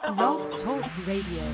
Blog Talk Radio.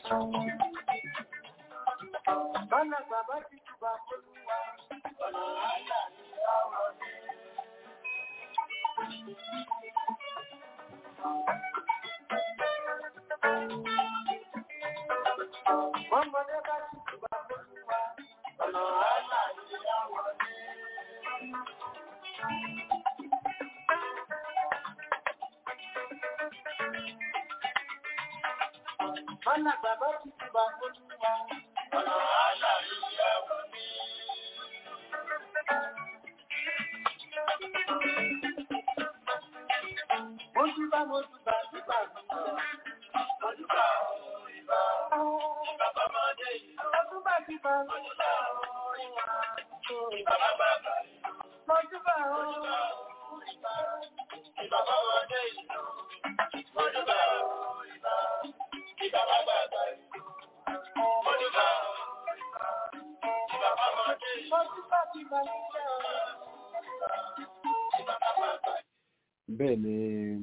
Bọ́lá bàbá ti túbà fólúwa, ọ̀nà àyà ni láwọn ní. Ọmọdé bá ti túbà fólúwa, ọ̀nà àyà ni láwọn ní. Bọ́lá bàbá ti túbà fólúwa, ọ̀nà àyà ni láwọn ní. Mojúbà mojúbà júbà júbà, mojúbà o ìbà, ìbà bàbáde ìbà, mojúbà júbà, mojúbà o ìbà, ìbà bàbáde ìbà, mojúbà o ìbà, ìbà bàbáde ìbà, mojúbà o ìbà, ìbà bàbáde ìbà, mojúbà o ìbà, ìbà bàbáde ìbà, mojúbà júbà ìbà bàbáde. Bẹ́ẹ̀ ni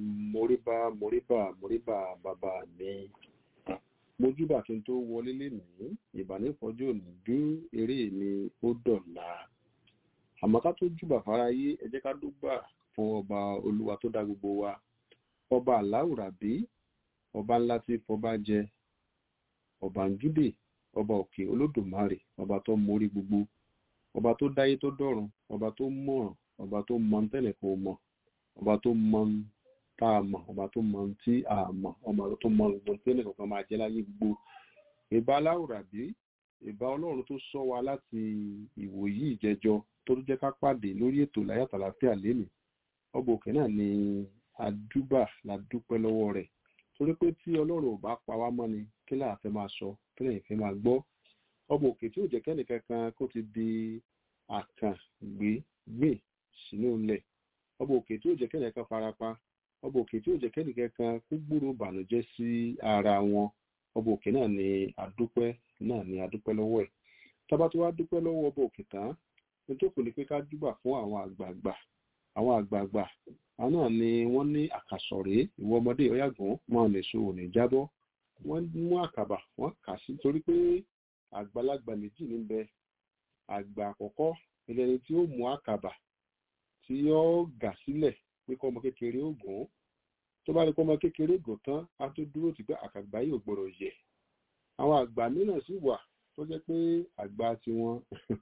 moríbà bàbá mi. Mojúbà kí n tó wọlé lénìí, ìbànífọ́jú òní dú eré mi ó dọ̀la. Àmọ́ ká tó júbà fáráyé, ẹ jẹ́ ká dúpẹ́ fún ọba olúwa tó dá gbogbo wa. Ọba Aláwùrábí, ọba ńlá tí fọba jẹ, ọba Ǹjúdè, ọba òkè Olódùmarè, ọba tó mórí gbogbo, ọba tó dáyé tó dọ̀run, ọba tó mọ̀, ọba tó mọ̀ tẹ́lẹ̀ kò mọ̀. Ọba tó mọ̀ tá a mọ̀, ọba tó mọ̀ tí a mọ̀, ọba tó mọ̀ gbogbo tí ẹnì kankan máa jẹ́ láyé gbogbo. Ìbà Aláwùrábí, ìbà Ọlọ́run tó sọ wa láti ìwòyí ìjẹjọ tó jẹ́ ká pàdé lórí ètò láyọ̀ àtàlàfíà lénìí. Ọba òkè náà ni àdúbà la dúpẹ́ lọ́wọ́ rẹ̀. Torí pé tí Ọlọ́run ò bá pa wá mọ́ ni kí láà fẹ́ máa sọ, kí lẹ́yìn fẹ́ máa gbọ́. Ọba òkè tí ò jẹ́ kẹ́nì kankan kó ti di àkàngbé sínú ilẹ̀. Ọba òkè tí ó jẹ́ kẹ́nì kan farapa, ọba òkè tí ó jẹ́ kẹ́nì kan kó gbúrò bànújẹ́ sí ara wọn. Ọba òkè náà ni adúpẹ́ lọ́wọ́ ẹ̀. Tábà tó wá dúpẹ́ lọ́wọ́ ọba òkè tán, ní tó kù ni pé ká júbà fún àwọn àgbààgbà. Àwọn àgbààgbà àwọn náà ni wọ́n ní àkàsọ̀rẹ́, ìwọ ọmọdé ọyàgùn máa lè so òní jábọ́. Wọ́n mú àkàbà, wọ́n kà sí torí pé àgbàlagbà méjì níbẹ̀. Àgbà àkọ́kọ́ ẹni tí ó mú àkàbà tí yóò gà sílẹ̀ pé kọ́ ọmọ kékeré ògùn tó bá rí kọ́ ọmọ kékeré ògùn tán á tó dúró ti pé àkàbà yìí ò gbọ́dọ̀ yẹ̀. Àwọn àgbà mìíràn sì wà tó jẹ́ pé àgbà tiwọn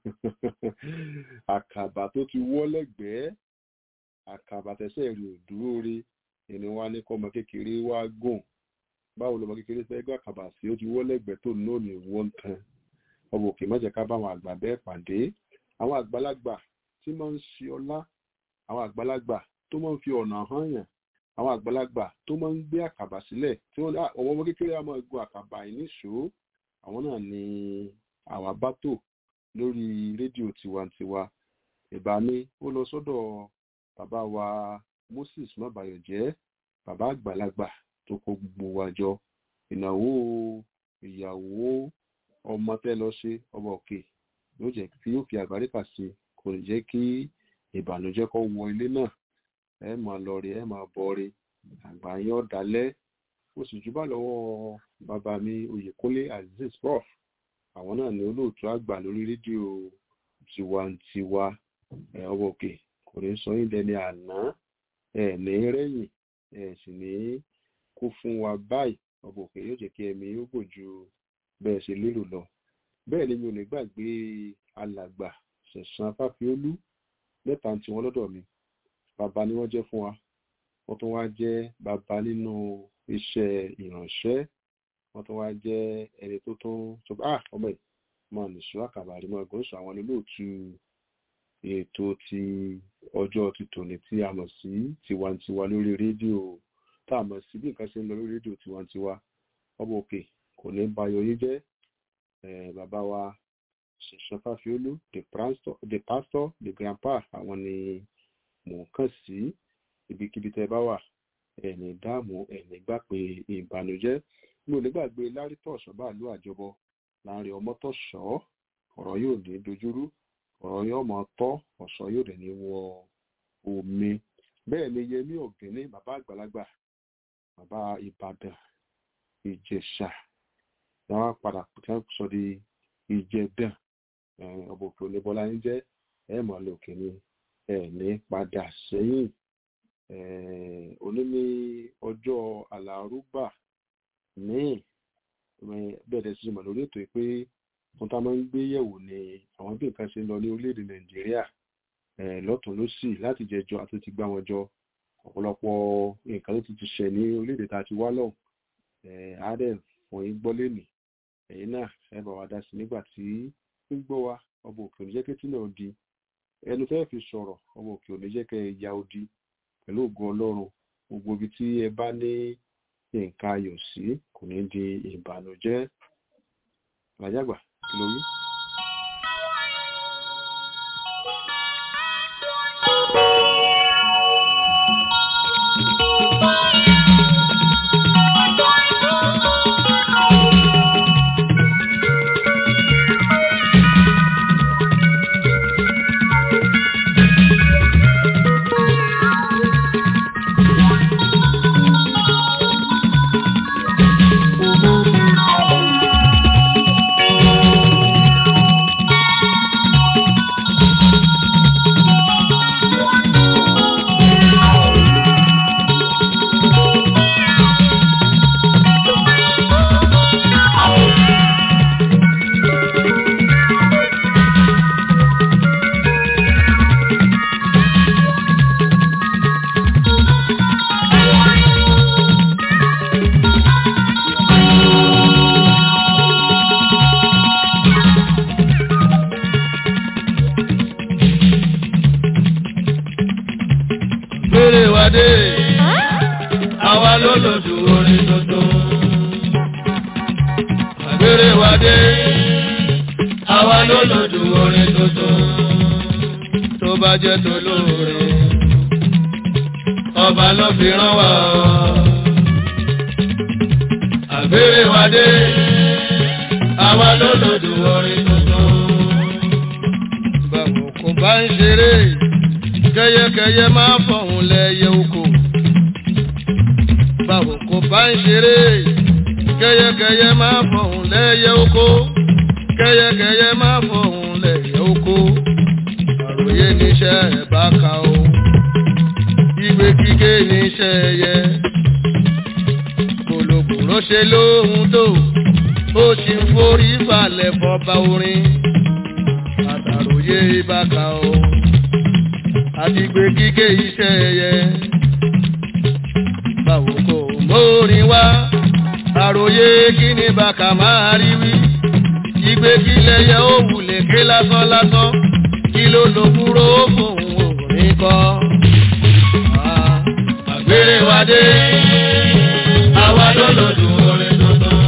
àkàbà tó ti wọ́ lẹ́gbẹ̀ẹ́, àkàbà tẹ̀sẹ̀ rí ò dúró rí ẹni wá ní kọ́ ọmọ kékeré wá gùn. Báwo lọmọ kékeré fẹ́ gbé àkàbà sí ó ti wọ́ lẹ́gbẹ̀ẹ́ tó náà ní wọ́n tán. Ọba òkè má jẹ́ ká bá àwọn àgbà bẹ́ẹ̀ pàdé. Àwọn àgbàlagbà tí máa ń ṣe ọlá, àwọn àgbàlagbà tó máa ń fi ọ̀nà hàn yàn, àwọn àgbàlagbà tó máa ń gbé àkàbà sílẹ̀ tí wọ́n ọmọ kékeré á máa gun àkàbà yìí níṣó. Àwọn náà ni àwa bá tò lórí rédíò tiwantiwa. Ìbà mi ó lọ sọ́dọ̀ bàbá wa Moses Mábàyọ̀jẹ́, bàbá àgbàlagbà tó kó gbogbo wa jọ. Ìnáwó ìyàwó ọmọ tẹ́ lọ ṣe ọba òkè yóò fi àgbàríkà sí, kò ní jẹ́ kí ìbànújẹ́ kó wọ ilé náà. Ẹ máa lọ rí, ẹ máa bọ̀ rí, àgbà yín ọ̀dálẹ́. Ó sì júbà lọ́wọ́ bàbá mi Oyèkúnlé Azeez Prof. Àwọn náà ni olóòtú àgbà lórí rédíò tiwantiwa. Ọba òkè kò ní sọ yín dẹni àná, ẹ ní rẹ́yìn, ẹ sì ní kú fún wa báyìí. Ọba òkè yóò jẹ́ kí ẹ̀mí yóò gùn ju bẹ́ẹ̀ ṣe lérò lọ. Bẹ́ẹ̀ ni mi ò ní gbàgbé alàgbà Ṣẹ̀san Fáfiolú, mẹ́ta tí wọ́n lọ́dọ̀ mi. Bàbá ni wọ́n jẹ́ fún wa. Wọ́n tún wá jẹ́ bàbá nínú iṣẹ́ ìránṣẹ́. Wọ́n tún wá jẹ́ ẹni tó tún sọ pé ọmọ ẹ̀ máa nìṣó àkàbà rí máa gòsò àwọn olóòtú ètò ti ọjọ́ ti tòní tí a mọ̀ sí tiwantiwa lórí rédíò, tá a mọ̀ sí bí nǹkan ṣe ń lọ lórí rédíò tiwantiwa. Ọba òkè kò ní bayọ̀ yín jẹ́. Bàbá wa Ṣẹ̀san Fáfiolú, the pastor, the grandpa, àwọn ni mò ń kàn sí. Ibikíbi tẹ́ bá wà, ẹ̀ní dáàmú, ẹ̀ní gbà pé ìbànújẹ́. Mi ò ní gbàgbé Lárítọ̀ Ṣọ́bàlú Àjọbọ, láàrin ọmọ tọ̀ṣọ́. Ọ̀rọ̀ yóò ní dojúrú, ọ̀rọ̀ yóò máa tọ́, ọ̀ṣọ́ yóò dẹ̀ ní wọ omi. Bẹ́ẹ̀ ni Yẹmí Ọ̀gbẹ́ni, bàbá àgbàlagbà, bàbá Ìbàdàn, Ìjẹ̀ṣà, wọ́n padà tí wọ́n sọ di ìjẹ̀dàn ọba òkè òní bọ́lá yín jẹ́ mọ̀ lókè ní ní padà sẹ́yìn òní ní ọjọ́ àlárúbà ní bẹ̀rẹ̀ sí mọ̀ lórí ètò pé wọ́n tá máa ń gbé yẹ̀wò ní àwọn bí nǹkan ṣe ń lọ ní orílẹ̀-èdè Nàìjíríà lọ́tún lósì láti jẹjọ àti ti gbá wọn jọ ọ̀pọ̀lọpọ̀ nǹkan ló ti ṣẹ̀ ní orílẹ̀-èdè tá a ti wá lọ́hùn àádẹ́ fún yín gbọ́ lẹ́nìí ẹ̀yin náà ẹ bá wa dá sí nígbà tí ń gbọ́ wa ọba òkè òní jẹ́ kí tí náà di ẹnu fẹ́ fi sọ̀rọ̀ ọba òkè òní jẹ́ kẹ́ ẹ ya odi pẹ̀lú ògo Ọlọ́run gbogbo ibi tí ẹ bá ní nǹkan ayọ̀ sí kò ní di ìbànújẹ́ làjàgbà kí ló wí. Àwa ló lòdù orin tuntun. Àgbèrè wádé, àwa ló lòdù orin tuntun. Tó bá jẹ́ tó lóore, ọba ló fi rán wa. Àgbèrè wádé, àwa ló lòdù orin tuntun. Báwo kò bá ń ṣeré, kẹ́yẹ́kẹ́yẹ́ máa fọ̀hún lẹ́yẹ oko. Báwo kò bá ń ṣeré, kẹ́yẹ́kẹ́yẹ́ máa fọ̀hún lẹ́yẹ oko. Kẹ́yẹ́kẹ́yẹ́ máa fọ̀hún lẹ́yẹ oko. Àròyé níṣẹ́ ẹ̀ bá ka o. Ìgbé kíké níṣẹ́ ẹyẹ. Kòlòkòrò ṣe lóhun tó. Ó ṣì ń forí balẹ̀ fọba orin. Àtàròyé bá ka o. Àti gbé kíké iṣẹ́ ẹyẹ. Báwo kò mórin wá, àròyé kí ni bàkà máa rí wí. Ìgbé kí lẹ́yẹ ó wulẹ̀ ké lásán lásán, kí ló lo kúrò fóun òrin kọ́. Àgbèrè wádé, àwa ló lòdù orin tuntun.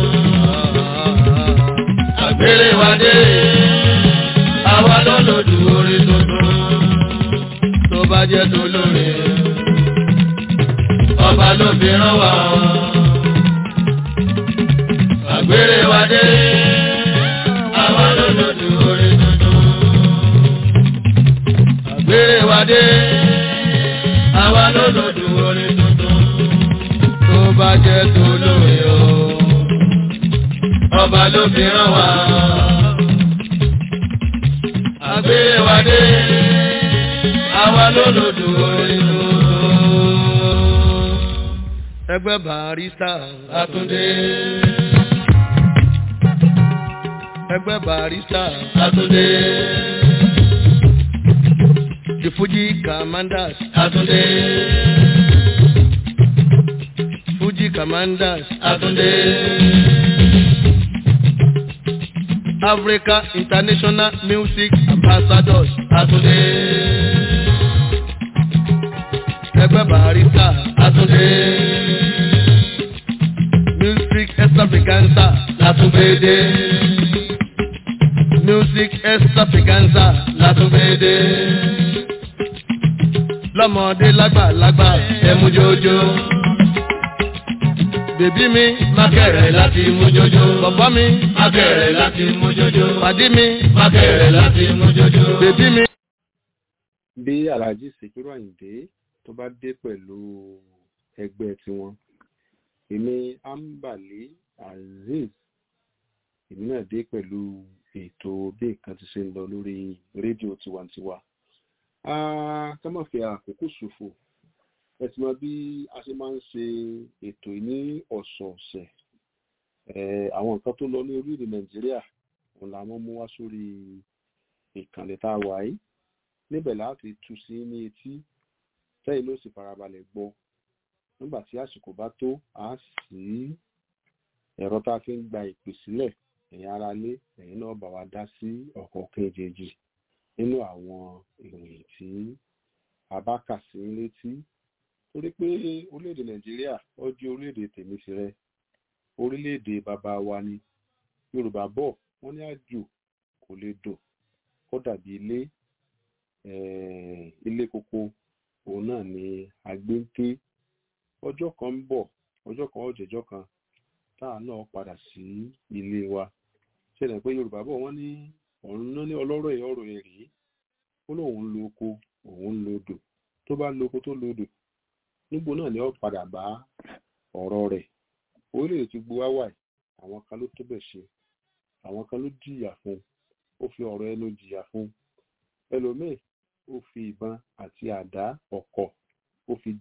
Àgbèrè wádé, àwa ló lòdù orin tuntun. Tó bá jẹ́ tó lóore, ọba ló fi rán wa. Àgbèrè wádé, àwa ló lòdù orin tuntun. Àgbèrè wádé, àwa ló lòdù orin tuntun. Tó bá jẹ́ tó lóore o, ọba ló fi rán wa. Àgbèrè wádé, àwa ló lòdù orin tuntun. Ẹgbẹ́ Barrister Àtúndé. Ẹgbẹ́ Barrister Àtúndé. The Fuji Commanders Àtúndé. Fuji Commanders Àtúndé. Africa International Music Ambassadors Àtúndé. Ẹgbẹ́ Barrister Àtúndé. Music Extravaganza Látúngbédé. Music Extravaganza Látúngbédé. Lọ́mọdé lágbàlagbà ẹ̀mú jójó. Bèbí mi mákẹ̀rẹ̀ láti mú jójó. Bàbá mi mákẹ̀rẹ̀ láti mú jójó. Pàdí mi mákẹ̀rẹ̀ láti mú jójó. Bèbí mi. Bí Alhaji Sikiru Ayinde tó bá dé pẹ̀lú ẹgbẹ́ tiwọn, èmi Ambali Azeez èmi náà dé pẹ̀lú ètò bí nǹkan ti ṣe ń lọ lórí rédíò tiwantiwa. Ká má fi àkókò ṣòfò, ẹ ti mọ bí a ṣe máa ń ṣe ètò ní ọ̀sọ̀ọ̀sẹ̀. Àwọn nǹkan tó lọ ní orílẹ̀-èdè Nàìjíríà òun la mọ́ mú wá sórí ìkànnì tá a wà yìí. Níbẹ̀ láti tú sí ní etí tẹ́yìn ló sì farabalẹ̀ gbọ́. Nígbà tí àsìkò bá tó, a sì ẹ̀rọ tá a fi ń gba ìpè sílẹ̀, ẹ̀yin ará ilé, ẹ̀yin náà bá wa dá sí ọ̀kọ̀ọ̀kan èjèèjì nínú àwọn ìròyìn tí a bá kà sí létí. Torí pé orílẹ̀-èdè Nàìjíríà ó jẹ́ orílẹ̀-èdè tèmi tirẹ̀, orílẹ̀-èdè bàbá wa ni. Yorùbá bọ̀ wọ́n ní àjò kò lè dùn kó dàbí ilé koko, òun náà ni àgbé ń ké. Ọjọ́ kan ń bọ̀, ọjọ́ kan ọ̀jẹ̀jọ́ kan táà náà padà sí ilé wa. Ṣẹlẹ̀ pé Yorùbá bọ̀ wọ́n ní ọ̀run náà ní ọlọ́rọ̀ ẹ̀ ọ̀rọ̀ ẹ̀ rèé. Ó lóun lo oko, òun lo odò. Tó bá lo oko tó lo odò, níbo náà ni ó padà bá ọ̀rọ̀ rẹ̀. Orílẹ̀-èdè tí gbogbo wa wà yìí, àwọn kan ló tó bẹ̀ ṣe, àwọn kan ló jìyà fún, ó fi ọ̀rọ̀ ẹnu jìyà fún. Ẹlòmíì ó fi ìbọn àti àdá ọ̀kọ̀ ó fi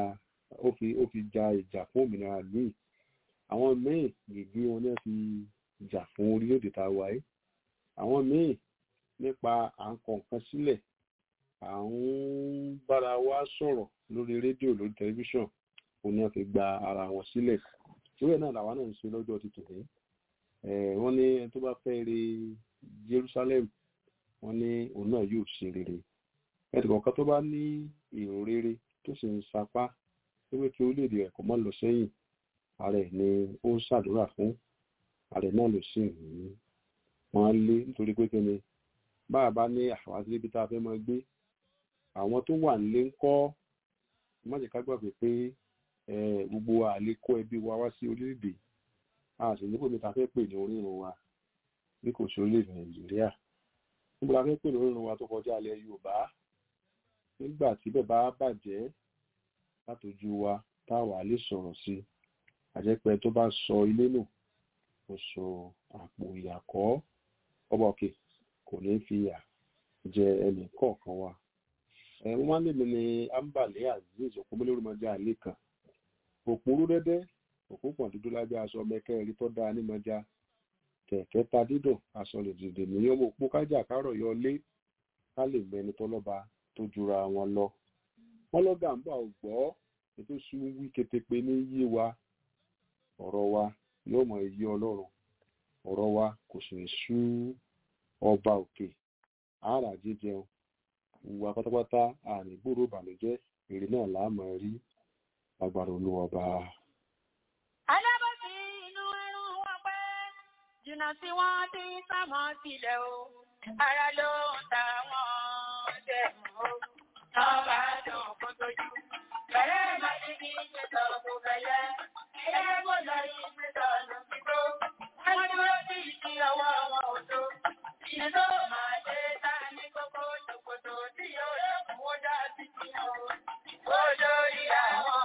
ja ìjà fún òmìnira ìlú. Àwọn míì gègé wọn náà fi jà fún orílẹ̀-èdè tá a wà yìí. Àwọn míì nípa à ń kọ nǹkan sílẹ̀, à ń bára wa sọ̀rọ̀ lórí rédíò, lórí tẹlifíṣàn, òun náà fi gba ara wọn sílẹ̀. Ìwé náà làwa náà ń ṣe lọ́jọ́ ti tòní. Wọ́n ní ẹni tó bá fẹ́ rí Jerusalem, wọ́n ní òun náà yóò ṣe rere. Ẹnì kọ̀ọ̀kan tó bá ní èrò rere tó sì ń sapá wípé kí orílẹ̀-èdè rẹ̀ kó má lọ sẹ́yìn, ààrẹ ni ó ń ṣàdúrà fún, ààrẹ náà ló sì ń wọ́n lé nítorí pé kíni báà bá ní àwáṣí níbi tá a fẹ́ máa gbé, àwọn tó wà nílé ń kọ́. Má jẹ́ ká gbàgbé pé gbogbo wa lè kó ẹbí wa wá sí orílẹ̀-èdè, a sì ní kòmí ta fẹ́ pè ní orírun wa bí kò sí orílẹ̀-èdè Nàìjíríà. Níbo la fẹ́ pè ní orírun wa tó kọjá ilẹ̀ Yorùbá? Nígbà tí bẹ́ẹ̀ bá bàjẹ́ látọjú wa táwa lè sọ̀rọ̀ sí, àjẹpẹ́ tó bá sọ ilé nù ó sọ àpò ìyàkọ́. Ọba òkè kò ní fi ìyà jẹ ẹnì kọ̀ọ̀kan wa. Wọ́n máa ń lè mi ní Ambale Azeez Òpómúlérúmọjà àlè kan. Òpórú dẹ́dẹ́, òpó pọ̀n dúdú lábẹ́ aṣọ mẹ́kẹ́rin tó dáa ní mọ́jà. Kẹ̀kẹ́ ta dídùn, aṣọ lè dìde ní ọmọ òpó kájà kárọ̀ yọ lé ká lè mẹni tọ́lọ́ba tó jura wọn lọ. Wọ́n lọ́gà ń bá ògbọ́ ètò sí wí ketepe ní yé wa. Ọ̀rọ̀ wa yóò mọ iye Ọlọ́run. Ọ̀rọ̀ wa kò sì ní sú ọba òkè. Àárà jíjẹun. Ìwà pátápátá ànígbòrò ìbànújẹ́, èrè náà láàmú rí agbára Olúwa ọba. Alábòsí inú ẹrù wọn pẹ́, jìnnà tí wọ́n ti sámọ́ sílẹ̀ o, ara ló ń ta wọ́n jẹ́ mọ́. Ọba dùn kó tójú, bẹ̀rẹ̀ máa ti kí ṣètò kò bẹ̀yẹ, ilé kò lọ yí ṣètò ló ti tó. Wọ́n dúró sí ìdí ọwọ́ wọn ò tó, ìyẹn tó máa ṣe ta ní kókó ṣòkòtò tí yóò lọ́kùn ó dá sí ti hàn. Ó lórí àwọn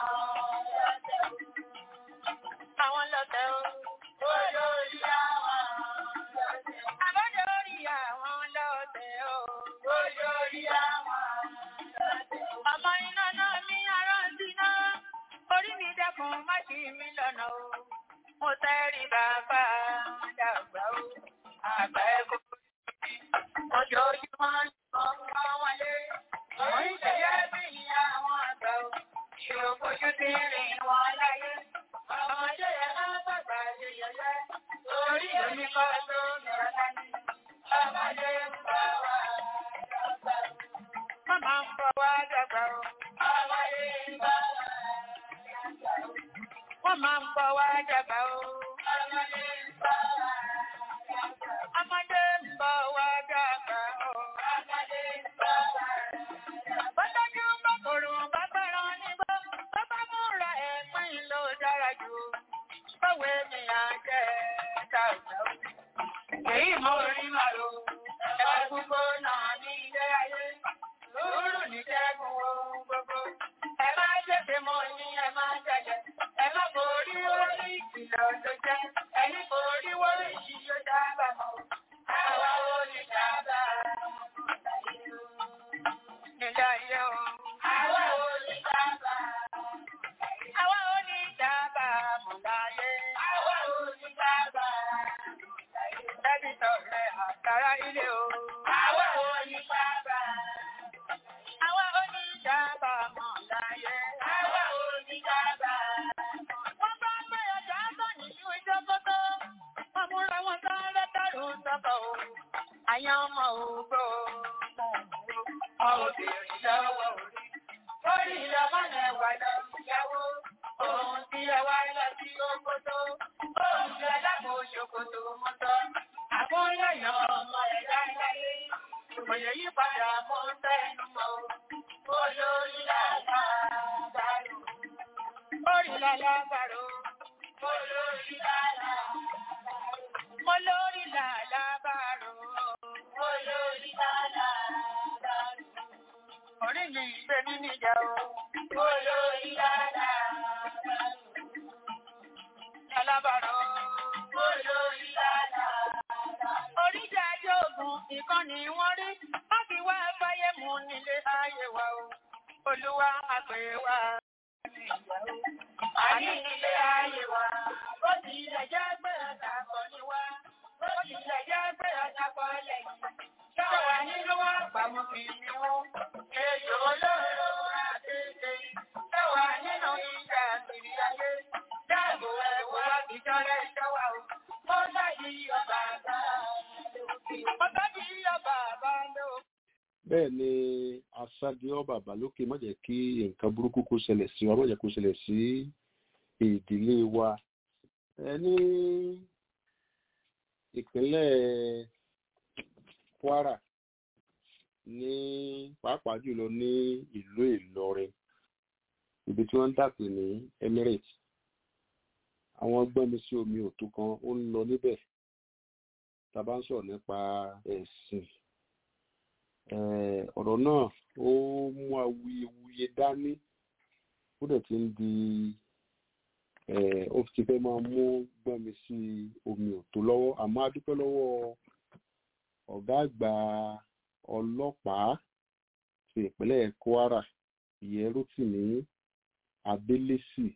lọ́tẹ̀ o. Ó lórí àwọn lọ́tẹ̀. Àbọ̀dé orí àwọn lọ́tẹ̀ o. Ó lórí àwọn lọ́tẹ̀. Ọmọ iná náà ní ará sí náà. Orí mi dẹ́kun má ṣì mí lọ́nà o. Mo tẹ́rí bàbá dàgbà o. Àgbà ẹ̀kọ́. Ojoojúmọ́ ni wọ́n wọlé. Mo ń ṣẹ̀yẹ́ bí ìyá àwọn àgbà o. Ìròkójú ti rìn wọ́n láyé. Ọmọdé ẹ̀ máa bàbá lè yẹyẹ. Orí omi kọ́ tó mìíràn láyé. Ọmọdé ń bọ̀ wá dàgbà o. Wọ́n máa ń bọ̀ wá dàgbà o. Ọmọdé ń bọ̀ wá dàgbà o. Wọ́n máa ń bọ̀ wá dàgbà o. Ọmọdé ń bọ̀ wá dàgbà o. Ọmọdé ń bọ̀ wá dàgbà o. Ọmọdé ń bọ̀ wá dàgbà o. Bọ́tọ́jú bọ́kòrò bá fẹ́ràn nígbà. Bàbá múra ẹ̀pín ló dára jù. Báwo ni à ń jẹ́ dàgbà o. Èyí mo rí màrò. Ẹ̀fọ́ gbogbo náà ní ilé ayé. Lóòrùn ní ṣẹ́gun ohun gbogbo. Ẹ má ṣèṣe mọ́ ní ẹ má jẹ̀jẹ̀. Ẹ má borí orí ìkìlọ̀ tó jẹ́. Ẹni borí wọ́rí yìí yóò dá lọ́kọ̀ o, àyàn ọmọ ògbó obìnrin lọ́wọ́ orí. Orí ìlọ́mọ́nà ẹ̀wà lọ ìyàwó, ohun tí ẹ wá lọ sí òkòtò, ohun tí ẹlẹ́mọ̀ òṣòkòtò mọ́tọ́. Àbúyọ̀yàn ọmọ ẹ̀ láyé, òye yí padà mọ́ sẹ́nu mọ́. Olórí làlábàrò, orí làlábàrò, olórí làlábàrò, olórí làlábàrò, olórí làlábàrò. Orí mi ìgbé mi níjà o, olórí làlábàrò, làlábàrò, olórí làlábàrò. Oríjà yóògùn ìkànnì wọ́n rí, wọ́n fi wá fáyé mú nílé ayé wa o. Olúwa àpè wa ní ìyàwó. Àní nílé ayé wa, ó ti ilẹ̀ jẹ́ pé ọ̀tà kọ́ ni wá, ó ti ilẹ̀ jẹ́ pé ọ̀tà kọ́ lẹ́yìn. Ṣọ́wà nínú wa pàmò kì í ní wọ́n. Èjò olóró àkéde, ṣọ́wà nínú ìjà kiri ayé. Dáàbò ẹ̀wọ̀ ìjọrẹ́ ìṣọ́wà o, ó sáyé ọba àgbà lókè. Ó sáyé ọba àgbà lókè. Bẹ́ẹ̀ ni aṣáájú bàbá lókè má jẹ́ kí nǹkan burúkú kó ṣẹlẹ̀ sí wa, má jẹ́ kó ṣẹlẹ̀ sí ìdílé wa. Ní ìpínlẹ̀ Kwara ní pàápàá jùlọ ní ìlú Ìlọrin, ibi tí wọ́n ń dàpè ní Emirates, àwọn gbọ́nmi sí omi òtó kan ó ń lọ níbẹ̀. Tá bá ń sọ̀rọ̀ nípa ẹ̀sìn, ọ̀rọ̀ náà ó mú awuyewuye dání, ó dẹ̀ ti ń di ó ti fẹ́ máa mú gbọ́nmi sí omi òtó lọ́wọ́. Àmọ́ a dúpẹ́ lọ́wọ́ ọ̀gá àgbà ọlọ́pàá ti ìpínlẹ̀ Kwara, ìyẹn Rótìmí Adélésì.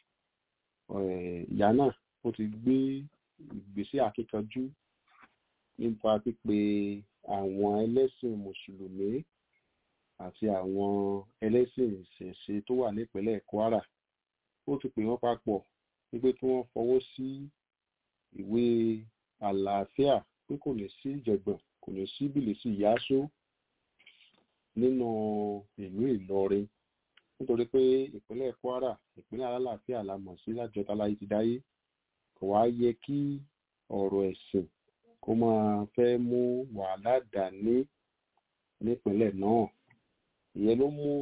Ìyá náà ó ti gbé ìgbésẹ̀ akíkanjú nípa pípe àwọn ẹlẹ́sìn mùsùlùmí àti àwọn ẹlẹ́sìn ìṣẹ̀ṣe tó wà nípínlẹ̀ Kwara. Ó ti pè wọ́n papọ̀ wípé kí wọ́n fọwọ́ sí ìwé àlàáfíà pé kò ní sí ìjẹ̀gbọ̀n, kò ní sí bìlísì yáṣó nínú ìlú Ìlọrin, nítorí pé ìpínlẹ̀ Kwara ìpínlẹ̀ alálàáfíà la mọ̀ sí lájọta láyé ti dáyé. Kò wá yẹ kí ọ̀rọ̀ ẹ̀sìn kó máa fẹ́ mú wàhálà dání nípínlẹ̀ náà. Ìyẹn ló mú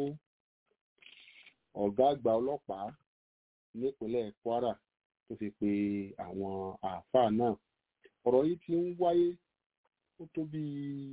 ọ̀gá àgbà ọlọ́pàá nípínlẹ̀ Kwara tó fi pe àwọn àáfàá náà. Ọ̀rọ̀ yìí ti ń wáyé ó tó bí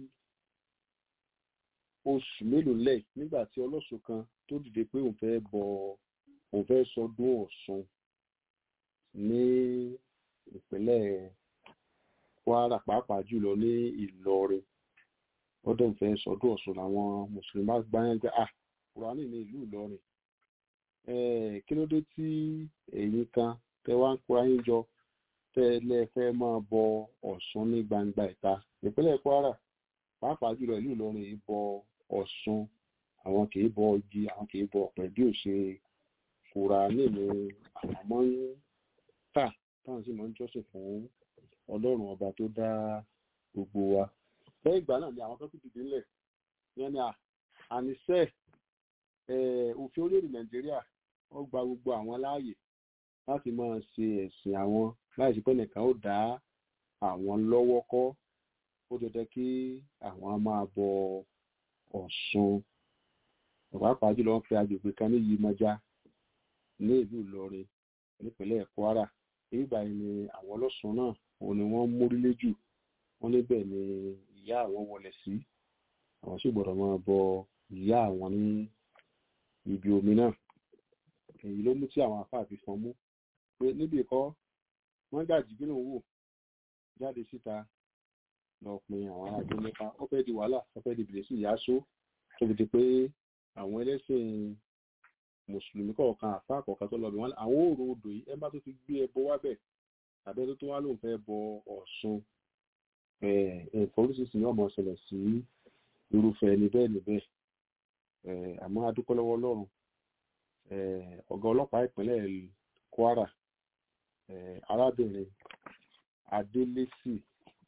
oṣù mélòó lẹ̀ nígbà tí ọlọ́sùn kan tó dìde pé òun fẹ́ sọdún Ọ̀ṣun ní ìpínlẹ̀ Kwara, pàápàá jùlọ ní Ìlọrin. Ọdún fẹ́ sọdún Ọ̀ṣun làwọn mùsùlùmí bá yẹn pé Kùránì ní ìlú Ìlọrin. Kí ló dé tí ẹ̀yin kan tẹ wá ń kóra yín jọ tẹ́lẹ̀ fẹ́ máa bọ Ọ̀ṣun ní gbangba ìta? Ìpínlẹ̀ Kwara pàápàá jùlọ ìlú Ìlọrin yìí bọ Ọ̀ṣun, àwọn kì í bọ igi, àwọn kì í bọ ọ̀pẹ bí ó ṣe Kùránì ní àwọn máa ń tà táwọn sì máa ń jọ́sìn fún Ọlọ́run ọba tó dá gbogbo wa. Lẹ́yìn ìgbà náà ni àwọn kan tún dìde ńlẹ̀ yẹn ni àníṣe òfin orílẹ̀-èdè Nàìjíríà wọ́n gba gbogbo àwọn láàyè láti máa ṣe ẹ̀sìn àwọn láìsí pé nìkan ó dá àwọn lọ́wọ́ kọ́. Ó dandan kí àwọn máa bọ Ọ̀ṣun. Pàápàá jùlọ wọ́n fi agbègbè kan ní Yemọja ní ìlú Ìlọrin nípínlẹ̀ Kwara. Èyí báyìí ni àwọn ọlọ́sùn náà òun ni wọ́n mórílé jù. Wọ́n níbẹ̀ ni ìyá àwọn wọlé sí, àwọn sì gbọ́dọ̀ máa bọ ìyá àwọn ní ibi omi náà. Èyí ló mú tí àwọn àfáà fi fọn mú pé níbi ìkọ́ wọ́n gàjì bí lòun wò jáde síta lọ pin àwọn àjọ nípa. Ó fẹ́ di wàhálà, ó fẹ́ di bìlísì yáṣó, tó fi di pé àwọn ẹlẹ́sìn mùsùlùmí kọ̀ọ̀kan àfáà kọ̀ọ̀kan tó lọ bí wọ́n àwọn òòrò odò yìí ẹbá tó ti gbé ẹbọ wábẹ̀ tàbí tó wá lóun fẹ́ bọ Ọ̀ṣun. Ìforíṣiríṣi ní ọmọ ṣẹlẹ̀ sí irúfẹ́ ẹni bẹ́ẹ̀ níbẹ̀. Àmọ́ a dúpẹ́ lọ́wọ́ Ọlọ́run. Ọ̀gá ọlọ́pàá ìpínlẹ̀ Kwara, arábìnrin Adélésì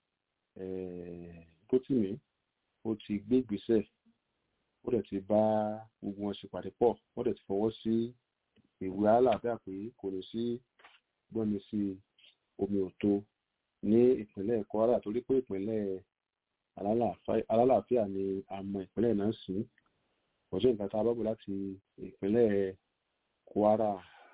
Rotimi ó ti gbé ìgbésẹ̀ ó dẹ̀ ti bá gbogbo wọn ṣe pàdé pọ̀ wọ́n dẹ̀ ti fọwọ́ sí ìwé àlàáfíà pé kò ní sí gbọ́nmi sí omi òtó ní ìpínlẹ̀ Kwara torí pé ìpínlẹ̀ alálàáfíà ni àmọ́ ìpínlẹ̀ náà sí ọjọ́ nǹkan tá a bá bọ̀ láti ìpínlẹ̀ Kwara.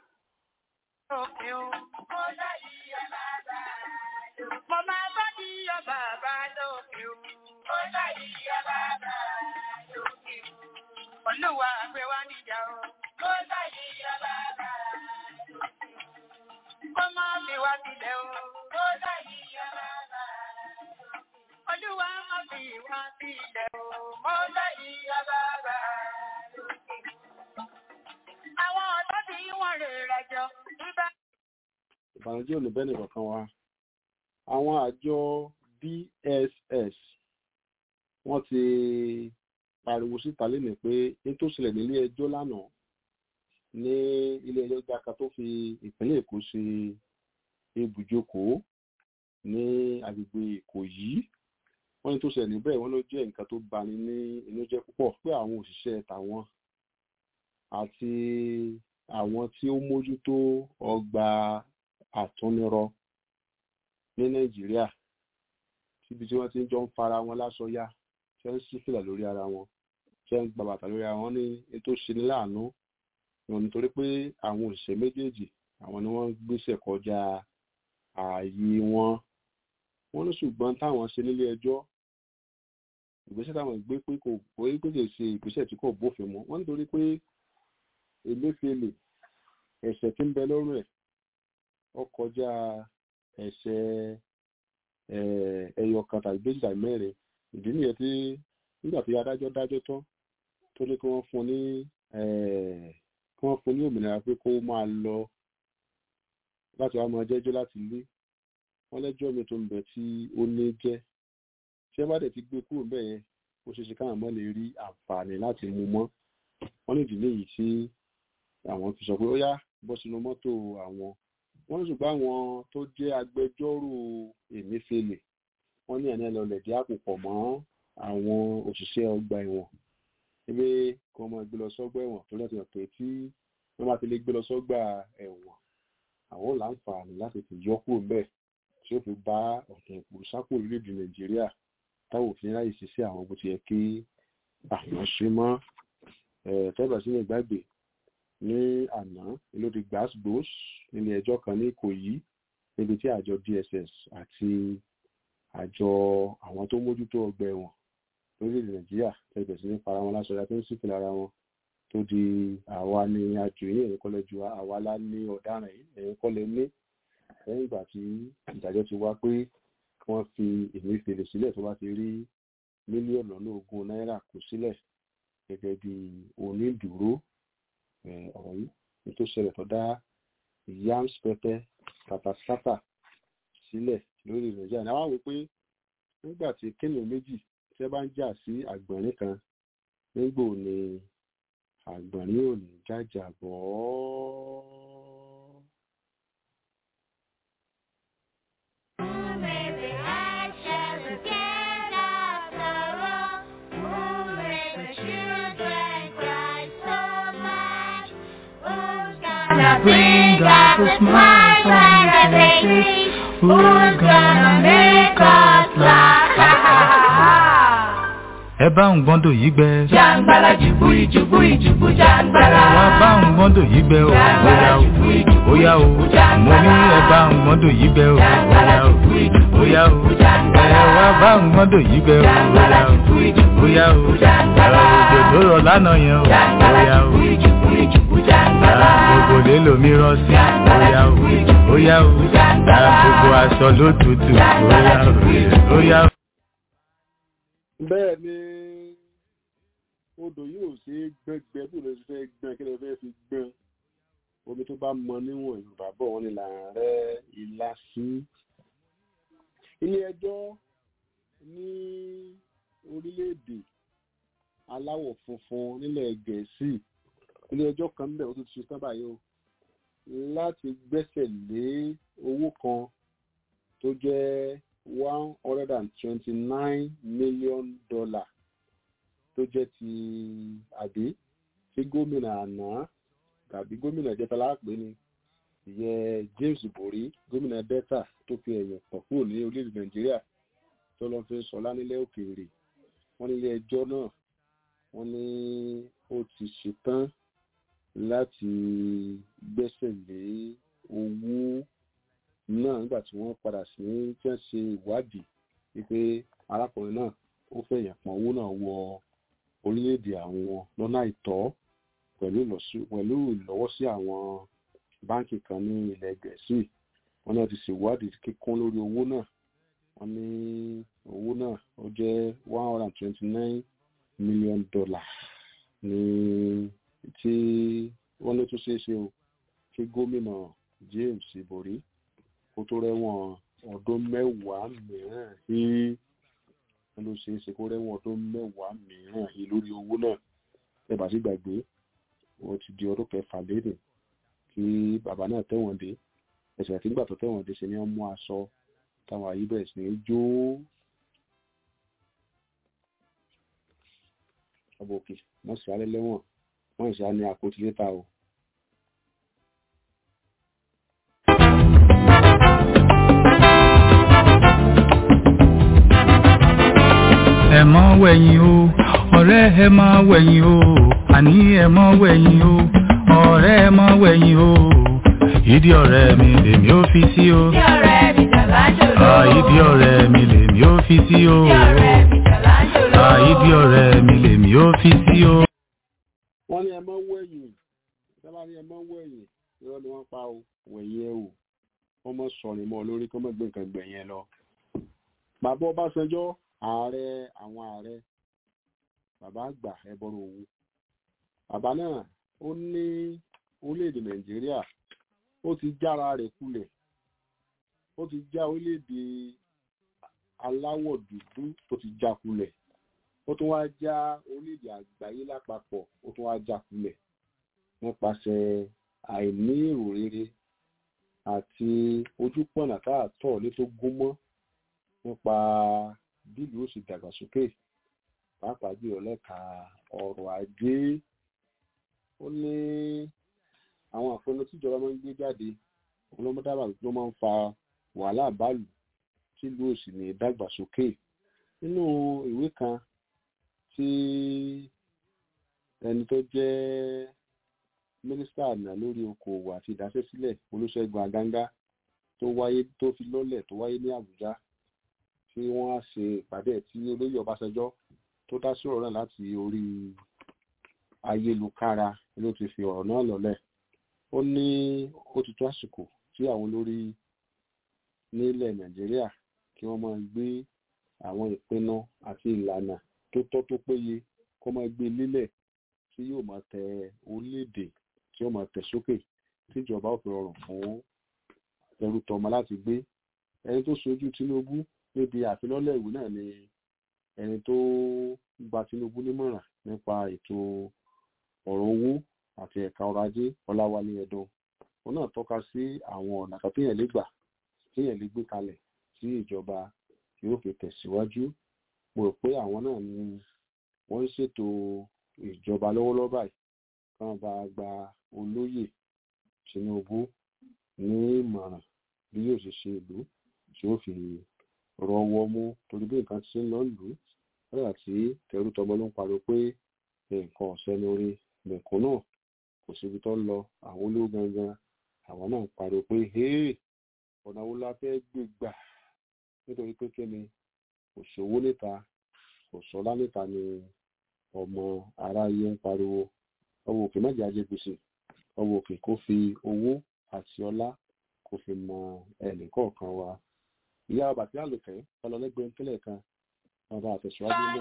Mo máa bá ní ọba bá lókè o. Ó láyé ọba bá lókè o. Olúwa gbé wá níjà o. Ó láyé ọba bá lókè o. Ó máa fi wá sílẹ̀ o. Ó láyé ọba bá lókè o. Olúwa máa fi wá sílẹ̀ o. Ó láyé ọba bá lókè o. Àwọn ọ̀dọ́ tí wọ́n rè rẹ̀jọ níbẹ̀. Ìbànújẹ́ ò ní bẹ́ẹ̀ nìkan kan wá. Àwọn àjọ DSS wọ́n ti pariwo síta lénìí pé ètò ìṣẹ̀lẹ̀ nílé ẹjọ́ lánàá ní ilé ẹjọ́ gbàkà tó fi ìpínlẹ̀ Èkó ṣe ibùjókòó ní agbègbè Ìkòyí wọ́n ní tó ṣẹlẹ̀ níbẹ̀ wọ́n ló jẹ́ nǹkan tó bani ní inú jẹ́ púpọ̀ pé àwọn òṣìṣẹ́ tàwọn àti àwọn tí ó mójútó ọgbà àtúnirọ ní Nàìjíríà síbi tí wọ́n ti ń jọ ń fara wọn láṣọ yá tí wọ́n ń sí fìlà lórí ara wọn tí wọ́n ń gba bàtà lórí ara wọn ní tó ṣe ní láàánú wọn nítorí pé àwọn òṣìṣẹ́ méjèèjì àwọn ni wọ́n gbéṣẹ̀ kọjá ààyè wọn wọ́n ní ṣùgbọ́n táwọn ṣe nílé ẹjọ́ ìgbésẹ̀ táwọn gbé pé kò bóyá pé kò ṣe ìgbésẹ̀ tí kò bófin mu wọ́n nítorí pé Emefiele ẹ̀ṣẹ̀ tí ń bẹ lọ́rùn ẹ̀ ó kọjá ẹ̀ṣẹ̀ ẹyọ kan tàbí méjì tàbí mẹ́rin ìdí nìyẹn tí nígbà tí adájọ́ dájọ́ tán tó ní kí wọ́n fún ní òmìnira pé kó máa lọ láti wá máa jẹ́jọ́ láti lé wọ́n lẹ́jọ́ mi tó ń bẹ tí ó ní jẹ́ tí wọ́n bá dẹ̀ ti gbé kúrò bẹ́ẹ̀ yẹn ó ṣeé ṣe káwọn mọ́ lè rí àǹfààní láti mú mọ́ wọ́n ní ìdílé yìí tí àwọn fi sọ pé ó yá bọ́ sínú mọ́tò àwọn wọ́n ní ṣùgbọ́n àwọn tó jẹ́ agbẹjọ́rò Emefiele wọ́n ní ẹ̀nà ẹlọ́lẹ̀ dí àpò pọ̀ mọ́ àwọn òṣìṣẹ́ ọgbà ẹ̀wọ̀n ebe kí wọ́n máa gbé lọ sọ́gbà ẹ̀wọ̀n tó lẹ́sìn pé tí wọ́n bá ti lè gbé lọ sọ́gbà ẹ̀wọ̀n àwọn láǹfààní láti fi yọ kúrò bẹ́ẹ̀ tí ó fi bá ọ̀tẹ̀ ìpò sápò orílẹ̀-èdè Nàìjíríà táwọn òfin ráyè sí sí àwọn bó ti yẹ kí àwọn ṣe mọ́ tẹ́bà sílẹ̀ gbàgbé ní àná ló di gbàsgbòs nílé ẹjọ́ kan ní Ìkòyí níbi tí àjọ DSS àti àjọ àwọn tó mójútó ọgbà ẹ̀wọ̀n lórílẹ̀-èdè Nàìjíríà tẹ́bẹ̀ sí ní fara wọn láṣọ ya tó ń sífì lára wọn tó di àwa ní àjòyìn ẹ̀yìn kọ́lẹ̀ ju àwa lá ní ọ̀daràn yìí ẹ̀yìn kọ́lẹ̀ ní lẹ́yìn ìgbà tí ìdájọ́ ti wá pé wọ́n fi Emefiele sílẹ̀ tó bá ti rí mílíọ̀nù lọ́nà ogún náírà kó sílẹ̀ gẹ́gẹ́ bí onídùúró ọ̀rọ̀ yìí tó ṣẹlẹ̀ tó dá yams pẹpẹ kàtàkàtà sílẹ̀ lórí Nàìjíríà ní àwọn wò pé nígbà tí kéèyàn méjì tí ẹ bá ń jà sí àgbọ̀nrín kan nígbò ni àgbọ̀nrín ò ní jàjà bọ́. Bring out the smiles on our faces. Who's gonna make us laugh? Ẹ bá ń gbọ́ndò yìí gbẹ. Jàǹgbàlà jùbú ìjùbú ìjùbú jàǹgbàlà. Ẹ bá ń gbọ́ndò yìí gbẹ o. Jàǹgbàlà jùbú ìjùbú óyá o. Mo ní ẹ bá ń gbọ́ndò yìí gbẹ o. Jàǹgbàlà jùbú ìjùbú óyá o. jàǹgbàlà. Ẹ wá bá ń gbọ́ndò yìí gbẹ o. Jàǹgbàlà jùbú ìjùbú óyá o. jàǹgbàlà. Òjò tó rọ̀ lánàá yẹn o. Jàǹgbàlà óyá o. jùbú ìjùbú ìjùbú jàǹgbàlà. Gbogbo lè lomi rọ sí. Óyá o. Óyá o. Gbogbo aṣọ ló tutù. Óyá o. Óyá o. Bẹ́ẹ̀ ni odò yóò ṣe é gbẹ́gbẹ́ bó ló ṣe fẹ́ gbọ́n kí ló fẹ́ fi gbọ́n omi tó bá mọ níwọ̀n Yorùbá bọ̀ wọ́n ní làárẹ̀ ìlà sí. Ilé ẹjọ́ ní orílẹ̀-èdè aláwọ̀ funfun nílẹ̀ Gẹ̀ẹ́sì ilé ẹjọ́ kan bẹ̀ ó tún ti ṣe tán báyìí o láti gbẹ́sẹ̀ lé owó kan tó jẹ́ $129 million tó jẹ́ ti àbí tí gómìnà àná tàbí gómìnà ìjẹta láàpẹ ni ìyẹn James Ibori gómìnà Delta tó fi ẹ̀yìn pọ̀ kúrò ní orílẹ̀-èdè Nàìjíríà tó lọ fi sọlá nílẹ̀ òkèèrè. Wọ́n nílé ẹjọ́ náà wọ́n ní ó ti ṣetán láti gbẹ́sẹ̀ lé owó náà nígbà tí wọ́n padà sí tí wọ́n ṣe ìwádìí wípé arákùnrin náà ó fẹ̀yìn pọn owó náà wọ orílẹ̀-èdè àwọn lọ́nà àìtọ́ pẹ̀lú ìlọ́wọ́sí àwọn báńkì kan ní ilẹ̀ Gẹ̀ẹ́sì. Wọ́n náà ti ṣèwádìí kíkún lórí owó náà. Wọ́n ní owó náà ó jẹ́ $129 million ní tí wọ́n ló tún ṣeé ṣe o kí gómìnà James Ibori kó tó rẹ́wọ̀n ọdún 10 mìíràn wọ́n ló ṣeé ṣe kó rẹ́wọ̀n ọdún 10 mìíràn lórí owó náà. Ẹ bá sì gbàgbé wọ́n ti di ọdún 6 lédè kí bàbá náà tẹ̀wọ̀n dé. Ẹ̀sẹ̀ àti nígbà tó tẹ̀wọ̀n dé ṣe ni wọ́n mú aṣọ táwọn àyè bẹ̀rẹ̀ sí ní jó ọbọ̀ òkè wọ́n sì alẹ́ lẹ́wọ̀n wọ́n sì á ní àkótí létà o. Ẹ má wẹ̀yìn o ọ̀rẹ́ ẹ má wẹ̀yìn o àní ẹ má wẹ̀yìn o ọ̀rẹ́ ẹ má wẹ̀yìn o ìdí ọ̀rẹ́ mi lèmi ó fi sí o. Ìdí ọ̀rẹ́ mi jàlá jòló. Ìdí ọ̀rẹ́ mi lèmi ó fi sí o. Ìdí ọ̀rẹ́ mi jàlá jòló. Ìdí ọ̀rẹ́ mi lèmi ó fi sí o. Wọ́n ní ẹ má wẹ̀yìn sábà ní ẹ má wẹ̀yìn irọ́ ni wọ́n pa o wẹ̀yìn ẹ o wọ́n mọ̀ sọ̀rọ̀ mọ́ lórí kó mọ̀ gbé nǹkan gbẹ̀yìn ẹ lọ. Bàbá Ọbásanjọ́ ààrẹ àwọn ààrẹ bàbá àgbà ẹbọrọ òwú bàbá náà ó ní orílẹ̀-èdè Nàìjíríà ó ti jára rẹ̀ kulẹ̀ ó ti já orílẹ̀-èdè aláwọ̀ dúdú ó ti já kulẹ̀ ó tún wá já orílẹ̀-èdè àgbáyé lápapọ̀ ó tún wá já kulẹ̀ nípasẹ̀ àìní èrò rere àti ojúpọ̀nà káàtọ̀ ní tó gún mọ́ nípa bílù ó sì dàgbàsókè pàápàá jùlọ lẹ́ka ọrọ̀ ajé. Ó ní àwọn àpinnu tíjọba máa ń gbé jáde ọlọ́mọdábà ló máa ń fa wàhálà báàlù tílù ó sì ní dàgbàsókè. Nínú ìwé kan tí ẹni tó jẹ́ mínísítà àná lórí okòòwò àti ìdásẹ́sílẹ̀ Olúṣẹ́gun Àgángá tó fi lọ́lẹ̀ tó wáyé ní Àbújá tí wọ́n á ṣe ìpàdé tí olóyè Ọbásanjọ́ tó dá sí ọ̀rọ̀ náà láti orí ayélujára ló ti fi ọ̀rọ̀ náà lọ́lẹ̀. Ó ní ó ti tó àsìkò tí àwọn olórí nílẹ̀ Nàìjíríà kí wọ́n máa gbé àwọn ìpinnu àti ìlànà tó tọ́ tó péye kó máa gbé lílẹ̀ tí yóò máa tẹ orílẹ̀-èdè tí yóò máa tẹ̀ sókè tí ìjọba ò fi rọrùn fún ẹrú tọmọ láti gbé. Ẹni tó ṣojú Tinubu níbi àfilọ́lẹ̀ ìwé náà ni ẹni tó gba Tinubu nímọ̀ràn nípa ètò ọ̀rọ̀ owó àti ẹ̀ka ọrọ̀ ajé Ọláwálé Ẹdùn. Òun náà tọ́ka sí àwọn ọ̀nà kan téèyàn lè gbà téèyàn lè gbé kalẹ̀ tí ìjọba yóò fi tẹ̀síwájú. Mo rò pé àwọn náà ni wọ́n ń ṣètò ìjọba lọ́wọ́lọ́wọ́ báyìí kán bá gba olóyè Tinubu ní ìmọ̀ràn bí yóò ṣe ṣe ìlú tí ó fi rọwọ́ mú torí bí nǹkan ti ń lọ lù ú lọ́yà tí tẹrú tọmọ ló ń pariwo pé nǹkan ọ̀sẹ̀ ní orí mẹ̀kún náà kò síbi tó ń lọ àwọn olówó gangan àwọn náà ń pariwo pé ọ̀nà wo la fẹ́ gbé gbà nítorí pé kíni kò sówó níta kò sọ́lá níta ni ọmọ aráyé ń pariwo. Ọwọ́ òkè má jẹ́ ajé gbèsè ọwọ́ òkè kó fi owó àti ọlá kó fi mọ ẹnì kọ̀ọ̀kan wa. Ìyá ọba tí a lò fẹ́ ọlọ́lẹ́gbẹ̀ẹ́ tẹ́lẹ̀ kan wọn bá àtẹ̀síwájú lẹ́yìn.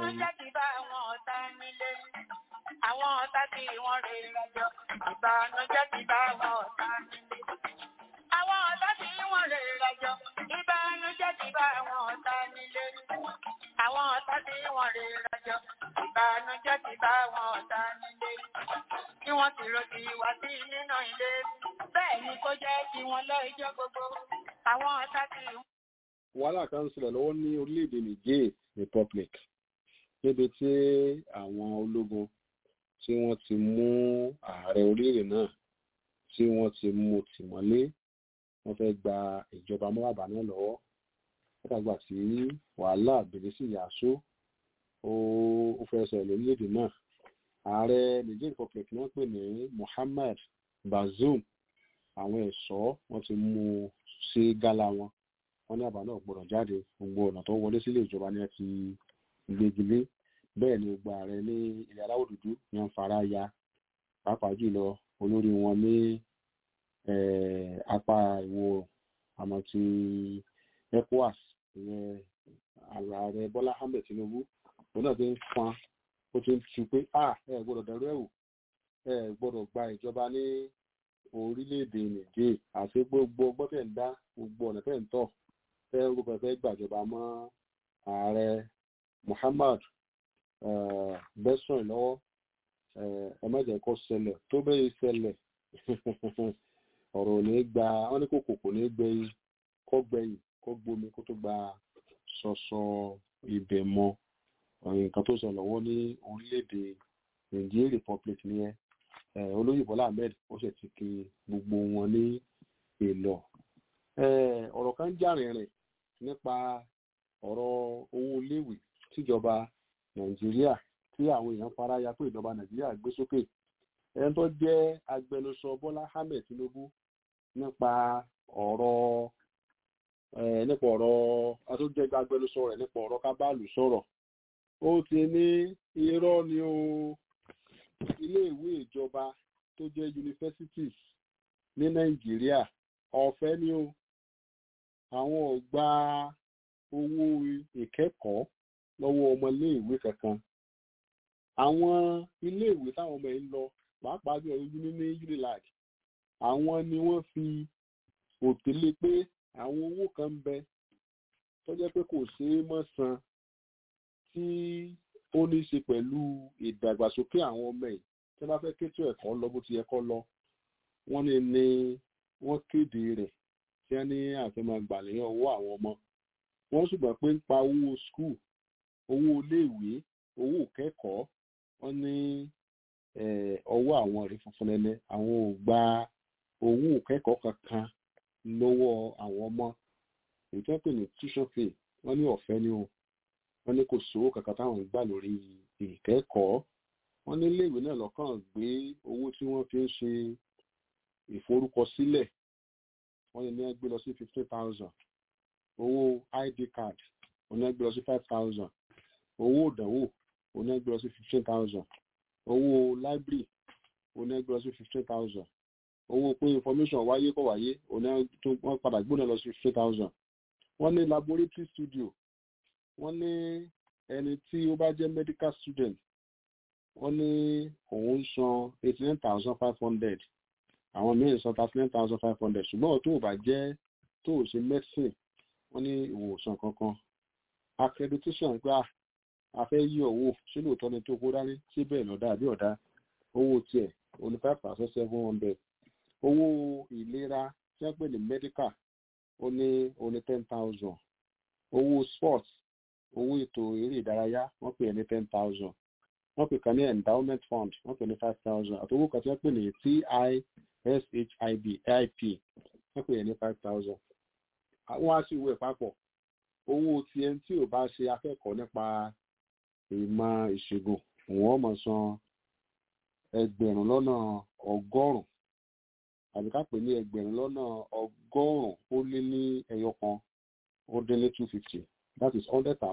Àwọn ọ̀tá tí wọ́n rè rẹjọ, ìbànújẹ́ ti bá àwọn ọ̀tá nílé. Àwọn ọ̀tá tí wọ́n rè rẹjọ, ìbànújẹ́ ti bá àwọn ọ̀tá nílé. Àwọn ọ̀tá tí wọ́n rè rẹjọ, ìbànújẹ́ ti bá àwọn ọ̀tá nílé. Kí wọ́n ti ròtì wá sí nínú ilé, bẹ́ẹ̀ ni kó jẹ́ kí wọ́n lọ ijó gbogbo. Àwọn ọ̀tá tí wàhálà kan ń ṣẹlẹ̀ lọ́wọ́ ní orílẹ̀-èdè Niger Republic níbi tí àwọn ológun tí wọ́n ti mú ààrẹ orílẹ̀-èdè náà tí wọ́n ti mú tìmọ́lé wọ́n fẹ́ gba ìjọba mọ́ràbà náà lọ́wọ́ látàgbà tí wàhálà bèrè sí yàsó ó fẹ́ ṣẹlẹ̀ lórílẹ̀-èdè náà. Ààrẹ Niger Republic náà pè ní Mohammed Bazoum àwọn ẹ̀ṣọ́ wọ́n ti mú sí gálà wọn wọ́n ní àbá náà gbọ́dọ̀ jáde gbogbo ọ̀nà tó wọlé sílé ìjọba ní ti gbégilé bẹ́ẹ̀ ni gbogbo ààrẹ ní ilẹ̀ aláwọ̀ dúdú ní wọ́n fara ya pàápàá jùlọ olórí wọn ní apá ìwọ̀ àmọ́ ti ECOWAS ìyẹn ààrẹ Bọ́lá Ahmed Tinubu òun náà ti ń fan ó ti ń tu pé ẹ gbọ́dọ̀ dẹrú ẹ̀wò ẹ gbọ́dọ̀ gba ìjọba ní orílẹ̀-èdè Niger àti gbogbo ọgbọ́n tẹ̀ ń dá gbogbo ọ̀nà tẹ̀ ń tọ̀ fẹ́ rúbọ fẹ́ gbàjọba mọ́ ààrẹ Muhammad Bazoum lọ́wọ́ ẹ má jẹ́ kó ṣẹlẹ̀ tó bẹ́ẹ̀ ṣẹlẹ̀ ọ̀rọ̀ ò ní gba wọ́n ní kòkò ní gbẹ̀yìn kó gbẹ̀yìn kó gbomi kó tó gba sọ̀sọ̀ ibẹ̀ mọ́ nǹkan tó sọ lọ́wọ́ ní orílẹ̀-èdè Niger Republic nìyẹn olóyè Bọ́lá Ahmed ó sì ti kí gbogbo wọn ní èlò ọ̀rọ̀ kan jà rìnrìn nípa ọ̀rọ̀ owó iléèwé tíjọba Nàìjíríà tí àwọn èèyàn fara ya pé ìjọba Nàìjíríà gbé sókè ẹni tó jẹ́ agbẹnusọ Bọ́lá Ahmed Tinubu nípa ọ̀rọ̀ àtúnjẹ́ agbẹnusọ rẹ̀ nípa ọ̀rọ̀ kábàlù sọ̀rọ̀ ó ti ní irọ́ ni o iléèwé ìjọba tó jẹ́ universities ní Nàìjíríà ọ̀fẹ́ ni o àwọn ò gba owó ìkẹ́kọ̀ọ́ lọ́wọ́ ọmọléèwé kankan àwọn iléèwé táwọn ọmọ yìí lọ pàápàá bí ọdún ní Unilag àwọn ni wọ́n fi òtélé pé àwọn owó kan ń bẹ tó jẹ́ pé kò ṣeé mọ́ san tí ó ní í ṣe pẹ̀lú ìdàgbàsókè àwọn ọmọ yìí tí wọ́n bá fẹ́ kétò ẹ̀kọ́ lọ bó ti yẹ kó lọ wọ́n ní wọ́n kéde rẹ̀ tí wọ́n ní àti máa gbà ní ọwọ́ àwọn ọmọ wọ́n ṣùgbọ́n pé ń pa owó skul owó iléèwé owó kẹ́kọ̀ọ́ wọ́n ní ọwọ́ àwọn rí funfun lẹ́lẹ́ àwọn ò gba owó kẹ́kọ̀ọ́ kankan lọ́wọ́ àwọn ọmọ èyí tó ń pè ní tuition fee wọ́n ní ọ̀fẹ́ ni o wọ́n ní kò sówó kankan táwọn gbà lórí ìkẹ́kọ̀ọ́ wọ́n ní iléèwé náà lọ́kàn gbé owó tí wọ́n fi ń ṣe ìforúkọsílẹ̀ wọ́n ní gbé lọ sí 15,000 owó ID card wọ́n ní gbé lọ sí 5,000 owó ìdánwò wọ́n ní gbé lọ sí 15,000 owó library wọ́n ní gbé lọ sí 15,000 owó pé information wáyé kò wáyé wọ́n padà gbóná lọ sí 15,000 wọ́n ní laboratory studio wọ́n ní ẹni tí ó bá jẹ́ medical student wọ́n ní òun san 89,500 àwọn mìíràn san 39,500 ṣùgbọ́n tó bá jẹ́ tó ṣe medicine wọ́n ní ìwòsàn kankan accreditation pé a fẹ́ yí owó ṣé lóòótọ́ ni tó kó dání sí bẹ́ẹ̀ lọ́dà àbí ọ̀dà owó tiẹ̀ oní 5,700 owó ìlera tí wọ́n pè ní medical ó ní 10,000 owó sports owó ètò eré ìdárayá wọ́n pè ní 10,000 wọ́n pè kan ní endowment fund wọ́n pè ní 5,000 àti owó kan tí wọ́n pè ní TISHIP wọ́n pè ní 5,000 àwọn á sì wọ ìpapọ̀ owó tí ẹni tí ò bá ṣe akẹ́kọ̀ọ́ nípa ìmọ̀ ìṣègùn wọ́n mọ̀ san ẹgbẹ̀rún lọ́nà ọgọ́rùn-ún àbí ká pè ní ẹgbẹ̀rún lọ́nà ọgọ́rùn-ún ó lé ní ẹyọ kan ó dín ní 250 that is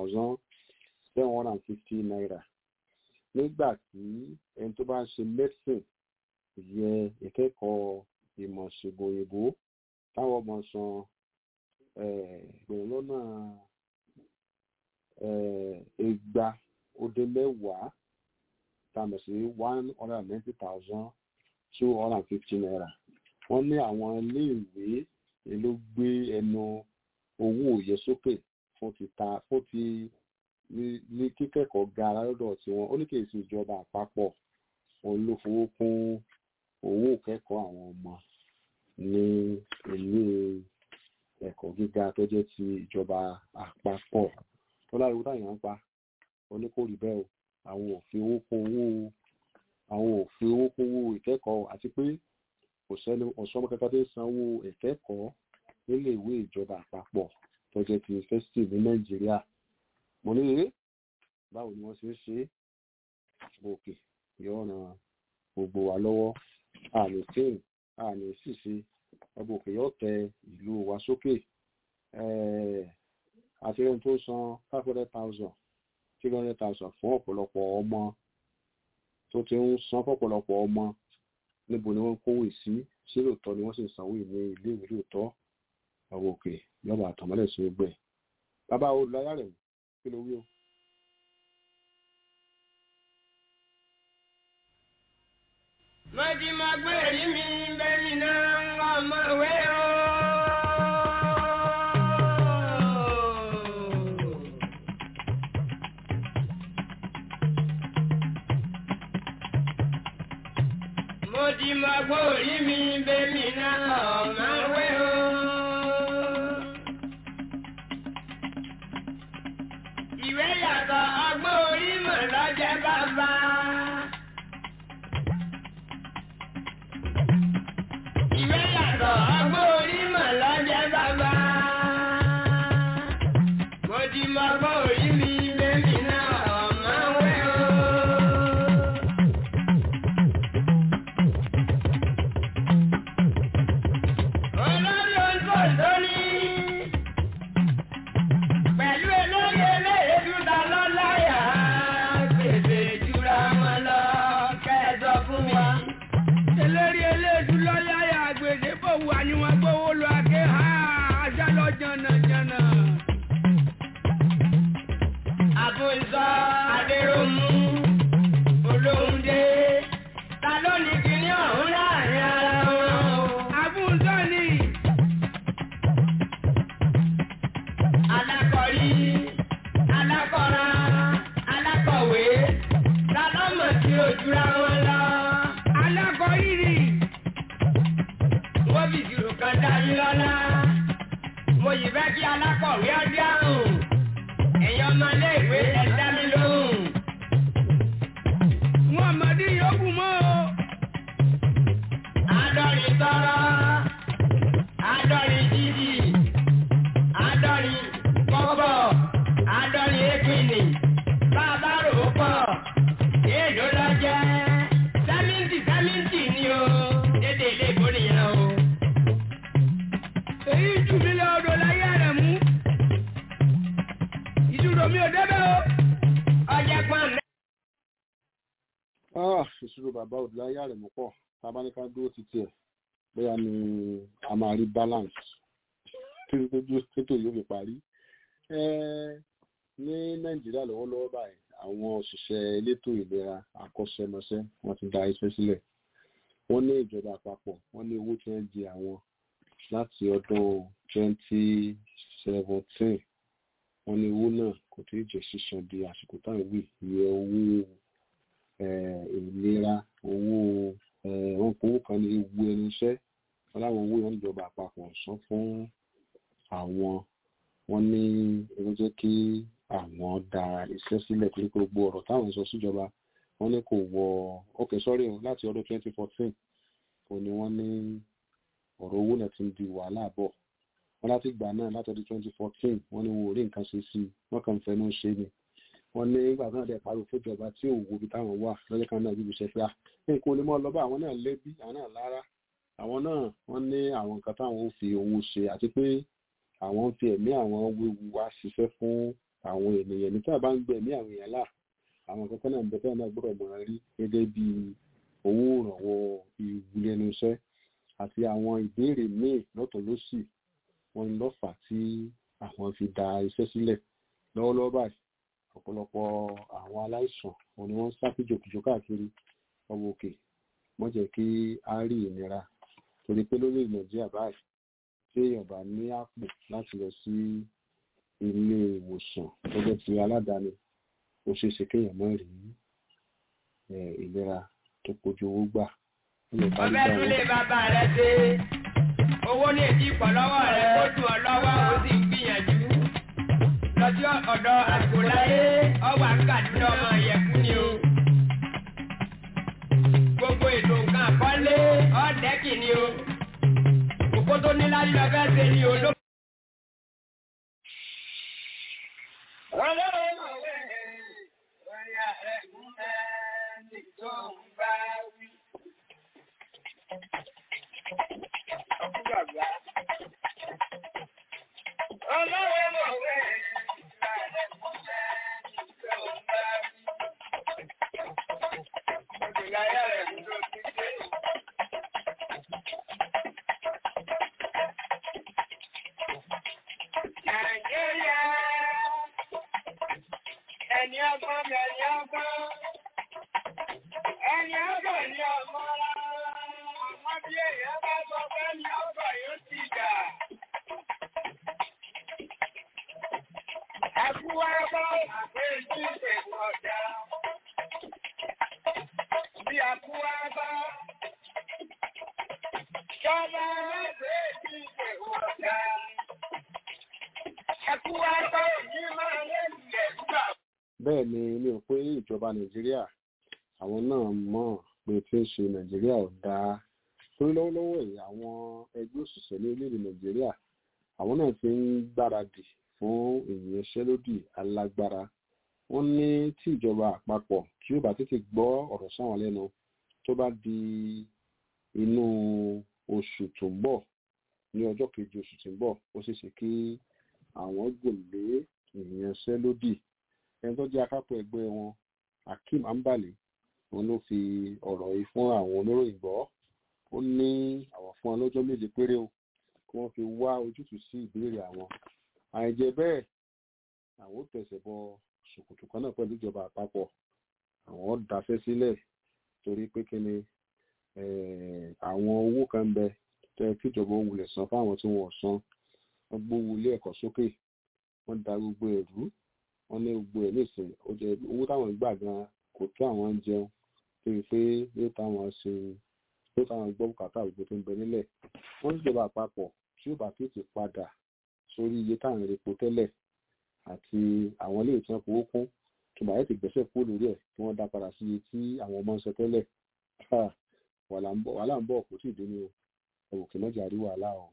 100,750 naira nígbà tí ẹni tó bá ń ṣe medicine yẹ ìkẹ́kọ̀ọ́ ìmọ̀ ìṣègùn òyìnbó táwọn ọmọ san ẹgbẹ̀rún lọ́nà igba ó dín mẹ́wàá tàbí sí 190,250 naira wọ́n ní àwọn iléèwé ló gbé ẹnu owó òye sókè fún ti ní kíkẹ́kọ̀ọ́ ga lọ́dọ̀ tí wọ́n ó ní kì í sí ìjọba àpapọ̀ òun ló fowó kún owó kẹ́kọ̀ọ́ àwọn ọmọ ní ilé ẹ̀kọ́ gíga tó jẹ́ ti ìjọba àpapọ̀ tó láriwo táyà ń pa oníkórì bẹ́ẹ̀ o àwọn ò fi owó kún owó ìkẹ́kọ̀ọ́ àti pé kò sẹ́ni ọ̀ṣọ́mọ kankan tó ń sanwó ìkẹ́kọ̀ọ́ nílé ìwé ìjọba àpapọ̀ tó jẹ́ ti yunifásitì ní Nàìjíríà mo ní eré báwo ni wọ́n ṣe ń ṣe òkè yóò ran gbogbo wa lọ́wọ́ àmì tíì àmì ṣìṣe ọgbọ̀n òkè yóò tẹ ìlú wa sókè àti ẹni tó san 500,000 300,000 fún ọ̀pọ̀lọpọ̀ ọmọ tó ti ń san fọ́pọ̀lọpọ̀ ọmọ níbo ni wọ́n kówó sí sí lóòótọ́ ni wọ́n sì sanwó ní ilé ìwé lóòótọ́ ọgbọ̀n òkè yọba àtọ̀mọ́lẹ̀ sí gbẹ bàbá olùlọ́yà rẹ̀ kí ló wí o. Mọ̀dí máa gbé èrí mi bẹ́ẹ̀ni náà ọmọ ìwé o. Mọ̀dí máa gbé èrí mi bẹ́ẹ̀ni náà ọmọ ìwé o. Ìwé yàtọ̀ ọgbọ́n orí mọ̀ lọ́jẹ́ bàbá. Ọgbọ́n orí mọ̀ lọ́jẹ́ bàbá. Mo ti mọ ọgbọ́n orí mi lẹ́mí náà ọmọ wẹ́ o. Olórí oúnjẹ lóní. Pẹ̀lú olórí eléyèdú ta lọ́láyà. Gbèsè jura wọn lọ kẹ́ẹ̀dọ̀ fún wa. Eléré eléyèdú lọ́láyà. Wà ní wọn gbówó lọ àké ha ajá lọ jànàjànà. Àbùsọ Adéròmù Olóhùndé ta ló ní kíní ọ̀hún láàrin ara wọn. Àbùsọ ni alákọ̀rí alákọ̀ra alákọ̀wé ta ló mọ̀ sí ojúra wọn lọ. Alákọ̀rí ni. Wọ́n bí ìṣirò kan dá yín lọ́lá. Mo yìí fẹ́ kí alákọ̀wé ọdún àrùn. Ẹ̀yin ọmọ iléèwé ẹ dá mi lóhùn. Wọ́n mọ̀dí yòókù mọ́ o. Àádọ́rin tọrọ, àádọ́rin jíjì, àádọ́rin kọ́kọ́, àádọ́rin ékìnì, bàbá rò ó pọ̀, èèlò lọ jẹ́, sẹ́mìntì ni o, dédé ilé ìbò nìyẹn o. Èyí jù mí lọ odò láyé rẹ̀ mú. Ìṣirò mi ò débẹ̀ o. Ọjà pọ́n mẹ́. Ìṣirò bàbá Odùláyé rẹ̀ mú pọ̀ tábánikà dúró títí ẹ̀ bóyá ni a máa rí balance títò yóò fi parí. Ní Nàìjíríà lọ́wọ́lọ́wọ́ báyìí àwọn òṣìṣẹ́ elétò ìlera akọ́ṣẹ́mọṣẹ́ wọ́n ti dá iṣẹ́ sílẹ̀. Wọ́n ní ìjọba àpapọ̀ wọ́n ní owó tí wọ́n jẹ àwọn láti ọdún 2017 wọ́n ní owó náà kò tí ì jẹ́ sísan di àsìkò táwọn wí iye owó ìlera owó wọn kò kan ní ewu ẹnu iṣẹ́ wọn láwọn owó yẹn ìjọba àpapọ̀ san fún àwọn wọ́n ní ẹni jẹ́ kí àwọn dá iṣẹ́ sílẹ̀ pé gbogbo ọ̀rọ̀ táwọn sọ síjọba wọ́n ní kò wọ láti ọdún 2014 kò ní wọ́n ní ọ̀rọ̀ owó náà ti ń di wàhálà bọ̀ wọ́n láti gbà náà látọdún 2014 wọ́n ní wọn ò rí nǹkan ṣe sí wọ́n kàn fẹnu ṣe ni wọ́n ní ìgbà náà dẹ̀ pariwo fúnjọba tí ò wo ibi táwọn wà lọ́jọ́ kan náà bíbi iṣẹ́ pé nǹkan olè mọ́ lọ́ba àwọn náà lẹ́bí àwọn náà lára àwọn náà wọ́n ní àwọn nǹkan táwọn ò fi owó ṣe àti pé àwọn ń fi ẹ̀mí àwọn wéwu wá ṣiṣẹ́ fún àwọn ènìyàn nígbà bá ń gbé ẹ̀mí àwọn èèyàn là àwọn nǹkan náà ń bẹ tẹ́lẹ̀ náà gbọ́dọ̀ mọ̀ rí gẹ́gẹ́ bí owó ìrànwọ́ ìwúlẹ́nu iṣẹ́ àti àwọn ìbéèrè míì lọ́tọ̀ lósì wọn ń lọ́fà tí àwọn fi da iṣẹ́ sílẹ̀ lọ́wọ́lọ́wọ́ báyìí ọ̀pọ̀lọpọ̀ àwọn aláìsàn wọn ni wọ́n ń sá kíjokìjo káàkiri ọmọ òkè wọ́n jẹ́ kí á rí ìnira torí pé lórí Nàìjíríà báyìí tí èèyàn bá ní àpò láti lọ sí ilé ìwòsàn gẹ́gẹ́ ti aládàáni ó ṣeé ṣe kéèyàn mọ́ rí ìlera tó kojú owó gbà. Ọbẹ̀ tún lè bàbá rẹ̀ ṣe owó ní èdè ìpọ̀ lọ́wọ́ rẹ̀ kó dùn ọ lọ́wọ́ o. ọ̀dọ̀ àgbòláyé ọwà kàdúrà ọmọ ìyẹ̀kú ni o. Gbogbo ètò nǹkan àkọ́lé ọ̀dẹ́kì ni o. Òkú tó ní láyé lọ fẹ́ ṣe ni o. Bẹ́ẹ̀ ni mi ò pé ìjọba Nàìjíríà àwọn náà mọ̀ pé tí ń ṣe Nàìjíríà ò dáa torí lọ́wọ́lọ́wọ́ yìí àwọn ẹgbẹ́ òṣìṣẹ́ ní orílẹ̀-èdè Nàìjíríà àwọn náà ti ń gbáradì fún ìyanṣẹ́lódì alágbára. Wọ́n ní tí ìjọba àpapọ̀ tí ó bá tètè gbọ́ ọ̀rọ̀ sáwọn lẹ́nu tó bá di inú oṣù tó ń bọ̀ ní ọjọ́ kejì oṣù tó ń bọ̀ ó ṣeé ṣe kí àwọn gòlé ìyanṣẹ́lódì. Ẹni tó jẹ́ akápò ẹgbẹ́ wọn Akeem Ambali òun ló fi ọ̀rọ̀ yìí fún àwọn oníròyìn gbọ́. Ó ní àwọn fún wọn lọ́jọ́ méje péré o kí wọ́n fi wá ojútùú sí ìbéèrè àwọn. Àìjẹ́ bẹ́ẹ̀ àwọn ò tẹ̀sẹ̀ bọ ṣòkòtò kan náà pẹ̀lú ìjọba àpapọ̀. Àwọn dáṣẹ́ sílẹ̀ torí pé kí ni àwọn owó kan bẹ tẹ́ kí ìjọba ó wulẹ̀ san fáwọn tí wọ́n san. Wọ́n gbówó ilé ẹ̀kọ́ sókè, wọ́n da gbogbo ẹ̀rú, wọ́n ní gbogbo ẹ̀ nísìn ó jẹ́ owó táwọn gbà gan kò tó àwọn ń jẹun torí pé yóò táwọn gbọ́ bùkátà gbogbo tó ń bẹ nílẹ̀. Wọ́n níjọba àpapọ̀ tí ó bá tètè padà sórí iye táwọn epo tẹ́lẹ̀ àti àwọn ilé ìtàn fowó kún tó bá yẹ ti gbẹ́sẹ̀ kúrò lórí ẹ̀ kí wọ́n dá padà sí iye tí àwọn ọmọ ń sọ tẹ́lẹ̀. Wàhálà ń bọ̀ kò tí ì dé ní ẹ̀wò kí mọ́jà rí wàhálà o.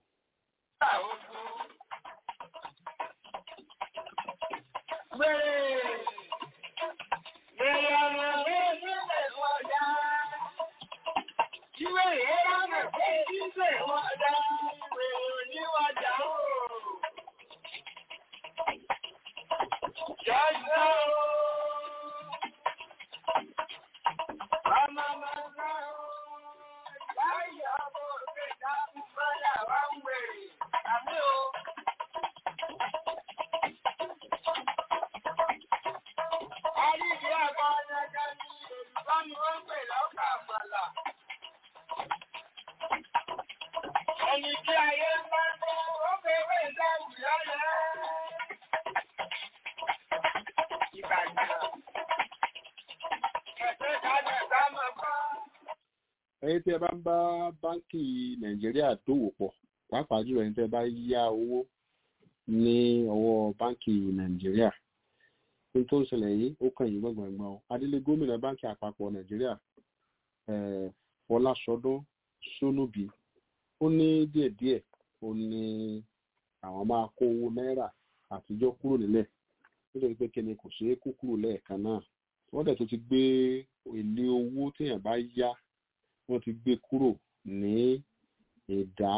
Ẹ̀yin tí ẹ bá ń bá báńkì Nàìjíríà dòwò pọ̀ pàápàá jùlọ ẹni tí ẹ bá yá owó ní ọwọ́ báńkì Nàìjíríà ní tó ń ṣẹlẹ̀ yìí ó kàn yín gbọ̀ngbọ̀ngbọ̀n o. Adélé gómìnà báńkì àpapọ̀ Nàìjíríà Fọláṣọdún Ṣónúbì ó ní díẹ̀díẹ̀ ó ní àwọn máa kó owó náírà àtijọ́ kúrò nílẹ̀ nítorí pé kíni kò ṣeé kó kúrò lẹ́ẹ̀kan náà. Wọ́n dẹ̀ tó ti gbé èlé owó téèyàn bá yá wọ́n ti gbé kúrò ní ìdá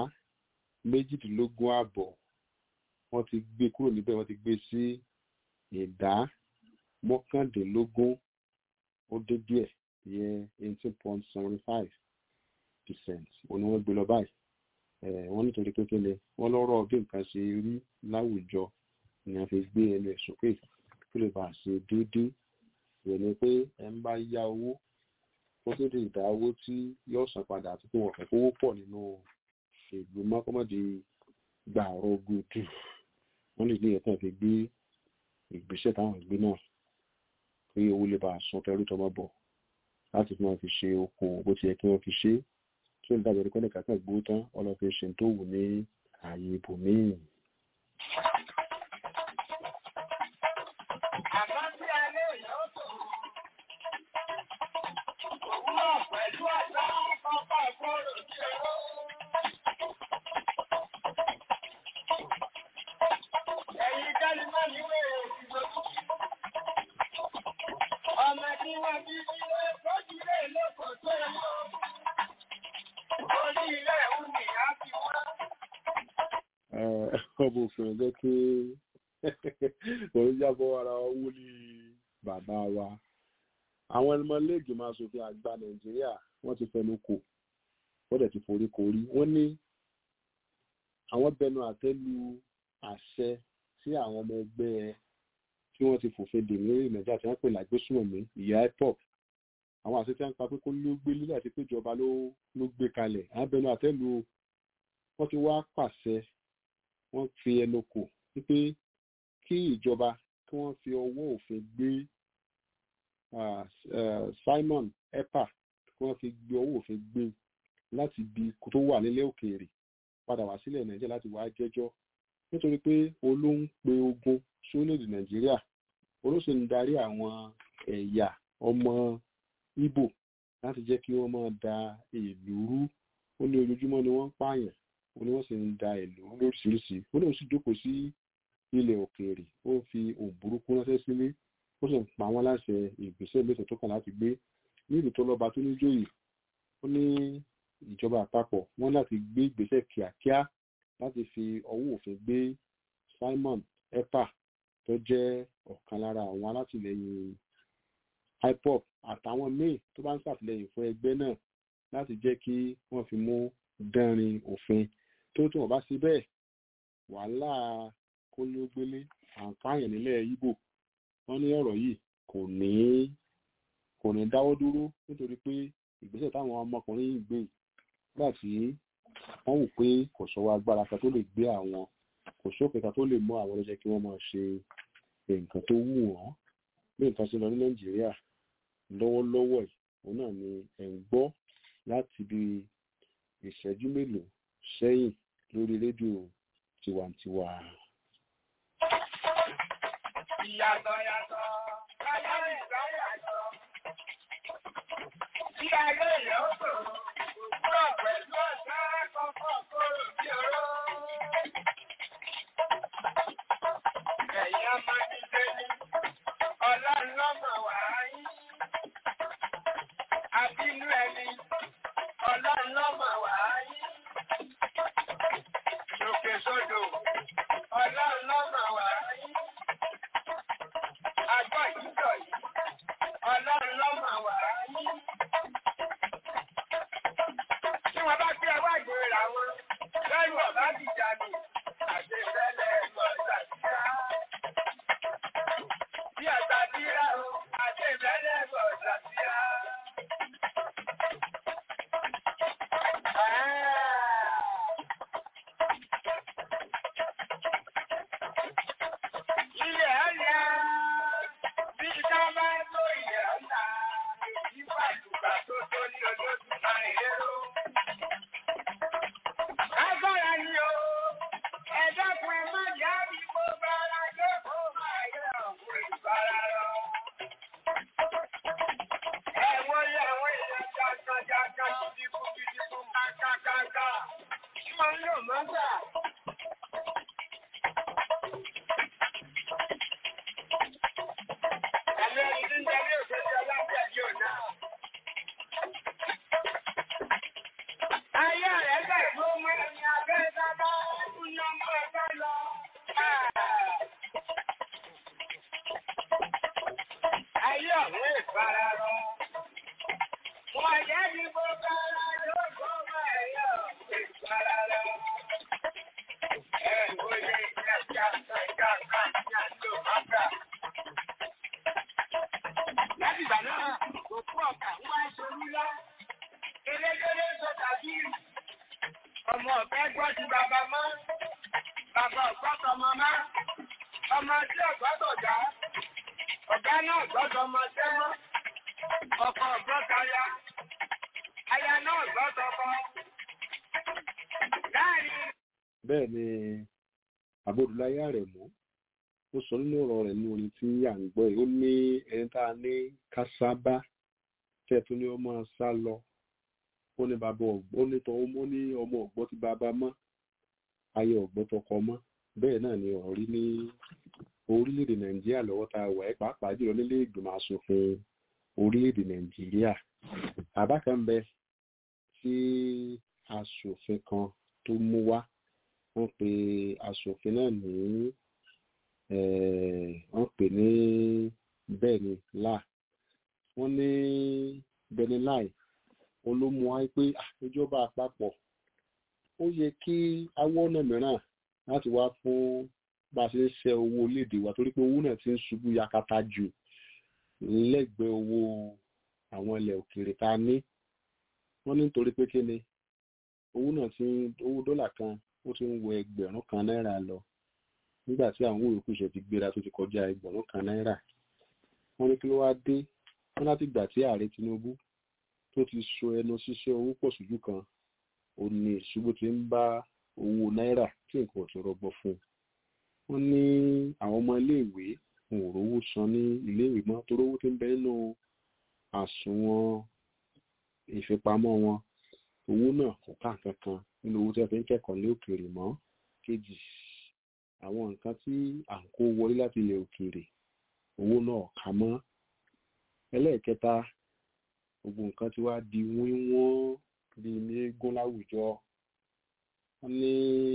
18.5. Wọ́n ti gbé kúrò níbẹ̀ wọ́n ti gbé sí ìdá 19 ó dé díẹ̀ ìyẹn 18.75%. Òní wọ́n gbé lọ báyìí. Wọ́n nítorí pé kíni wọ́n lọ́rọ̀ bí nǹkan ṣe rí láwùjọ ni a fi gbé ẹnu ẹ̀ sókè kí lè bàa ṣe déédéé. Ìyẹn ni pé ẹ ń bá yá owó wọ́n tó dé ìdá owó tí yóò san padà àti pé wọ́n fẹ́ kówó pọ̀ nínú ìlú mọ́kànmọ́dé gbà ọ̀rọ̀ gòdù. Wọ́n lè ní ẹ̀kan fi gbé ìgbésẹ̀ táwọn ìgbé náà pé owó lè bá san tẹrú tọmọ bọ̀ láti fi máa fi ṣe okòwò bó ti yẹ kí wọ́n fi ṣe tí ó ń dàbẹ̀rẹ̀ pẹ́ẹ́nì kankan gbowó tán ọlọ́fin ṣe tó wù ní ààyè ibòmíì. Àmọ́ tí a lè yọ̀ tó. Òwúrọ̀ pẹ̀lú àṣà ọkọ̀ àkọ́rò tí ó. Ẹ̀yin kẹ́lí máa ní wèrè òṣìṣẹ́. Ọmọ tí wọ́n bí sílé lójú lé lóko tó yọ. Orí ilé ìwú ni a fi wá. Ọmọ òfin jẹ́ kí òun jábọ̀ ara owó ní bàbá wa. Àwọn ọmọ léègì máa ṣòfin àgbà Nàìjíríà wọ́n ti fẹnu kò wọ́n dẹ̀ ti forí korí. Wọ́n ní àwọn bẹnu àtẹ́lu àṣẹ sí àwọn ọmọ ẹgbẹ́ tí wọ́n ti fòfin dè ní Nàìjíríà tí wọ́n pè lágbésùmọ̀mí ìyá IPOB. Àwọn àṣẹ tí wọ́n pa pé kó ló gbé lílẹ̀ àti pé ìjọba ló gbé kalẹ̀. Àwọn bẹnu àtẹ́lu wọ́n ti wá pàṣẹ wọ́n fi ẹnu kò wípé kí ìjọba kí wọ́n fi ọwọ́ òfin gbé Simon Ekpa kí wọ́n fi gbé ọwọ́ òfin gbé láti ibi tó wà nílẹ̀ òkèèrè padà wá sílẹ̀ Nàìjíríà láti wá jẹ́jọ́ nítorí pé olóhùn pé ogun sórílẹ̀-èdè Nàìjíríà olóṣèlú ń darí àwọn ẹ̀yà ọmọ Ìgbò láti jẹ́ kí wọ́n máa da ìlú rú. Ó ní ojoojúmọ́ ni wọ́n ń pààyàn ó ní wọ́n sì ń da ìlú lóríṣiríṣi. Ó lóun sì jókòó sí ilẹ̀ òkèèrè ó ń fi ohun burúkú ránṣẹ́ sílé ó sì ń pa wọ́n láṣẹ ìgbésẹ̀ mẹ́sàn tó kàn láti gbé ní ìlú tó lọ́ba tó níjòyè. Ó ní ìjọba àpapọ̀ wọ́n láti gbé ìgbésẹ̀ kíákíá láti fi ọwọ́ òfin gbé Simon Ekpa tó jẹ́ ọ̀kan lára àwọn alátìlẹyìn IPOB àtàwọn míì tó bá ń ṣàtìlẹyìn fún ẹgbẹ́ náà láti jẹ́ kí wọ́n fi mú dánrin òfin tó tí wọ́n bá sí bẹ́ẹ̀ wàhálà kólógbélé àǹfààyàn nílẹ̀ Ìgbò. Wọ́n ní ọ̀rọ̀ yìí kò ní dáwọ́ dúró nítorí pé ìgbésẹ̀ táwọn ọmọkùnrin yìí gbé nígbà tí wọ́n wò pé kò sọ́wọ́ agbára kan tó lè gbé àwọn kò sófin kan tó lè mú àwọn ọlọ́jẹ́ kí wọ́n máa ṣe nǹkan tó wù wọ́n bí nǹkan ṣe lọ ní Nàìjíríà lọ́wọ́lọ́wọ́ yìí òun náà ni ẹ̀ ń gbọ́ láti bí ìṣẹ́jú mélòó sẹ́yìn lórí rédíò tiwantiwa. Ìyàtọ̀ yàtọ̀, káyọ̀ ìgbà yàtọ̀. Tí ayé rẹ̀ ó sòrò, òwúrọ̀ pẹ̀lú ọ̀sán kọ̀ọ̀kan kóró bí oró. Ẹ̀yin ọmọ nílé ní Ọlọ́run lọ́mọ wàáyí. Abínú ẹni Ọlọ́run lọ́mọ wàáyí. Sókè sódò Ọlọ́run lọ́mọ wàáyí. Àgbọ̀ ìjọ yìí Ọlọ́run lọ́mọ wàáyí. Tí wọ́n bá gbé ẹwà ìgbéra wọn, lẹ́rù ọ̀bá dìjà lò, àṣefẹ́lẹ́ ẹ̀gbọ́n ìgbàdíra. Bí àgbàdíra o, àṣefẹ́lẹ́ ẹ̀gbọ́n ìgbàdíra. Ilẹ̀ ọ̀la, bí iná bá ń tó ilẹ̀ ọ̀la, èyí pàdùgbà tó tó ní olóòtú máa ń lérò. Agbára ni o, ẹ̀dọ́kùn ẹ má yá bí mo bára lóko máa yẹ ọ̀pọ̀ ìbára lọ. Ẹ̀wọ̀n yẹ àwọn èèyàn jàǹkàjàǹkà gidigbó kàkàkàkà. Kí wọ́n lò mọ́gbà. Ẹ̀mí ẹni tí ń darí òṣèlú aláǹtẹ̀ yóò náà. Ayé rẹ̀ bẹ̀ tó mọ́ ẹni abẹ́ sábà fún ní ọmọ ẹgbẹ́ lọ. Ayé ọ̀hún ìfara rọ. Wọ́n jẹ́ bí gbogbo ara yóò gbọ́mọ ẹ̀yọ́ ìfara rọ. Ẹ̀wọ̀n lè jẹ́ jàǹkàjàǹkà ní àjò bàbá. Láti ìgbà náà, òkú ọ̀kà ń wá ṣorú lá. Elégéré sọ tàbí ọmọ ọ̀fẹ́ gbọ́ ti bàbá mọ́. Bàbá ọ̀gbọ́tọ̀ ọmọ mọ́. Ọmọ tí ọ̀gbọ́tọ̀ já. Ọ̀gá náà gbọ́dọ̀ ọmọ tẹ́ mọ́. Ọkọ ọ̀gbọ́tọ̀ aya. Aya náà gbọ́dọ̀ ọkọ. Láàrin. Bẹ́ẹ̀ ni Abódúláyé Àrẹ̀mú ó sọ nínú ọ̀rọ̀ rẹ̀ ní orin tí à ń gbọ́ yìí ó ní ẹni tá a ní kásábá tẹ́tún ní ọmọ sá lọ ó ní bàbá ọ̀gbọ́n ó ní ọmọ ọ̀gbọ́n ti bàbá mọ́ ayé ọ̀gbọ́n tọkọ mọ́ bẹ́ẹ̀ náà ni ọ̀rọ̀ rí ní orílẹ̀-èdè nàìjíríà lọ́wọ́ tá a wà ẹ́ pàápàá jùlọ nílé ìgbìmọ̀ asòfin orílẹ̀-èdè nàìjíríà àbá kan bẹ tí asòfin kan tó mú wá wọ́n pe asòfin náà ní wọ́n pè ní bẹ́ẹ̀ni láà wọ́n ní bẹ́ẹ̀ni láì olómú wáyé pé ìjọba àpapọ̀ ó yẹ kí awọ́nà mìíràn láti wá fún bá a ṣe ń ṣe owó orílẹ̀-èdè wa torí pé owó náà ti ń ṣubú yakata jù lẹ́gbẹ̀ẹ́ owó àwọn ilẹ̀ òkèèrè tá a ní wọ́n ní nítorí pé kíni owó náà owó dọ́là kan ó ti ń wọ ẹgbẹ̀rún kan náírà lọ nígbà tí àwọn òyìnbó ṣe ti gbéra tó ti kọjá ẹgbẹ̀rún kan náírà wọ́n ní kí ló wá dé wọ́n láti gbà tí ààrẹ Tinubu tó ti so ẹnu ṣíṣẹ́ owó pọ̀ sójú kan ó ní ìṣubú ti ń bá owó náírà tí nǹkan ò ti rọgbọ fún un wọ́n ní àwọn ọmọ iléèwé wọn ò rówó san ní iléèwé mọ́ torí owó tí ń bẹ nínú àsùnwọ̀n ìfipamọ́ wọn owó náà kò ká nǹkan kan nínú owó tí wọ́n fi ń kẹ́kọ̀ọ́ ní òkèèrè mọ́ kejì àwọn nǹkan tí à ń kó wọlé láti ilẹ̀ òkèèrè owó náà kà mọ́ ẹlẹ́ẹ̀kẹta gbogbo nǹkan tí wàá di wíwọ́n bíi ní gún láwùjọ wọ́n ní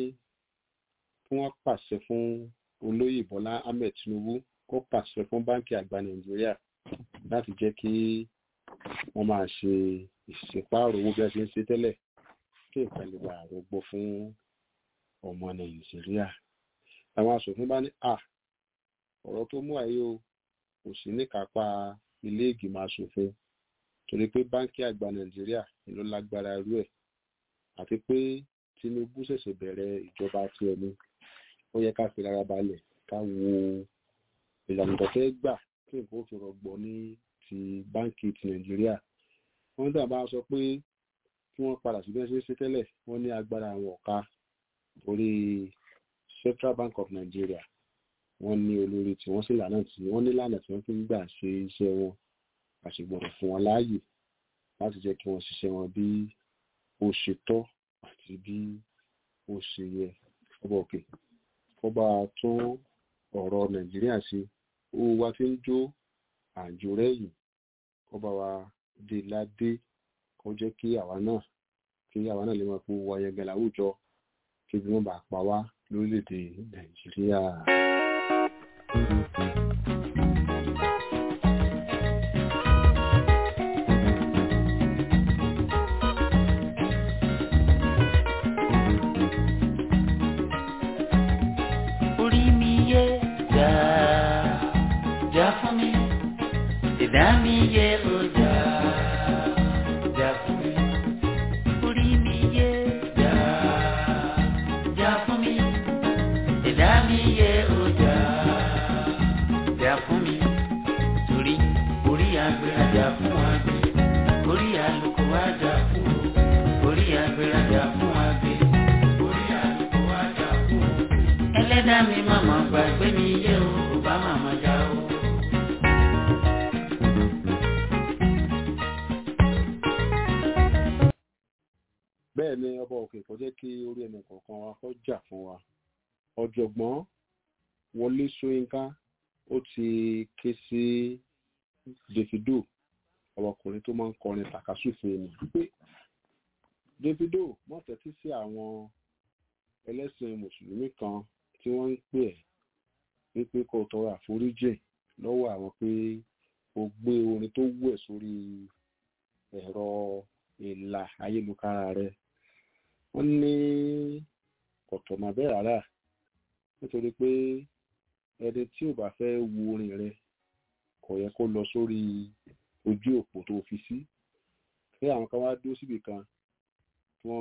kí wọ́n pàṣẹ fún olóyè Bọ́lá Ahmed Tinubu kó pàṣẹ fún báńkì àgbà Nàìjíríà láti jẹ́ kí wọ́n máa ṣe ìṣèpààrọ̀ owó bí a ṣe ń ṣe tẹ́lẹ̀ kí nǹkan lè wà rọgbọ fún ọmọ Nàìjíríà àwọn aṣòfin bá ní ọ̀rọ̀ tó mú àyè o kò sí níkápá ilé ìgbìmọ̀ aṣòfin torí pé báńkì àgbà Nàìjíríà ló lágbára irú ẹ̀ àti pé Tinubu ṣẹ̀ṣẹ̀ bẹ̀rẹ̀ ìjọba tiẹ̀ ni ó yẹ ká fi rárá balẹ̀ ká wo ìlànà tó fẹ́ gbà kí nǹkan ó fi rọgbọ ní ti báńkì ti Nàìjíríà wọ́n dábàá sọ pé kí wọ́n padà sí bí wọ́n ṣe ń ṣe tẹ́lẹ̀ wọ́n ní agbára àwọn ọ̀ka orí Central Bank of Nigeria wọ́n ní olórí tí wọ́n sì lànà tí wọ́n ní lànà tí wọ́n fi ń gbà ṣe iṣẹ́ wọn àṣegbọ̀dọ̀ fún wọn láàyè láti jẹ́ kí wọ́n ṣiṣẹ́ wọn bí ó ṣe tọ́ àti bí ó ṣe yẹ ọba òkè ọba tún ọ̀rọ̀ Nàìjíríà ṣe owó wa ti ń jó àjò rẹ́yìn ọba wa dé ládé kó jẹ́ kí àwa náà lè máa fún wa yẹgẹ láwùjọ kí bí wọ́n bá pa wá lórílẹ̀‐èdè Nàìjíríà. Orí mi yé jà fún mi, ìdá mi yé o jà fún mi. Orí mi yé jà fún mi, ìdá mi yé o jà fún mi. Torí orí agbérajà fún àgbẹ̀, orí àlùkò àjà fún o. Orí agbérajà fún àgbẹ̀, orí àlùkò àjà fún o. Ẹlẹ́dàá mi màmá gbàgbé mi yé o, ò bá màmá já o. bẹ́ẹ̀ ni ọba òkè kò jẹ́ kí orí ẹnì kọ̀ọ̀kan wa kó jà fún wa ọ̀jọ̀gbọ́n Wọlé Ṣóyínká ó ti ké sí Davido ọmọkùnrin tó máa ń kọrin tàkasúfè ni pé Davido má tẹ́tí sí àwọn ẹlẹ́sìn mùsùlùmí kan tí wọ́n ń pè ẹ́ wípé kó tọrọ àforíjì lọ́wọ́ àwọn pé ó gbé orin tó wù ẹ́ sórí ẹ̀rọ ìlà ayélujára rẹ̀ wọ́n ní kọ̀tọ̀mọ̀ bẹ́ẹ̀ rárá nítorí pé ẹni tí ò bá fẹ́ wo orin rẹ̀ kò yẹ kó lọ sórí ojú òpó tó fi sí pé àwọn kan wá dó síbì kan kí wọ́n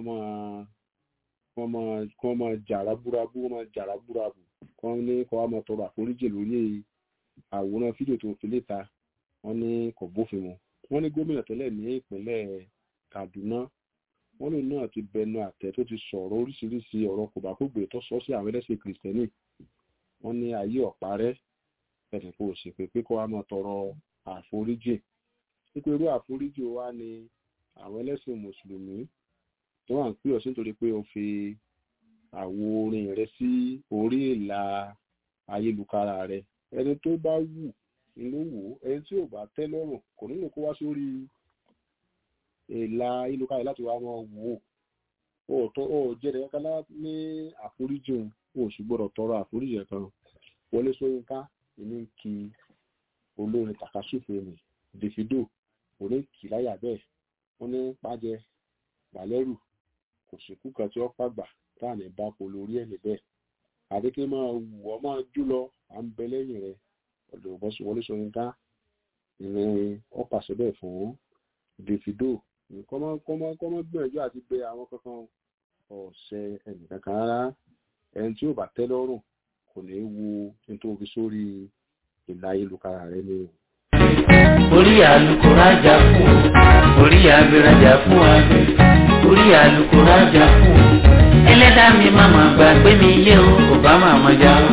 máa jàrá búrabú wọ́n máa jàrá búrabù kí wọ́n ní kó wá máa tọrọ àforíjì lórí àwòrán fídíò tó fi léta wọ́n ní kò bófin mu wọ́n ní gómìnà tẹ́lẹ̀ ní ìpínlẹ̀ Kaduna wọ́n lòun náà ti bẹnu àtẹ́ tó ti sọ̀rọ̀ oríṣiríṣi ọ̀rọ̀ kòbákùgbé tó sọ sí àwọn ẹlẹ́sìn Kìrìsìtẹ́nì wọ́n ní ayé ọ̀parẹ́ ẹnì kò sì pé kó wá máa tọrọ àforíjì nípa irú àforíjì wa ni àwọn ẹlẹ́sìn mùsùlùmí tó wà ń pè ọ́ sí nítorí pé o fi àwo orin rẹ sí orí ìlà ayélujára rẹ ẹni tó bá wù ló wò ẹni tí ò bá tẹ́ lọ́rùn kò nílò kó wá sórí ìlà ayélujára láti wá máa wò ó jẹ́rẹ̀ ẹ̀kálá ní àforíjì o sì gbọ́dọ̀ tọrọ àforíjì kan Wọlé Ṣóyínká ní kí olórin tàkasúfèé ni Davido òní kì láyà bẹ́ẹ̀ wọ́n ní pàjẹ gbàlẹ́rù kò síkú kan tí ó pàgbà táàní bá kò lórí ẹ̀ níbẹ̀ àdéké máa wù ọ́ máa jú lọ à ń bẹ lẹ́yìn rẹ̀ ọ̀dọ̀ bọ́sù Wọlé Ṣóyínká ìrìn ó pàṣẹ bẹ́ẹ̀ fún Davido kọ́mọ́ gbìyànjú àti bẹ àwọn kankan ọ̀sẹ̀ ẹnìkankan rárá ẹni tí ò bá tẹ́ lọ́rùn kò ní wo nítorí sórí ìlà ayélujára rẹ ni. orí àlùkò rájà fún orí àgbérajà fún àgbẹ̀ orí àlùkò rájà fún ẹlẹ́dàá mi màmá gbàgbé mi yé o kò bá màmá já o.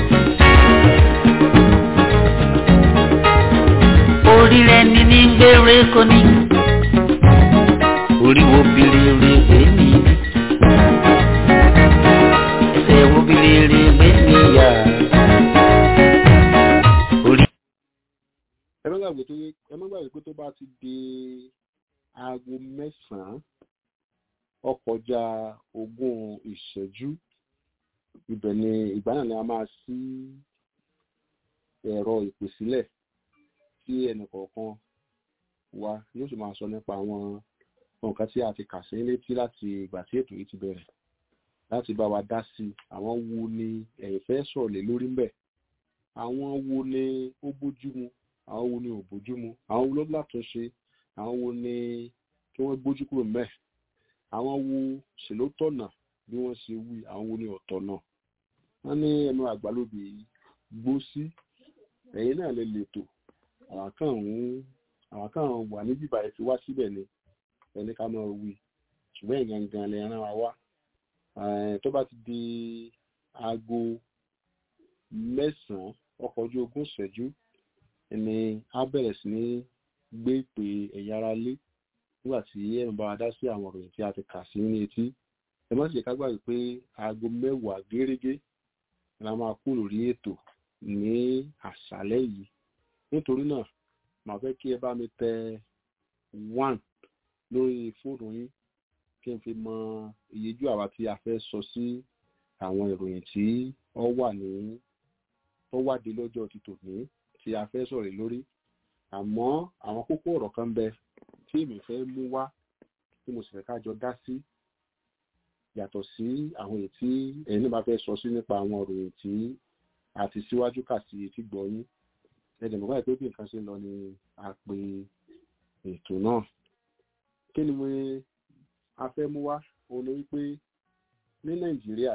orí rẹ ní ní gbére kò ní orí wo bìrìrì gbé mi ẹsẹ̀ wo bìrìrì gbé mi yá. ẹ má gbàgbé pé tó bá ti di aago 9:00 ó kọjá 20 ìṣẹ́jú ibẹ̀ ni ìgbà náà ni a máa ṣí ẹ̀rọ ìpè sílẹ̀ tí ẹnìkọ̀ọ̀kan wa yóò sì máa sọ nípa àwọn nǹkan tí a ti kà sí létí láti ìgbà tí ètò yìí ti bẹ̀rẹ̀ láti bá wa dá sí àwọn wo ni ẹ̀yin fẹ́ sọ̀rọ̀ lé lórí ń bẹ̀ àwọn wo ni ó bójúmu àwọn wo ni ò bójúmu àwọn wo ló látúnṣe àwọn wo ni kí wọ́n gbójú kúrò mẹ́ àwọn wo sì ló tọ̀nà bí wọ́n ṣe wí àwọn wo ni ọ̀tọ̀nà wọ́n ní ẹnu àgbàlóbi gbó sí ẹ̀yin náà lè lètò àwọn kan wà ní bíbá ẹ̀ fi wá síbẹ̀ ni ẹni ká máa wí ṣùgbọ́n ẹ̀yìn gangan lè rán wa wá tó bá ti di aago 9:00 ó kọjá 20 ìṣẹ́jú ni a bẹ̀rẹ̀ sí ní gbé ìpè ẹ̀yà ara lé nígbà tí ẹnu bá wa dá sí àwọn ọ̀rọ̀ tí a ti kà sí ní etí ẹ má sì jẹ́ ká gbàgbé pé aago 10 gẹ́rẹ́gẹ́ la máa kú lórí ètò ní àṣálẹ́ yìí nítorí náà màá fẹ́ kí ẹ bá mi tẹ 1 lórí fóònù yín kí n fi mọ iyejú àwa tí a fẹ́ sọ sí àwọn ìròyìn tí ó wà dé lọ́jọ́ ti tòní tí a fẹ́ sọ̀rọ̀ lórí àmọ́ àwọn kókó ọ̀rọ̀ kan bẹ tí èmi fẹ́ mú wá tí mo sì fẹ́ ká jọ dá sí yàtọ̀ sí àwọn èyí tí ẹ̀yin náà bá fẹ́ sọ sí nípa àwọn ìròyìn tí a ti síwájú kà sí etí gbọ́ yín ẹ̀dẹ̀ mọ̀ báyìí pé bí nǹkan ṣe ń lọ ni a pe ètò náà kí ni a fẹ́ mú wá òun ni wípé ní Nàìjíríà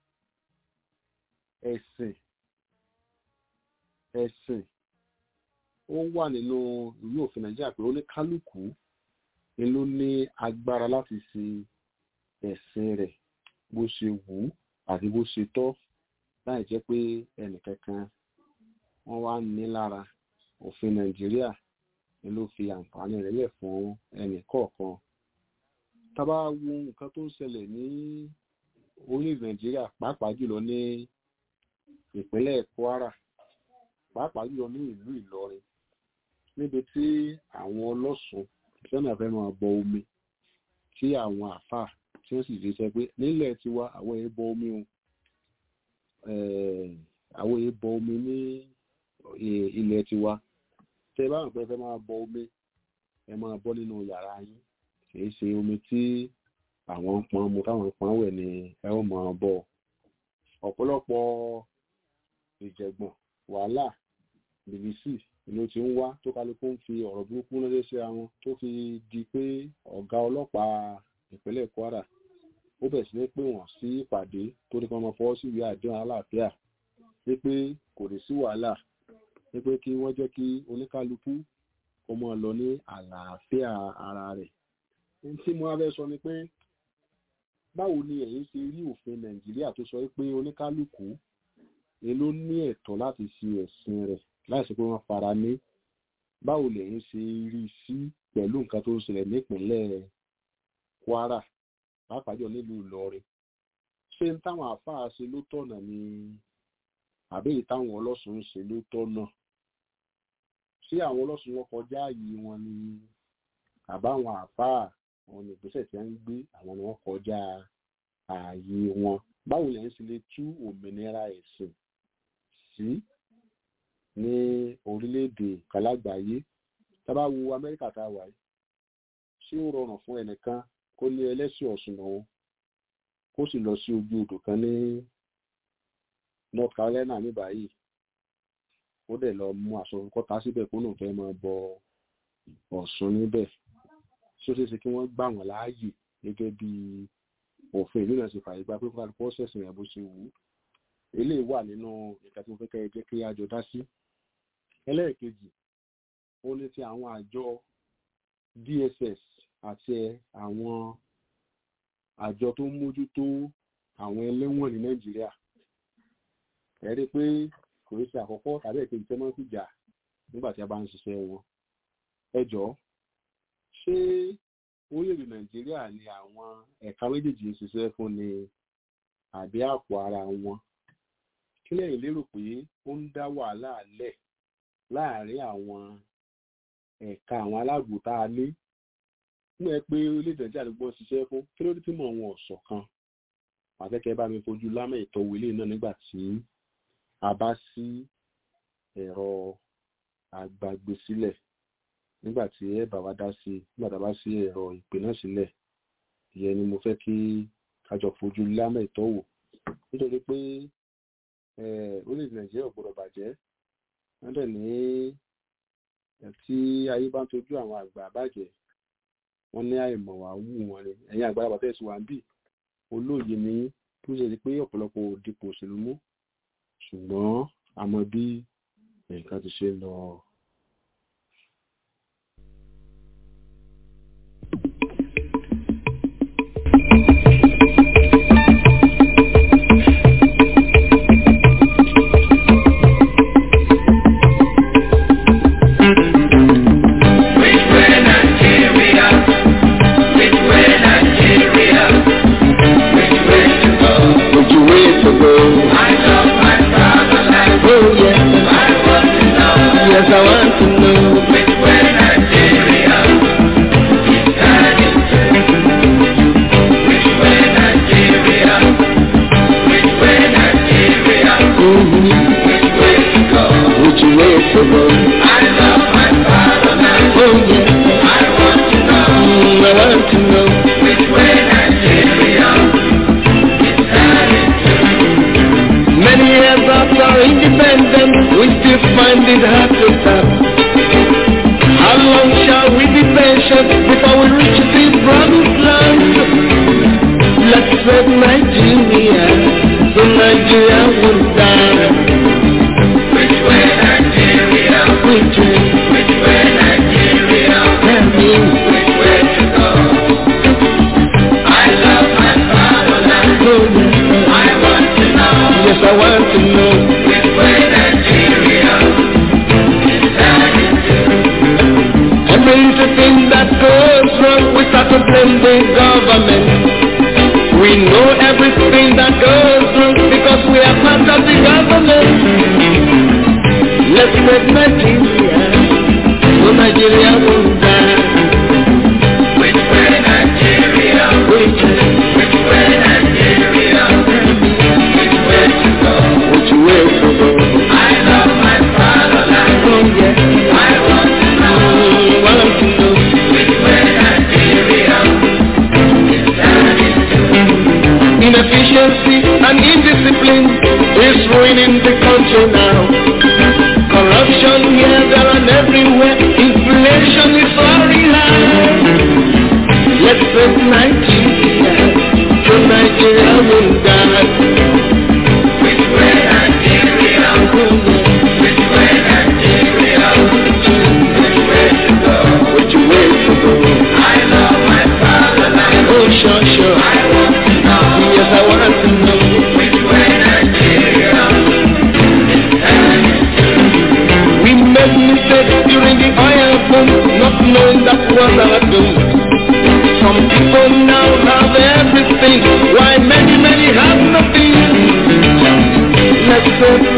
ẹ̀sìn ó wà nínú ìwé òfin Nàìjíríà pé oníkálùkù ni ló ní agbára láti ṣe ẹ̀sìn rẹ̀ bó ṣe wù ú àti bó ṣe tọ́ láì jẹ́ pé ẹnìkankan wọ́n wá ní lára òfin Nàìjíríà ni ló fi àǹfààní rẹ̀ lẹ̀ fún ẹnì kọ̀ọ̀kan tá bá wo nǹkan tó ń ṣẹlẹ̀ ní orílẹ̀ Nàìjíríà pàápàá jùlọ ní ìpínlẹ̀ Kwara pàápàá jùlọ ní ìlú Ìlọrin níbi tí àwọn ọlọ́sùn sẹ́nà fẹ́ máa bọ omi tí àwọn àfáà tí wọ́n sì rí sẹ́ pé nílẹ̀ tiwa àwọn èèbọ omi àwọn èèbọ omi ní ilẹ̀ tiwa tẹ́ bá wọn fẹ́ máa bọ omi ẹ máa bọ́ nínú yàrá yín kìí ṣe omi tí àwọn pọn mu táwọn pọn wẹ̀ ni ẹ ó máa bọ ọ̀pọ̀lọpọ̀ ìjẹ̀gbọ̀n wàhálà BBC ló ti ń wá tó kálukú ń fi ọ̀rọ̀ burúkú lọ́dẹ́ sí àwọn tó fi di pé ọ̀gá ọlọ́pàá ìpínlẹ̀ Kwara ó bẹ̀ sí ní pé wọ́n sí ìpàdé tó ní kí wọ́n máa fọwọ́ sí ìwé àdéhùn àlàáfíà wípé kò ní sí wàhálà wípé kí wọ́n jẹ́ kí oníkálukú kó máa lọ ní àlàáfíà ara rẹ̀. ohun tí mo wá fẹ́ sọ ni pé báwo ni ẹ̀yin ṣe rí òfin Nàìjíríà tó sọ pé oníkálukú ni ló ní ẹ̀tọ́ láti fi ẹ̀sìn rẹ̀ láìsí pé wọ́n fara ní. Báwo lẹ̀yin ṣe rí sí pẹ̀lú nǹkan tó ń ṣẹlẹ̀ nípínlẹ̀ Kwara pàápàá jọ nílùú Ìlọrin? Ṣé ń táwọn àáfàá ṣe ló tọ̀nà ni àbí táwọn ọlọ́sùn ń ṣe ló tọ̀nà? Ṣé àwọn ọlọ́sùn wọn kọjá ààyè wọn ni àbáwọn àáfàá àwọn ìgbésẹ̀ tí wọ́n ń gbé àwọn ni wọ́n kọjá ààyè wọn? Báwo lẹ̀yin ṣe lè tú òmìnira ẹ̀sìn sí ní orílẹ̀-èdè kalágbàáyé? Tá bá wo Amẹ́ríkà tá a wà yìí, ṣé ó rọrùn fún ẹnìkan kó ní ẹlẹ́sìn Ọ̀ṣun lòun kó sì lọ sí ojú odò kan ní North Carolina ní báyìí ó dẹ̀ lọ mú aṣọ kọ́ta síbẹ̀ kó náà fẹ́ máa bọ Ọ̀ṣun níbẹ̀? Ṣé ó ṣeé ṣe kí wọ́n gbà wọ́n láàyè gẹ́gẹ́ bí òfin ìlú náà ṣe fàyè gba pé kó kálukú ṣẹ̀sìn rẹ̀ bó ṣe wù ú? Eléyìí wà nínú ìka tí mo fẹ́ kẹ́ ẹ jẹ́ kí a jọ dá sí. Ẹlẹ́ẹ̀kejì ó ní ti àwọn àjọ DSS àti àwọn àjọ tó ń mójútó àwọn ẹlẹ́wọ̀n ní Nàìjíríà. Ẹ rí i pé kò ní ṣe àkọ́kọ́ tàbí ẹ̀kejì tẹ́ máa ń fìjà nígbà tí a bá ń ṣiṣẹ́ wọn. Ẹ jọ̀ọ́, ṣé orílẹ̀-èdè Nàìjíríà ni àwọn ẹ̀ka méjèèjì ń ṣiṣẹ́ fún ni àbí àpò ara wọn? Kí lẹ́yìn lérò pé ó ń dá wàhálà lẹ̀ láàárín àwọn ẹ̀ka àwọn aláàbò tá a ní? Nígbà pé orílẹ̀-èdè Nàìjíríà ló gbọ́n ṣiṣẹ́ fún, kí ló dé tí mọ̀ wọn ọ̀sọ̀ kan? Àfẹ́kẹ́ bá mi fojú lámẹ̀ ìtọ́wò ilé náà nígbà tí a bá sí ẹ̀rọ àgbàgbé sílẹ̀, nígbà tí ẹ bá wá dá sí, nígbà tí a bá sí ẹ̀rọ ìpè náà sílẹ̀. Ìyẹn ni mo fẹ́ kí a jọ fojú lámẹ̀ ìtọ́wò, nítorí pé orílẹ̀-èdè Nàìjíríà ò gbọdọ̀ bàjẹ́. Wọ́n dẹ̀ ní tí ayé bá ń tọ́jú àwọn àgbà bàjẹ́, wọ́n ní àìmọ̀ wà wù wọn ni. Ẹ̀yin àgbàlagbà tẹ́ sí wa ń bì, olóye ní tó ṣe pé ọ̀pọ̀lọpọ̀ òdìpọ̀ òṣèlú mú, ṣùgbọ́n a mọ bí nǹkan ti ṣe lọ.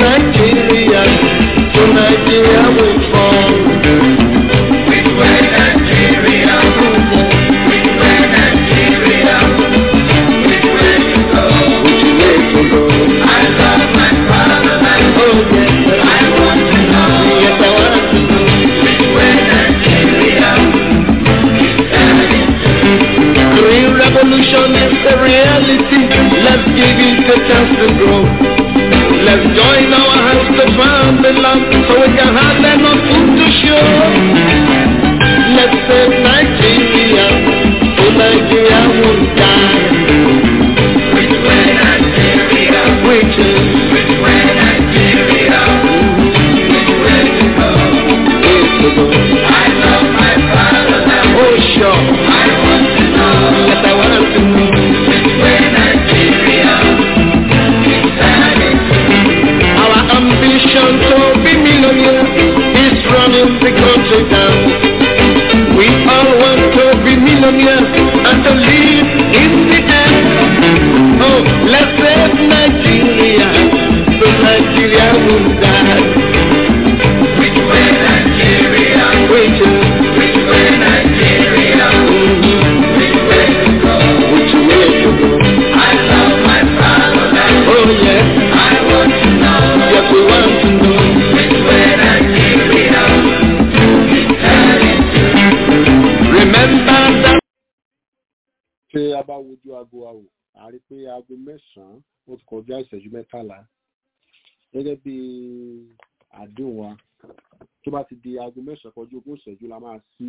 Nigeria, so Nigeria will fall. Which way Nigeria? Which way Nigeria? Which way to go? Which way to go? I love my fatherland. Oh yes, I want to know. yes I want to know. Which way Nigeria is heading to? Green revolution is a reality. Let's give it a chance to grow. Let's join our hands to found the land so we can have enough food to show. Let's save Nigeria, so Nigeria won't die. Which way Nigeria? Which way Nigeria? Which way to go? is to go? I love my fatherland. Oh sure, I want to know. yes I want to know. Which way Nigeria is heading to? Our ambition to be millionaires is running the country down. We all want to be millionaires and to live in the air. Oh, let's save Nigeria, so Nigeria will die. Which way Nigeria? Which way Nigeria? Which way to go? way to go? I love my fatherland. Oh yes, I want to know. yes we want to know. Which way Nigeria is heading to? Remember that. ṣé a bá wojú aago àwò a rí pé aago mẹ́sàn-án ó ti kọjá ìṣẹ́jú mẹ́tàlá gẹ́gẹ́ bí àdéhùn wa tó bá ti di aago mẹ́sàn-án kọjú ogún ìṣẹ́jú la máa ṣí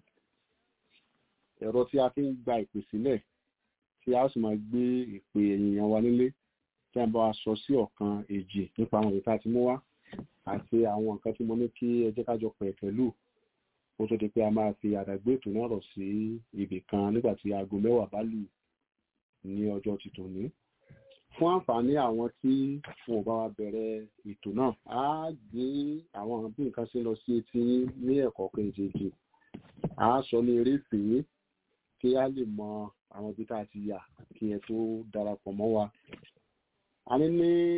ẹ̀rọ tí a fi ń gba ìpè sílẹ̀ tí a ó sì máa gbé ìpè èèyàn wa nílé tí a bá wa sọ sí ọ̀kan èjì nípa àwọn ìta tí mú wá àti àwọn nǹkan tí mo ní kí ẹ jẹ́ ká jọ pẹ̀ pẹ̀lú ó tó di pé a máa fi àdàgbé ètò náà rọ̀ sí ibì kan nígbà tí aago 10 bá lù ní ọjọ́ ti tòní. Fún àǹfààní àwọn tí wọn ò bá wa bẹ̀rẹ̀ ètò náà á gbé àwọn bí nǹkan ṣe lọ sí etí ní ẹ̀kọ́ kejì á sọ ní eréfé kí á lè mọ àwọn ibi tá a ti yà kí ẹ tó darapọ̀ mọ́ wa. A ní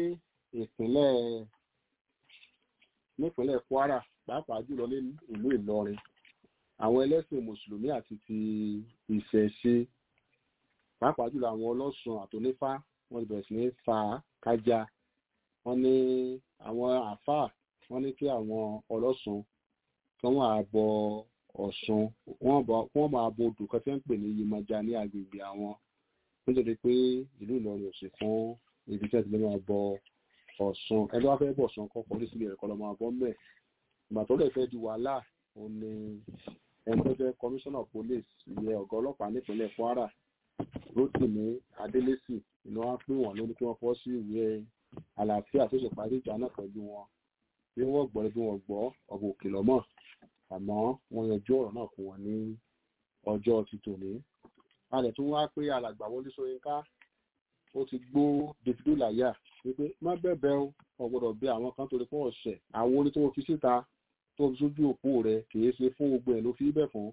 nípínlẹ̀ Kwara pàápàá jùlọ ní ìlú Ìlọrin àwọn ẹlẹ́sìn mùsùlùmí àti ti ìṣẹ̀ṣe pàápàá jùlọ àwọn ọlọ́sùn àtònífá wọ́n ti bẹ̀rẹ̀ sí ní fa kájà wọ́n ní àwọn àfáà wọ́n ní kí àwọn ọlọ́sùn kí wọ́n máa bọ Ọ̀ṣun wọ́n máa bọ odò kan tí wọ́n ń pè ní Yemọja ní agbègbè àwọn nítorí pé ìlú Ìlọrin ò sì fún ibi tí wọ́n ti lè máa bọ Ọ̀ṣun ẹni wá fẹ́ bọ̀ Ọ̀ṣun kọ́kọ́ ní sílẹ̀ ẹ̀kọ́ lọ́ máa bọ́ mẹ́ ìgbà tó lè fẹ́ di wàhálà òun ni ẹni tó jẹ́ kọmíṣánná police ìyẹn ọ̀gá ọlọ́pàá nípínlẹ̀ Kwara Rótìmí Adélésì ni wọ́n pín wọn lórí kí wọ́n fọ́ sí ìwé àlàáfíà tó ṣe parí ìjà náà pẹ̀lú wọn bí wọ́n gbọ́ bí wọ́n gbọ́ ọ̀bọ̀ òkè lọ́mọ̀ àmọ́ wọ́n yanjú ọ̀rọ̀ náà fún wọn ní ọjọ́ ti tòní. a lè tún wá pé alàgbà Wọlé Ṣóyínká ó ti gbó Davido láyà wípé má bẹ̀bẹ̀ o gbọ́dọ̀ bí àwọn kan torí pé ọ̀sẹ̀ àwọn orí tó fi síta tó fi sójú òpó rẹ̀ kìí ṣe fún gbogbo ẹ̀ ló fi bẹ̀ fún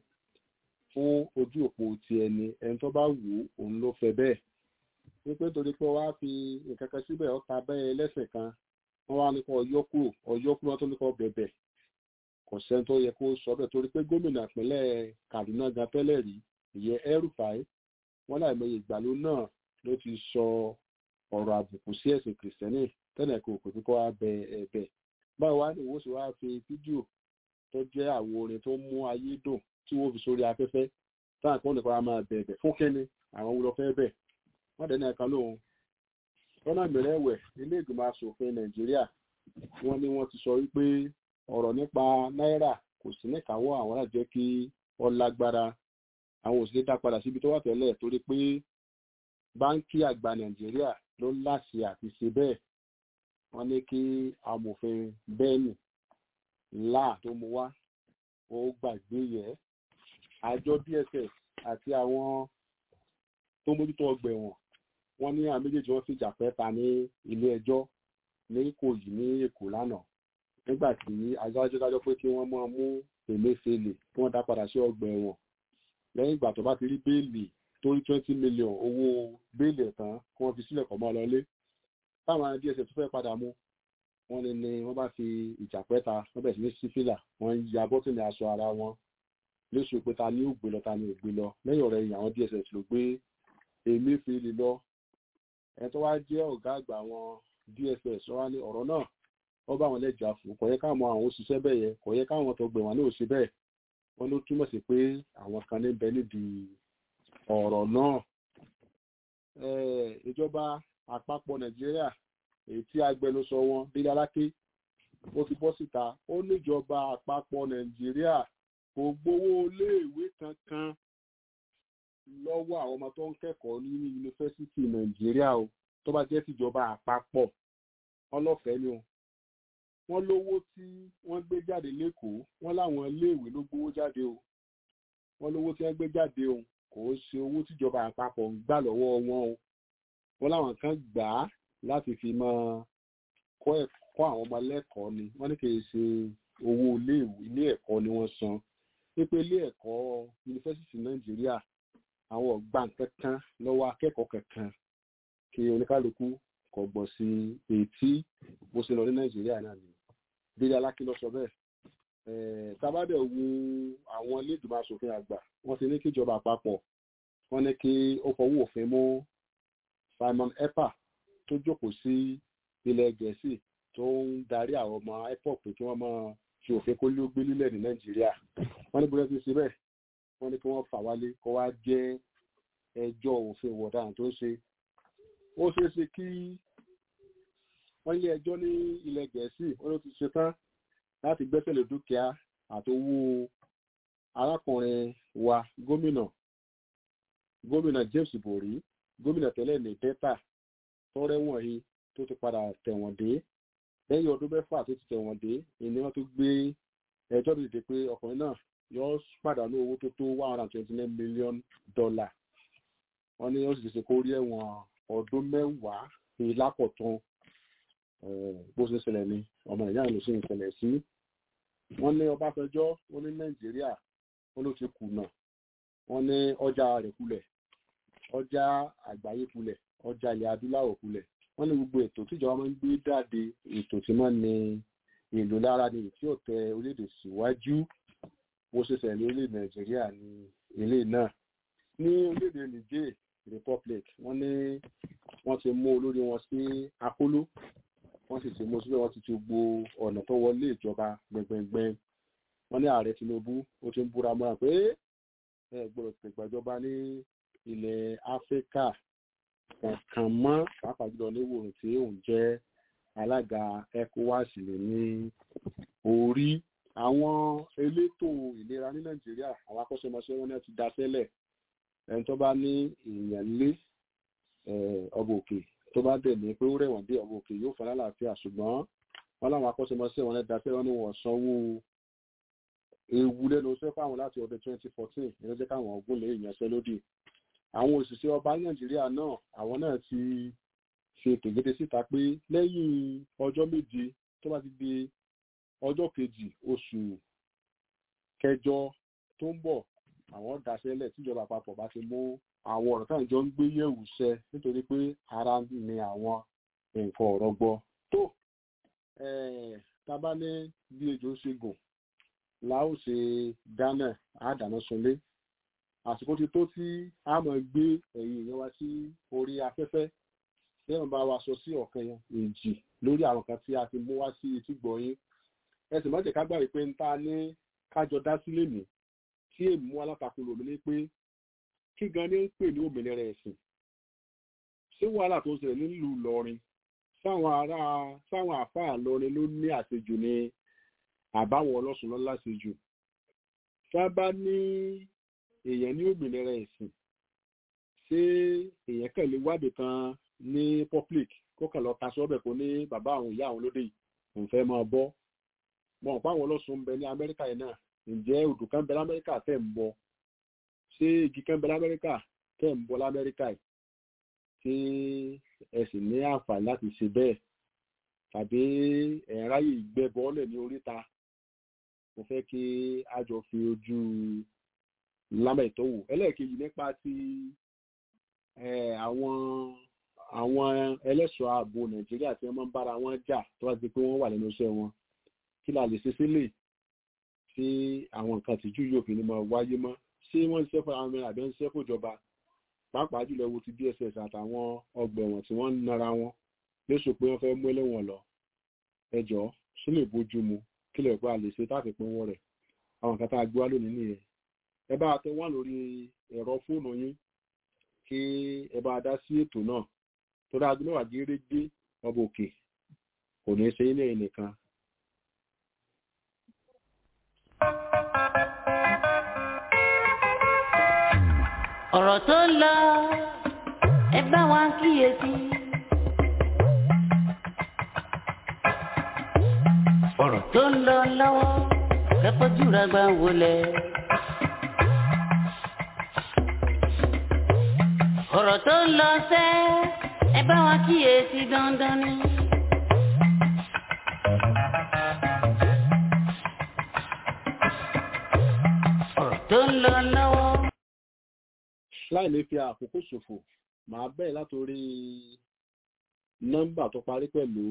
ojú òpó ti ẹni tó bá wù ú òun ló fẹ́ bẹ́ẹ̀ wípé torí pé wá fi nǹkan kan síbẹ̀ ó ta bẹ́ẹ̀ lẹ́sẹ̀ kan wọ́n wá ní kó ọyọ́kúrò tó ní kó bẹ̀bẹ̀ kò sẹ́ni tó yẹ kó sọ bẹ́ẹ̀ torí pé gómìnà ìpínlẹ̀ Kaduna gan tẹ́lẹ̀ rí ìyẹn El-Rufai wọ́n láìmọye ìgbàlú náà ló ti sọ ọ̀rọ̀ àbùkù sí ẹ̀sìn kìrìsìtẹ́nì tẹ́lẹ̀ kò pè kíkọ́ wá bẹ ẹ̀bẹ̀ báwo wá ní ìwọ́sí wá fi fídíò tó jẹ́ àwo orin tó mú ayé dùn tí wọ́n fi sórí afẹ́fẹ́ táwọn kan nìkan á máa bẹ̀ẹ̀bẹ̀ fún kẹ́ni àwọn wúlọ fẹ́ bẹ̀ wọ́n dẹ̀ ní ẹ̀ka lóhun lọ́nà mìíràn ẹ̀wẹ̀ ilé ìgbìmọ̀ asòfin Nàìjíríà wọ́n ní wọ́n ti sọ wípé ọ̀rọ̀ nípa náírà kò sí níkàáwọ́ àwọn láti jẹ́ kí ó lágbára àwọn ò sì lè dá padà síbi tó wà tẹ́lẹ̀ torí pé báńkì àgbà Nàìjíríà ló láṣẹ àti ṣe bẹ́ẹ̀ wọ́n ní kí amòfin bẹ́ẹ̀nì láà tó mú wá ó gbàgbé yẹ àjọ DSS àti àwọn tó mójútó ọgbà ẹ̀wọ̀n wọ́n ní àwọn méjèèjì wọ́n fìjà pẹ́ta ní ilé ẹjọ́ ní Ìkòyí ní Èkó lánàá nígbà tí adájọ́ dájọ́ pé kí wọ́n máa mú Emefiele kí wọ́n dá padà sí ọgbà ẹ̀wọ̀n lẹ́yìn ìgbà tó bá ti rí béèlì tó rí 20 million owó béèlì ẹ̀tàn kí wọ́n fi sílẹ̀ kọ́ mọ́ lọlé táwọn DSS tó fẹ́ padà mú wọ́n ní wọ́n bá fi ìjà pẹ́ta wọ́n bẹ̀rẹ̀ sí ní sífìlà wọ́n ya bọ́tìnì aṣọ ara wọn lóṣù pé ta ni ó gbé lọ ta ni ò gbé lọ lẹ́yìn ọ̀rẹ́ yìí àwọn DSS ló gbé Emefiele lọ ẹ̀ tó wá jẹ́ ọ̀gá àgbà àwọn DSS wọ́n wá ní ọ̀rọ̀ náà wọ́n bá wọn lẹ́jà fún kò yẹ káwọn àwọn òṣìṣẹ́ bẹ́ẹ̀ yẹ kò yẹ káwọn tó gbẹ̀wọ̀n náà ò ṣe bẹ́ẹ̀ wọ́n ló túmọ̀ sí pé àwọn kan ní bẹ nídìí ọ̀rọ̀ náà ìjọba àpapọ̀ Nàìjíríà èyí tí agbẹnusọ wọn Délé Aláké ó ti bọ́ síta ó níjọba àpapọ̀ Nàìjíríà kò gbowó iléèwé kankan lọ́wọ́ àwọn ọmọ tó ń kẹ́kọ̀ọ́ nínú yunifásitì Nàìjíríà o tó bá jẹ́ tìjọba àpapọ̀ ọlọ́fẹ̀ẹ́ ni o wọ́n lówó tí wọ́n gbé jáde lẹ́kọ̀ọ́ wọ́n láwọn iléèwé ló gbówó jáde o wọ́n lówó tí wọ́n gbé jáde o kò ṣe owó tíjọba àpapọ̀ ń gbà lọ́wọ́ wọn o wọ́n láwọn kan gbà á láti fi máa kọ́ àwọn ọmọ lẹ́kọ̀ọ́ ni wọ́n ní kì í ṣe owó ilé ẹ̀kọ́ ni wọ́n san pípé ilé ẹ̀kọ́ yunifásitì Nàìjíríà àwọn ọ̀gbà kankan lọ́wọ́ akẹ́kọ̀ọ́ kankan kí oníkálukú kò gbọ́ sí etí bó ṣe lọ ní Nàìjíríà náà ni Délé Aláké ló sọ bẹ́ẹ̀ tábàdẹ̀ wo àwọn ilé ìgbìmọ̀ asòfin àgbà wọ́n ti ní kí ìjọba àpapọ̀ wọ́n ní kí ó fọwọ́ òfin mú Simon Ekpa tó jókòó sí ilẹ̀ Gẹ̀ẹ́sì tó ń darí àwọn ọmọ IPOB pé kí wọ́n máa ṣe òfin kó ló gbé lílẹ̀ ní Nàìjíríà wọ́n ní bóyá ti ṣe bẹ́ẹ̀ wọ́n ní kí wọ́n fà wálé kó wá jẹ́ ẹjọ́ òfin ìwọ̀daràn tó ń ṣe ó ṣeé ṣe kí wọ́n lé ẹjọ́ ní ilẹ̀ Gẹ̀ẹ́sì wọ́n ló ti ṣe tán láti gbẹ́sẹ̀ lé dúkìá àtowó arákùnrin wa gómìnà James Ibori gómìnà tẹ́lẹ̀ ní Delta tó rẹ́wọ̀n yìí tó ti padà tẹ̀wọ̀n dé lẹ́yìn ọdún mẹ́fà tó ti tẹ̀wọ̀n dé ìní wọ́n tó gbé ẹjọ́ dìde pé ọkùnrin náà yóò pàdánù owó tó tó $129 million wọ́n ní ó sì ṣe kó rí ẹ̀wọ̀n ọdún mẹ́wàá ní lápọ̀tán bó ṣe ṣẹlẹ̀ ní ọmọ ìyá ìlú sí ìṣẹ̀lẹ̀ sí wọ́n ní Ọbásanjọ́ ó ní Nàìjíríà ó ló ti kùnà wọ́n ní ọjà rẹ̀ kulẹ̀ ọjà àgbáyé kulẹ̀ ọjà ilẹ̀ adúláwọ̀ kulẹ̀ wọ́n ní gbogbo ètò tíjọba máa ń gbé jáde ètò tí wọ́n ní èlò lára ní tí ó tẹ orílẹ̀-èdè síwájú bó ṣe ṣẹlẹ̀ ní orílẹ̀-èdè Nàìjíríà ní ilé náà ní orílẹ̀-èdè Niger Republic wọ́n ní wọ́n ti mú olórí wọn sí akóló wọ́n sì ti mú síbẹ̀ wọ́n ti ti gbo ọ̀nà tó wọlé ìjọba gbẹngbẹngbẹng wọ́n ní ààrẹ Tinubu ó ti ń búra mọ́ra pé ẹ gbọ́dọ̀ tẹ̀gbàjọba ní ilẹ̀ Áfíríkà kankan mọ́ pàápàá jùlọ níwòrán tí òun jẹ́ alága ECOWAS lè ní orí àwọn elétò ìlera ní Nàìjíríà àwọn akọ́ṣẹ́mọṣẹ́ wọn náà ti daṣẹ́lẹ̀ ẹni tó bá ní èèyàn lé ọba òkè tó bá dẹ̀ ní pé ó rẹ̀wọ̀n dé ọba òkè yóò fún lálàáfíà ṣùgbọ́n wọn láwọn akọ́ṣẹ́mọṣẹ́ wọn náà daṣẹ́ wọn ní wọ́n sanwó ewu lẹ́nu iṣẹ́ fáwọn láti ọdún 2014 ìrẹ́ jẹ́ káwọn ọgbọ́n lè yanṣẹ́lódì àwọn òṣìṣẹ́ ọba Nàìjíríà náà àwọn náà ti ṣe tògede síta pé lẹ́yìn ọjọ́ méje tó bá ti di ọjọ́ kejì oṣù kẹjọ tó ń bọ̀ àwọn daṣẹ́lẹ̀ tíjọba àpapọ̀ bá ti mú àwọn ọ̀rọ̀ táwọn jọ ń gbé yẹ̀wù ṣẹ nítorí pé ara ni àwọn nǹkan ọ̀rọ̀ gbọ́ tó tábà ní bí ejò ṣe gùn láò ṣe dáná àdáná sunlé àsìkò ti tó tí a máa gbé ẹ̀yìn èèyàn wá sí orí afẹ́fẹ́ lẹ́yìn bá wa sọ sí ọ̀kan èjì lórí àwọn kan tí a ti mú wá sí etí gbọ̀nyìn ẹsẹ̀ mọ́jẹ̀ ká gbà wípé ń ta ní kájọ dá sílé mi tí èmi mú alátakò lòmí ní pé kí gan ni ń pè ní òmìnira ẹ̀sìn ṣé wàhálà tó ń ṣẹlẹ̀ nílùú Ìlọrin sáwọn àfáà Ìlọrin ló ní àṣejù ní àbáwọn ọlọ́sùn lọ láṣejù sábà ní èèyàn ní òmìnira ẹ̀sìn ṣé èèyàn kàn lè wádìí kan ní public kó kàn lọ ta sọ́bẹ̀ kó ní bàbá àwọn ìyá àwọn lóde yìí òun fẹ́ máa bọ́ mọ̀ pé àwọn ọlọ́sùn ń bẹ ní Amẹ́ríkà yìí náà ǹjẹ́ odò kan bẹ l'Amẹ́ríkà tẹ̀ ń bọ ṣé igi kan bẹ l'Amẹ́ríkà tẹ̀ ń bọ l'Amẹ́ríkà yìí tí ẹ sì ní àǹfààní láti ṣe bẹ́ẹ̀ tàbí ẹ̀ ráyè ìgbẹ́ bọ́ọ̀lẹ̀ ní oríta mo fẹ́ kí a jọ fi ojú lámà ìtọ́wò ẹlẹ́ẹ̀kejì nípa ti àwọn àwọn ẹlẹ́ṣọ́ ààbò Nàìjíríà tí wọ́n máa ń bára wọn jà tó bá ti pé wọ́n wà lẹ́nu iṣẹ́ wọn kí la lè ṣe sílẹ̀ tí àwọn nǹkan tìjú yóò fi ní máa wáyé mọ́ ṣé wọ́n ń ṣiṣẹ́ fún àwọn mẹ́rin àbí ń ṣiṣẹ́ fún ìjọba pàápàá jùlọ wo ti DSS àtàwọn ọgbà ẹ̀wọ̀n tí wọ́n ń nara wọn lóṣù pé wọ́n fẹ́ mú ẹlẹ́wọ̀n lọ ẹjọ́ ṣé lè bójú mu kí lè pa lè ṣe táàfin pín wọ́n rẹ̀ àwọn nǹkan tá a gbé wá lónìí nìyẹn ẹ bá tẹ wá lórí ẹ̀rọ fóònù yín kí ẹ bá dá sí ètò náà tó dáa gbé mẹ́wàá gérégé ọba òkè kò ní í ṣe ilé ẹnìkan. ọ̀rọ̀ tó ń lọ ẹ bá wa kíyèsí. ọ̀rọ̀ tó ń lọ lọ́wọ́ kẹ́kọ̀ọ́ jùlọ gbà wọlé. ọ̀rọ̀ tó ń lọ sẹ́ ẹ bá wa kíyèsí dandan ni. ọ̀rọ̀ tó ń lọ lọ́wọ́. láì ní fi àkókò ṣòfò màá bẹ̀rẹ̀ látòrí nọ́mbà tó parí pẹ̀lú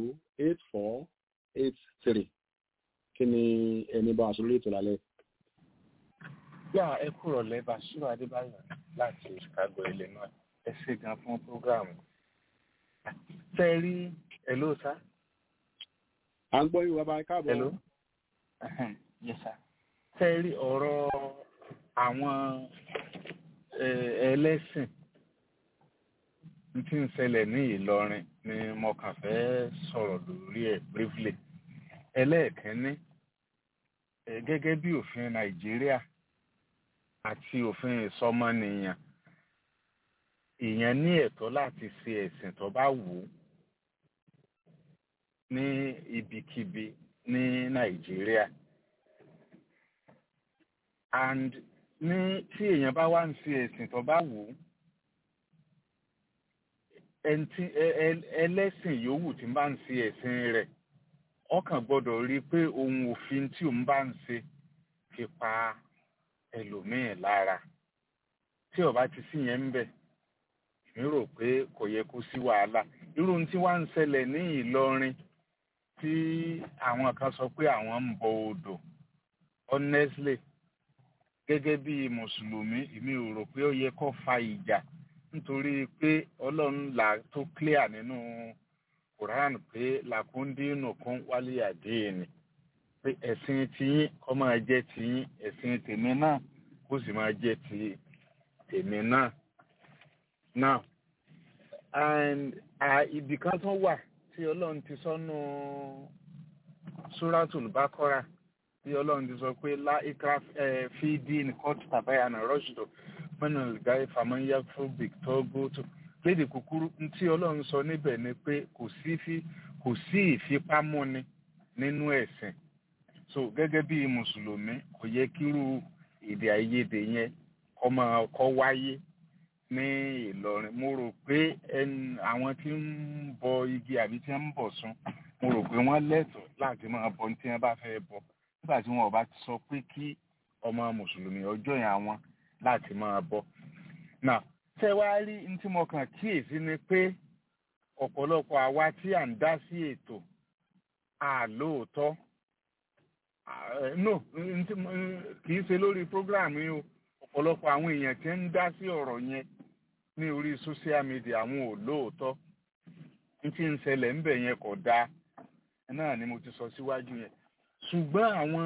8483 kí ni ẹni bá aṣọ lórí ètò lálẹ́. yà ẹ kúrò lẹ́bàá Ṣírò Adébáyọ̀ láti Chicago Illinois ẹ ṣé gan fún prógráàmù. ṣe rí hello sá. à ń gbọ́ yín bàbá káàbọ̀. hello yes sir. ṣe rí ọ̀rọ̀ àwọn ẹlẹ́sìn tí ń ṣẹlẹ̀ ní Ìlọrin ni mo kàn fẹ́ sọ̀rọ̀ lórí ẹ̀ briefly. ẹlẹ́ẹ̀kínní gẹ́gẹ́ bí òfin Nàìjíríà àti òfin ìsọmọnìyàn èèyàn ní ẹ̀tọ́ láti ṣe ẹ̀sìn tó bá wù ú ní ibikíbi ní Nàìjíríà and ní tí èèyàn bá wá ń ṣe ẹ̀sìn tó bá wù ú ẹlẹ́sìn yòówù tí ń bá ń ṣe ẹ̀sìn rẹ̀ ọkàn gbọ́dọ̀ rí i pé ohun òfin tí òun bá ń ṣe fi pa ẹlòmíín lára tí ó bá ti sí yẹn ń bẹ̀ mi rò pé kò yẹ kó sí wàhálà irú tí wá ń ṣẹlẹ̀ ní Ìlọrin tí àwọn kan sọ pé àwọn ń bọ odò honestly gẹ́gẹ́ bí mùsùlùmí èmi ò rò pé ó yẹ kó fa ìjà nítorí pé Ọlọ́run là tó clear nínú Quran pé làkúndínù kún wálé àdéhìnì pé ẹ̀sìn tiyín kó máa jẹ́ tiyín ẹ̀sìn tèmi náà kó sì máa jẹ́ ti tèmi náà. Now and ibì kan tó wà tí Ọlọ́run ti sọ́nù Suratul Baqara tí Ọlọ́run ti sọ pé la ikra fi din qad tabayyana rushdu minal ghayy faman yakfur bit-taghut lédè kúkúrú tí Ọlọ́run sọ níbẹ̀ ni pé kò sí ìfipámúni nínú ẹ̀sìn. So gẹ́gẹ́ bí mùsùlùmí kò yẹ kírú èdè àìyedè yẹn kó wáyé ní Ìlọrin. Mo rò pé àwọn tí ń bọ igi àbí tí ń bọ̀ sún mo rò pé wọ́n lẹ́tọ̀ọ́ láti máa bọ ní tí wọ́n bá fẹ́ bọ nígbà tí wọn ò bá ti sọ pé kí ọmọ mùsùlùmí ọjọ́ yẹn àwọn láti máa bọ. Now tẹ́ wá rí ní tí mo kàn kíyèsí ni pé ọ̀pọ̀lọpọ̀ àwa tí à ń dá sí ètò àlóòótọ́ no kì í ṣe lórí program yìí o ọ̀pọ̀lọpọ̀ àwọn èèyàn tí ń dá sí ọ̀rọ̀ yẹn ní orí social media àwọn ò lóòótọ́ ní tí ń ṣẹlẹ̀ ńbẹ̀ yẹn kò dáa náà ni mo ti sọ síwájú yẹn ṣùgbọ́n àwọn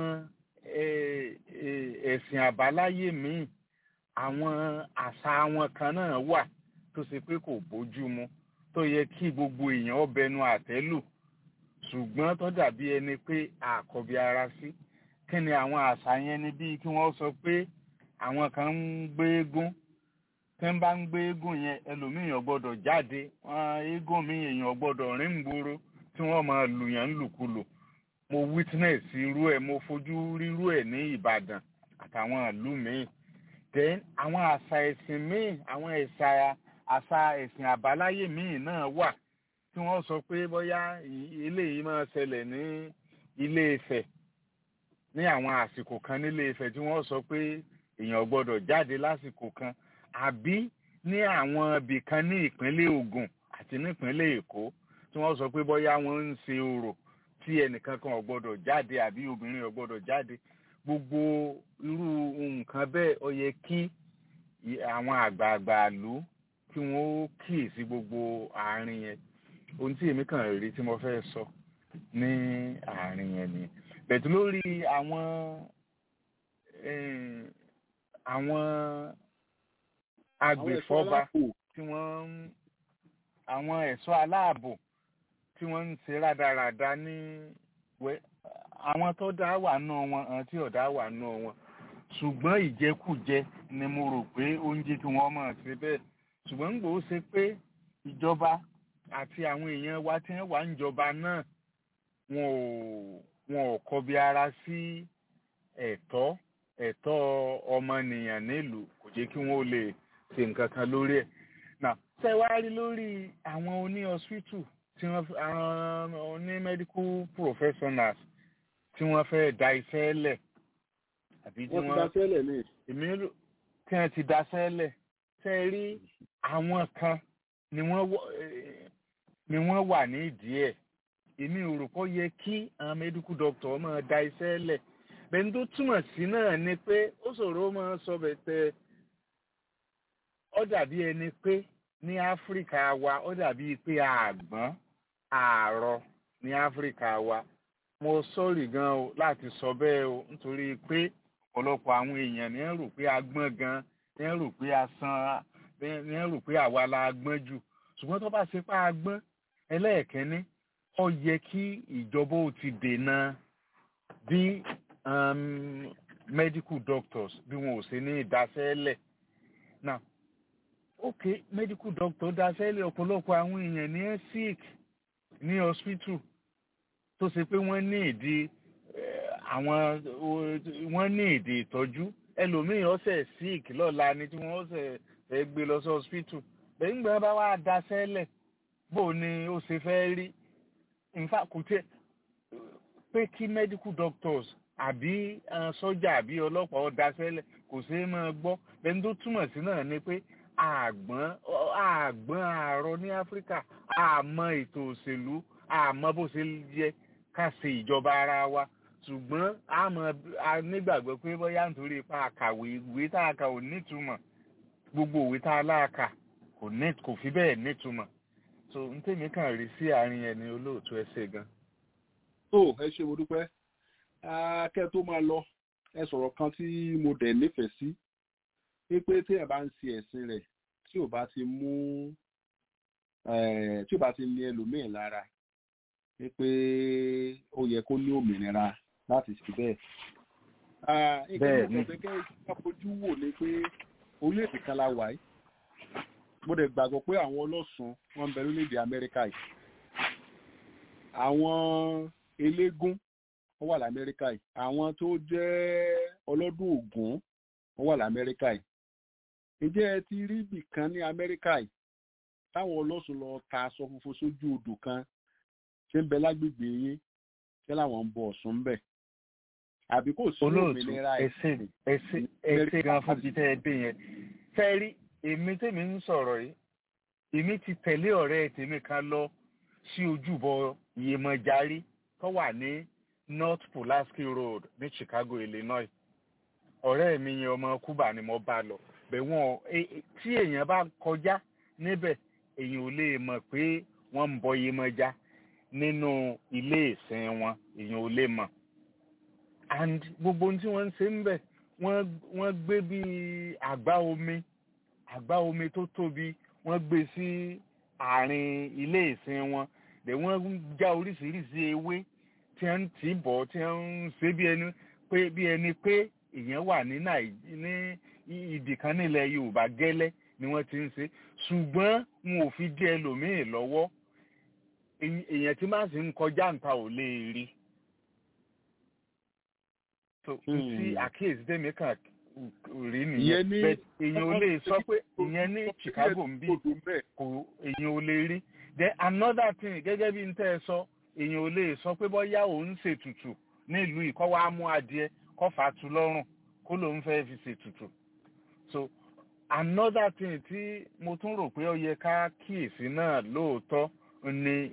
ẹ̀sìn àbáláyé míì àwọn àṣà wọn kan náà wà tó ṣe pé kò bójú mu tó yẹ kí gbogbo èèyàn ọbẹnu àtẹ́lù ṣùgbọ́n tó dàbí ẹni pé àkọ́bí ara sí kí ni àwọn àṣà yẹn ni bíi kí wọ́n sọ pé àwọn kan ń gbé eégún tí ń bá ń gbé eégún yẹn ẹlòmíyàn gbọ́dọ̀ jáde eégún mi èèyàn gbọ́dọ̀ rìn gbòòrò tí wọ́n máa lù yàn lùkulù mo witness irú ẹ̀ mo fojú rírú ẹ̀ ní Ìbàdàn àtàwọn ìlú míì then àwọn àṣà ẹ̀sìn míì àwọn àṣà ẹ̀sìn àbáláyé míì náà wà tí wọ́n sọ pé bóyá eléyìí máa ṣẹlẹ̀ ní Ilé Ifẹ̀ ní àwọn àsìkò kan nílé Ifẹ̀ tí wọ́n sọ pé èèyàn gbọ́dọ̀ jáde lásìkò kan àbí ní àwọn ibì kan ní ìpínlẹ̀ Ògùn àti nípínlẹ̀ Èkó tí wọ́n sọ pé bóyá wọ́n ń ṣe orò tí ẹnìkan kan ò gbọ́dọ̀ jáde àbí obìnrin ò gbọ́dọ̀ jáde. Gbogbo irú nǹkan bẹ́ẹ̀ ó yẹ kí àwọn àgbààgbà ìlú kí wọ́n ó kíyèsí gbogbo àárín yẹn. Ohun tí èmi kàn rí tí mo fẹ́ sọ ní àárín yẹn ni bẹ̀tù lórí àwọn agbèfọ́ba tí wọ́n àwọn ẹ̀ṣọ́ aláàbò tí wọ́n ń ṣe rádaràda ní àwọn tó dá wà náà wọn àwọn tí ò dá wà náà wọn ṣùgbọ́n ìjẹkújẹ ni mo rò pé oúnjẹ tí wọ́n mọ̀ sí bẹ́ẹ̀ ṣùgbọ́n ń gbòó ṣe pé ìjọba àti àwọn èèyàn wa tí wọ́n wà níjọba náà wọn ò kọbi ara sí ẹ̀tọ́ ọmọnìyàn nílùú kò jẹ́ kí wọ́n lè ṣe nǹkan kan lórí ẹ̀. Now ṣe wá rí lórí àwọn oní hospital tí àwọn oní medical professionals tí wọ́n fẹ́ da iṣẹ́ lẹ̀ àbí tí wọ́n ti da iṣẹ́ lẹ̀ ṣe rí àwọn kan ni wọ́n wà ní ìdí ẹ̀. Èmi ò rò pé yẹ kí àwọn medical doctor máa da iṣẹ́ lẹ̀ bẹ́ẹ̀ tó túmọ̀ sí náà ni pé ó ṣòro máa sọ bẹ̀tẹ̀ ó dàbí ẹni pé ní Áfíríkà wa ó dàbí pé àgbọ̀n àárọ̀ ní Áfíríkà wa. Mo sọ́ọ̀rì gan o láti sọ bẹ́ẹ̀ o nítorí pé ọ̀pọ̀lọpọ̀ àwọn èèyàn ní rò pé agbọ́n gan ní rò pé asán ní rò pé àwa la gbọ́n jù ṣùgbọ́n tó bá ṣe pa agbọ́n ẹlẹ́ẹ̀kẹ́ni ó yẹ kí ìjọba ó ti dènà bí medical doctors bí wọn ò ṣe ní ìdásẹ́lẹ̀. Now okay, medical doctor dásẹ́lẹ̀ ọ̀pọ̀lọpọ̀ àwọn èèyàn ní sick ní hospital tó ṣe pé wọ́n ní ìdí ìtọ́jú ẹlòmíì ọ̀sẹ̀ sick lọ́la ni tí wọ́n ọ̀sẹ̀ fẹ́ gbé lọ sí hospital lẹ́yìn ìgbà bá wà dásẹ́lẹ̀ bó ni ó ṣe fẹ́ rí. In fact kò tẹ́ pé kí medical doctors àbí sọ́jà àbí ọlọ́pàá ó dásẹ́lẹ̀ kò ṣeé máa gbọ́ lẹ́ni tó túmọ̀ sí náà ni pé àgbọ̀n àárọ̀ ní Áfíríkà àmọ́ ètò òṣèlú àmọ́ bó ṣe yẹ ká ṣe ìjọba ara wa ṣùgbọ́n a nígbàgbọ́ pé bóyá nítorí ipa àkàwé ìwé tá a kà ò nítumọ̀ gbogbo ìwé tá a láàkà kò fi bẹ́ẹ̀ nítumọ̀ so n tèmi kàn rí sí àárín yẹn ní olóòtú ẹ ṣé gan. ẹ ṣé mo dúpẹ́ kẹ́ tó máa lọ ẹ sọ̀rọ̀ kan tí mo dẹ̀ nífẹ̀ẹ́ sí pé tí ẹ bá ń ṣe ẹ̀sìn rẹ̀ tí ò bá ti ní ẹlòmíì lára pé ó yẹ kó ní òmìnira láti ṣe bẹ́ẹ̀. bẹ́ẹ̀ ni kẹ́kẹ́ ìṣàfojú wò ni pé orílẹ̀-èdè kan la wà yìí mo dẹ̀ gbàgbọ́ pé àwọn ọlọ́sùn wọn ń bẹ lórílẹ̀-èdè Amẹ́ríkà yìí àwọn eléégún wọ́n wà l'Amẹ́ríkà yìí àwọn tó jẹ́ ọlọ́dún Ògún wọ́n wà l'Amẹ́ríkà yìí. Ǹjẹ́ ẹ ti rí ibì kan ní Amẹ́ríkà yìí táwọn ọlọ́sùn lọ ta aṣọ funfun sójú odò kan ṣé ń bẹ lágbègbè yín ṣé làwọn ń bọ Ọ̀ṣun ń bẹ̀ àbí kò sí òmìnira ẹsẹ gan fún ti tẹ́ ẹ dé yẹn fẹ́ rí èmi tèmi ń sọ̀rọ̀ yìí èmi ti tẹ̀lé ọ̀rẹ́ tèmi kan lọ sí ojúbọ Iyemọja tó wà ní North Pulaski Road ní Chicago, Illinois. Ọ̀rẹ́ mi yẹn ọmọ Cuba ni mo bá lọ bẹ̀ tí èèyàn bá kọjá níbẹ̀ èèyàn ò lè mọ̀ pé wọ́n ń bọ Iyemọja nínú ilé ìsìn wọn èèyàn ò lè mọ̀ and gbogbo ohun tí wọ́n ń ṣe ń bẹ̀ wọ́n gbé bí àgbá omi tó tóbi wọ́n gbé sí àárín ilé ìsìn wọn dẹ̀ wọ́n já oríṣiríṣi ewé tí wọ́n ti bọ̀ tí wọ́n ń ṣe bí ẹni pé èèyàn wà ní ibì kan nílẹ̀ Yorùbá gẹ́lẹ́ ni wọ́n ti ń ṣe ṣùgbọ́n wọn ò fi dé ẹlòmíì lọ́wọ́ èèyàn tí máa sì ń kọjá nǹta ò lè rí. tí àkíyèsí tèmi kàn rí nìyẹn bẹ́ẹ̀ èèyàn ò lè sọ pé ìyẹn ní Chicago ń bí èèyàn ò lè rí. then another thing gẹ́gẹ́ bí n tẹ́ ẹ sọ èèyàn ò lè sọ pé bóyá òun ṣètùtù nílùú ìkọ́wá mú adìẹ kọ́ fà á tu lọ́rùn kó lòun fẹ́ fi ṣètùtù. so another thing tí mo tún rò pé ó yẹ ká kíyèsí náà lóòótọ́ ni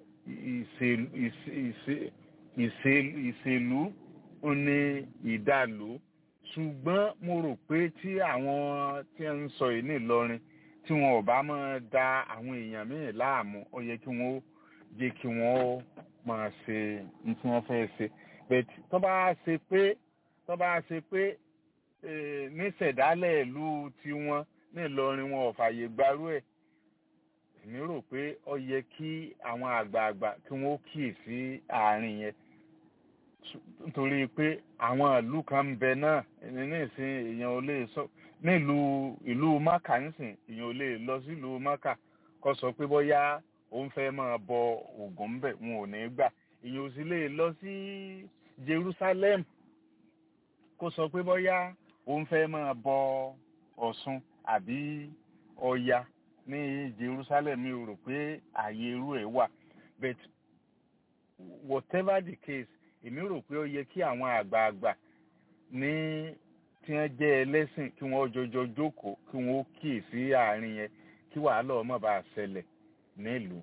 ìṣèlú ní ìdàlú ṣùgbọ́n mo rò pé tí àwọn tí ń sọ yìí ní Ìlọrin tí wọn ò bá máa da àwọn èèyàn míì láàmú ó yẹ kí wọn ó jẹ́ kí wọn ó máa ṣe ní tí wọ́n fẹ́ ṣe but tó bá ṣe pé níṣẹ̀dálẹ̀ ìlú tiwọn ní Ìlọrin wọn ò fààyè gbarú ẹ̀ èmi rò pé ó yẹ kí àwọn àgbààgbà kí wọ́n ó kíyèsí àárín yẹn nítorí pé àwọn ìlú kan ń bẹ náà ní ìsìn èèyàn ò lè sọ nílùú ìlú Mákà nísìn èèyàn ò lè lọ sí ìlú Mákà kó sọ pé bóyá òun fẹ́ máa bọ Ògún ń bẹ̀ wọn ò ní gbà èèyàn ò sì lè lọ sí Jerusalem kó sọ pé bóyá òun fẹ́ máa bọ Ọ̀ṣun àbí Ọya ní Jerusalem mi ò rò pé ààyè irú ẹ̀ wà but whatever the case èmi rò pé ó yẹ kí àwọn àgbààgbà ní tí wọ́n jẹ́ ẹlẹ́sìn kí wọ́n jọjọ jókòó kí wọ́n ó kíyèsí àárín yẹn kí wàhálà ọmọ bá ṣẹlẹ̀ nílùú.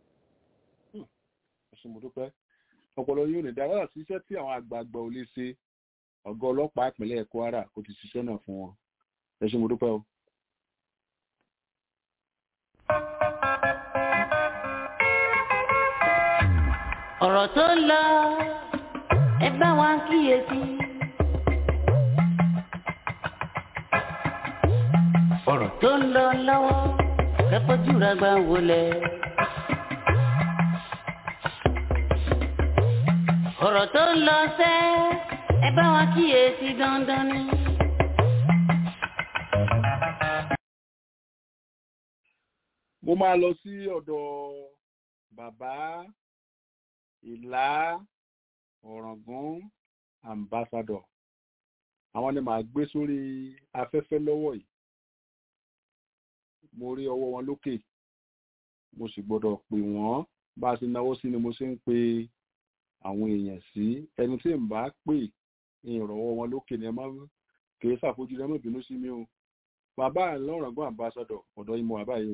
mo dúpẹ́ ọpọlọ yóò lè dára sí iṣẹ́ tí àwọn àgbààgbà ò lè ṣe ọ̀gá ọlọ́pàá ìpínlẹ̀ Kwara kò ti ṣiṣẹ́ náà fún wọn ẹ ṣé mo dúpẹ́ o. ọ̀rọ̀ tó ń lọ ẹ bá wa kíyèsí. ọ̀rọ̀ tó ń lọ lọ́wọ́ kẹ́kọ̀ọ́jú ra gbà wọlé. ọ̀rọ̀ tó ń lọ sẹ́ ẹ bá wa kíyèsí dandan ni. mo máa lọ sí ọ̀dọ̀ bàbá Ìlá Ọ̀ràngún ambassador àwọn ni màá gbé sórí afẹ́fẹ́ lọ́wọ́ yìí mo rí ọwọ́ wọn lókè mo sì gbọ́dọ̀ pè wọ́n bá a ṣe náwó sí ni mo ṣe ń pe àwọn èèyàn sí ẹni tí n bá pè ìrànwọ́ wọn lókè ni ẹ má kìí ṣàfojú rẹ mọ́ ìbínú sí mi o bàbá Ìlá Ọ̀ràngún ambassador ọ̀dọ̀ yìí mo wà báyìí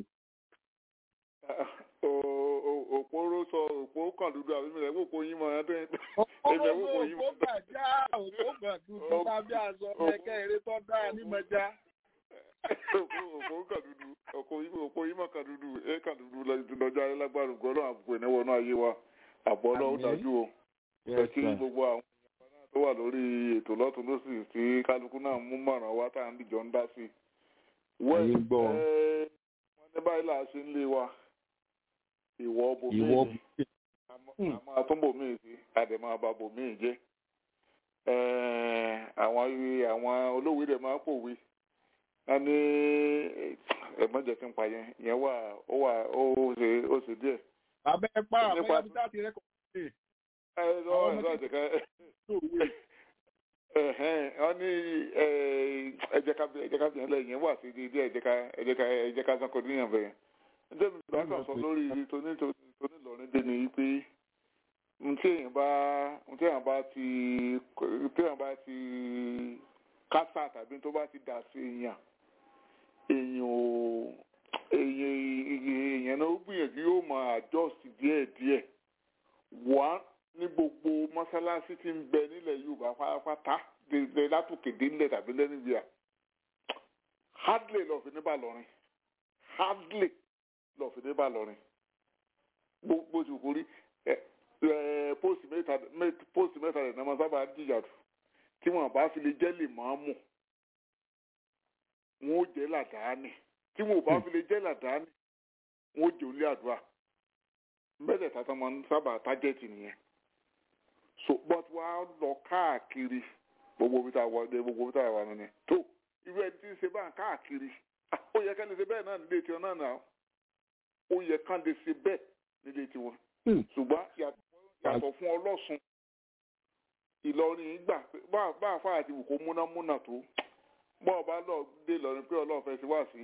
òpóró sọ òpó kan dúdú àbí mi rẹ̀ wò kó yín mọ́ ẹ bẹ́ẹ̀ ẹ̀mẹ̀ wò kó yín mọ́. òpó gbàjá òpó gbàdúdú tàbí aṣọ ẹ̀kẹ́ eré tó dáa ní mọ́já. òpó kan dúdú òpó yín mọ́ kan dúdú ẹ̀ kan dúdú lọ́jọ́ ayé lágbára gbọ́dọ̀ àbùkù ẹ̀ níwọ̀nù ayé wa àbọ̀ ọlọ́run dájú o. kí gbogbo àwọn èèyàn náà tó wà lórí ètò lọ́tún lọ́sì tí kálukú náà mú mọ̀ràn wá tá à ń dìjọ ń dá sí. wọ́n ní báyìí là á ṣe ń lé wa ìwọ bòmíì àmọ́ àtúnbòmíì sí àdèmọ́ àbábòmíì jẹ́ àwọn olówó rẹ̀ máa pòwe wọ́n ní ẹ̀gbọ́n jẹ́ kí n pa yẹn ìyẹn ó ṣe díẹ̀. abẹ́ pa àbẹ́yà bí táàtì rẹ̀ kò ṣe. wọ́n ní ẹ̀jẹ̀ ká bìyànjú lẹ́yìn wà sí díẹ̀ ẹ̀jẹ̀ ká sanko níyàn bẹ̀yẹn. ǹjẹ́ mi bá kàn sọ lórí tónílọrin dé ni pé tí èèyàn bá ti kásá tàbí tó bá ti dà sí èèyàn náà ó gbìyànjú yóò máa adjust díẹ̀díẹ̀ wá ní gbogbo mọ́sálásí tí ń bẹ nílẹ̀ Yorùbá pátápátá látòkè délẹ̀ tàbí lẹ́nu bíà hardly lọ́ọ̀fin ní Ìbàlọ́rin hardly lọ́ọ̀fin ní Ìbàlọ́rin gbogbo ti kò rí póòsì mẹ́ta rẹ̀ náà máa sábà jìyà dù tí wọ́n bá fi lè jẹ́ lè máa mú wọn ó jẹ́ làdáánì tí wọn ò bá fi lè jẹ́ làdáánì wọn ó jẹ́ olé àdúrà mẹ́tẹ̀ẹ̀ta tó máa ń sábà tájẹ́tì nìyẹn so but wàá lọ káàkiri gbogbo bí tá a wà nìyẹn tó irú ẹni tí ń ṣe báà káàkiri ó yẹ ká lè ṣe bẹ́ẹ̀ náà nílé tiwọn náà náà ó yẹ ká lè ṣe bẹ́ẹ̀ nílé tiwọn ṣùgbọ́n yàtọ̀ fún Ọlọ́ṣun Ìlọrin gbà bá àfa àti wù kó múnámúná tó bọ́ ọba lọ dé Ìlọrin pé Ọlọ́run fẹ́ ti wá sí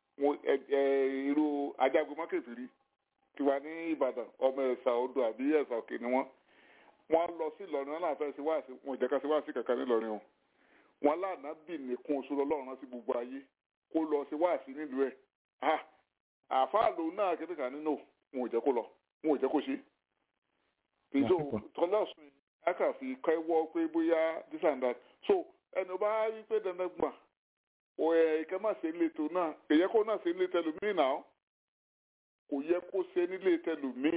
irú Ajagun Mọ́kèfìrí tiwa ní Ìbàdàn ọmọ Ẹ̀sà Odò àbí Ẹ̀sà Òkè ni wọ́n lọ sí Ìlọrin wọn náà fẹ́ sí wá sí wọn ìjẹ́ká sí wá sí kankan ní Ìlọrin o wọn lánàá bì nìkún oṣù Ọlọ́run rántí gbogbo ayé kó lọ sí wáàsí nílùú ẹ̀ àfáà lòun náà kẹ́tẹ́kà nínú wọn ò jẹ́ kó lọ wọn ò jẹ́ kó ṣe. ìjọ tọ́lọ́sùn aka fi kẹ́wọ́ pé bóyá this and that so ẹnu bá rí pé dandan gbà ìkẹ́ má ṣe nílé tó náà èyẹ kó náà ṣe nílé tẹlùmíì náà kò yẹ kó ṣe nílé tẹlùmíì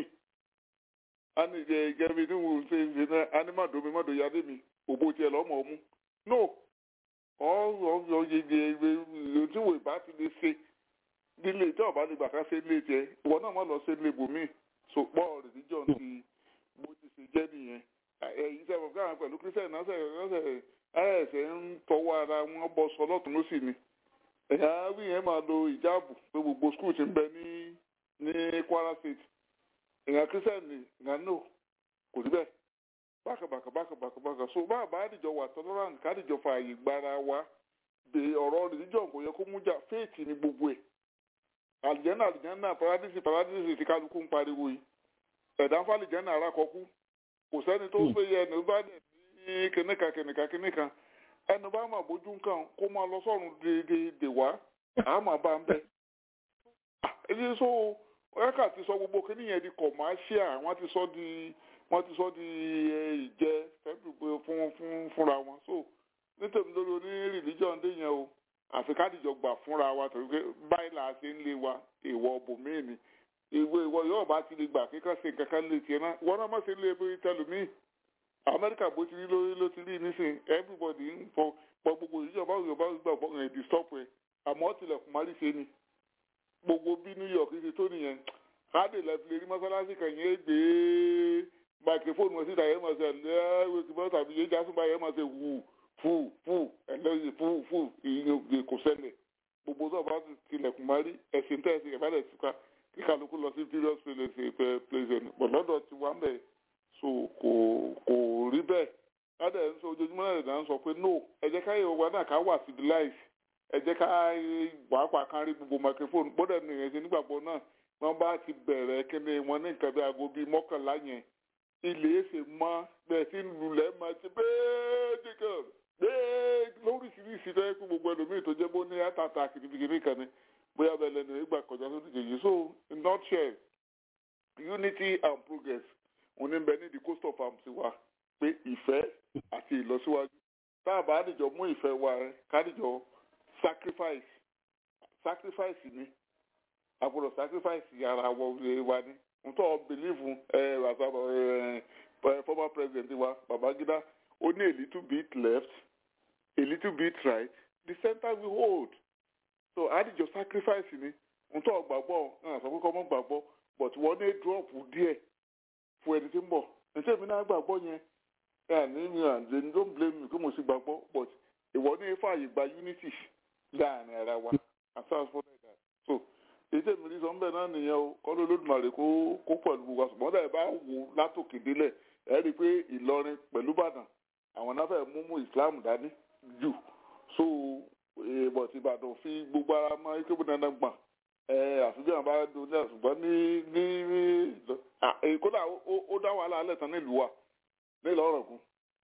a ní gẹ́gẹ́ tí mo ṣe ń ṣe náà a ní màdòmí màdòyàdé mi òbó tiẹ̀ lọ́mọ ọmú no ọ̀ọ́ yeye tí wò bá ti lè ṣe nílé tí ọba lè gbà ká ṣe nílé tiẹ̀ ìwọ náà má lọ ṣe nílé bòmíì so pọ́ religion ti bó ti ṣe jẹ́ nìyẹn èyí sẹ́wọ̀n fún àwọn pẹ̀lú kírísítẹ̀nì náà ẹ̀ẹ́sẹ̀ ń tọwọ́ ara wọn bọ́ sọ lọ́tún lósì ni ẹ̀yà wí yẹn máa lo ìjáàbù pé gbogbo skul ti ń bẹ ní Kwara State èèyàn kírísítẹ̀nì ìyànnò kò rí bẹ́ẹ̀ bákàbàkà so bá àdìjọ wà tolerant kádìjọ fààyè gbára wa bè ọ̀rọ̀ religion kò yẹ kó mú jà faith ní gbogbo ẹ̀ àlìjẹ́nà paradísì tí kálukú ń pariwo yìí ẹ̀dá ń fàlìjẹ́nà ara kọkú kò sẹ́ni tó fẹ́ yẹ ẹni bá dẹ̀ ní kìnìkan ẹnu bá máa bójú nǹkan kó máa lọ sọ́run dè wá a máa bá ń bẹ́. èyí so ẹ̀ka ti sọ gbogbo kíní yẹn di commercial wọ́n ti sọ di ìjẹ fẹ́ẹ́ fúnra wọn so nítorí lórí oní religion dé yẹn o àfi kádìjọ gbà fúnra wa torí pé báyìí là á ṣe ń lé wa èèwọ̀ bòmíì ni ìwọ yóò bá ti lè gbà kíkọ́ sí nǹkan kan lè tiẹ̀ náà ìwọ náà má ṣe lé ebi tẹlumi Amẹ́ríkà bó ti rí ló ti rí nísìn everybody ń fọ gbogbo ìjọba gbàgbọ́ ẹ̀ di stop ẹ̀ àmọ́ tilẹ̀kùn má rí ṣe ni gbogbo bí New York ti tó nìyẹn káàdì lẹ́fi lè rí mọ́sálásí kan yẹn gbé microphone wọn síta yẹn máa ṣe ẹ̀lẹ́wẹ̀ tí wọ́n tàbí yẹn jásùnbà yẹn máa ṣe fù ẹ̀lẹ́yìn fù ìyẹn kò ṣẹlẹ̀ gbogbo tó bá tilẹ̀kùn má rí ẹ̀sìn tẹ̀sí ẹ̀fẹ́ kíkàlùkù lọ sí various places but lọ́dọ̀ ti wá ń bẹ̀ so kò rí bẹ́ẹ̀ ládẹ̀ ń sọ ojoojúmọ́ náà ń sọ pé no ẹ jẹ́ ká yẹ wa náà ká wà civilize ẹ jẹ́ ká wàápàá kan rí gbogbo microphone gbọ́dọ̀ nìyẹn ṣe nígbàgbọ́ náà wọ́n bá ti bẹ̀rẹ̀ kíni wọn ní nǹkan bí aago bíi 11 yẹn ilé ẹsẹ̀ mọ́ bẹ́ẹ̀ sí lulẹ̀ máa ti bẹ́ẹ̀ lóríṣiríṣi tó yẹ kó gbogbo ẹlòmíì tó jẹ́ bó ní àtàtà kìnnìkìnnì kan ni bóyá bẹ́ẹ̀ lẹ́nu ìgbà kọjá tó dìde yìí so in nutshell unity and progress òun ní bẹ ní the coast of arms wa pé ìfẹ́ àti ìlọsíwájú tá a bá dìjọ mú ìfẹ́ wa rẹ kádìjọ sacrifice ni àbúrò sacrifice ara wa ni n tó believe former president wa Babangida ó ní a little bit left a little bit right the center we hold. So àdìjọ sacrifice ni n tó gbàgbọ́ sọ pé kọ́ mọ́ gbàgbọ́ but wọ́n ní drop díẹ̀ fún ẹni tí ń bọ̀ níṣẹ́ èmi náà gbàgbọ́ yẹn ní mi and don't blame me pé mo sì gbàgbọ́ but ìwọ ní fààyè gba unity láàrin ara wa as far as for that so èyí tèmi rí sọ́nbẹ̀ náà nìyẹn o kọ́ ló lódùmarè kó pẹ̀lú wa ṣùgbọ́n dẹ̀ bá wò látòkè délẹ̀ ẹ̀ rí i pé Ìlọrin pẹ̀lú Ìbàdàn àwọn náà fẹ́ mú Islam dání jù so but Ìbàdàn fi gbogbo ara mọ ikú dandan gbọ̀n àfijọ́ àwọn bá do ní àṣùgbọ́n ní kódà ó dá wàhálà alẹ́ tán nílùú wa nílùú Ọ̀ràngún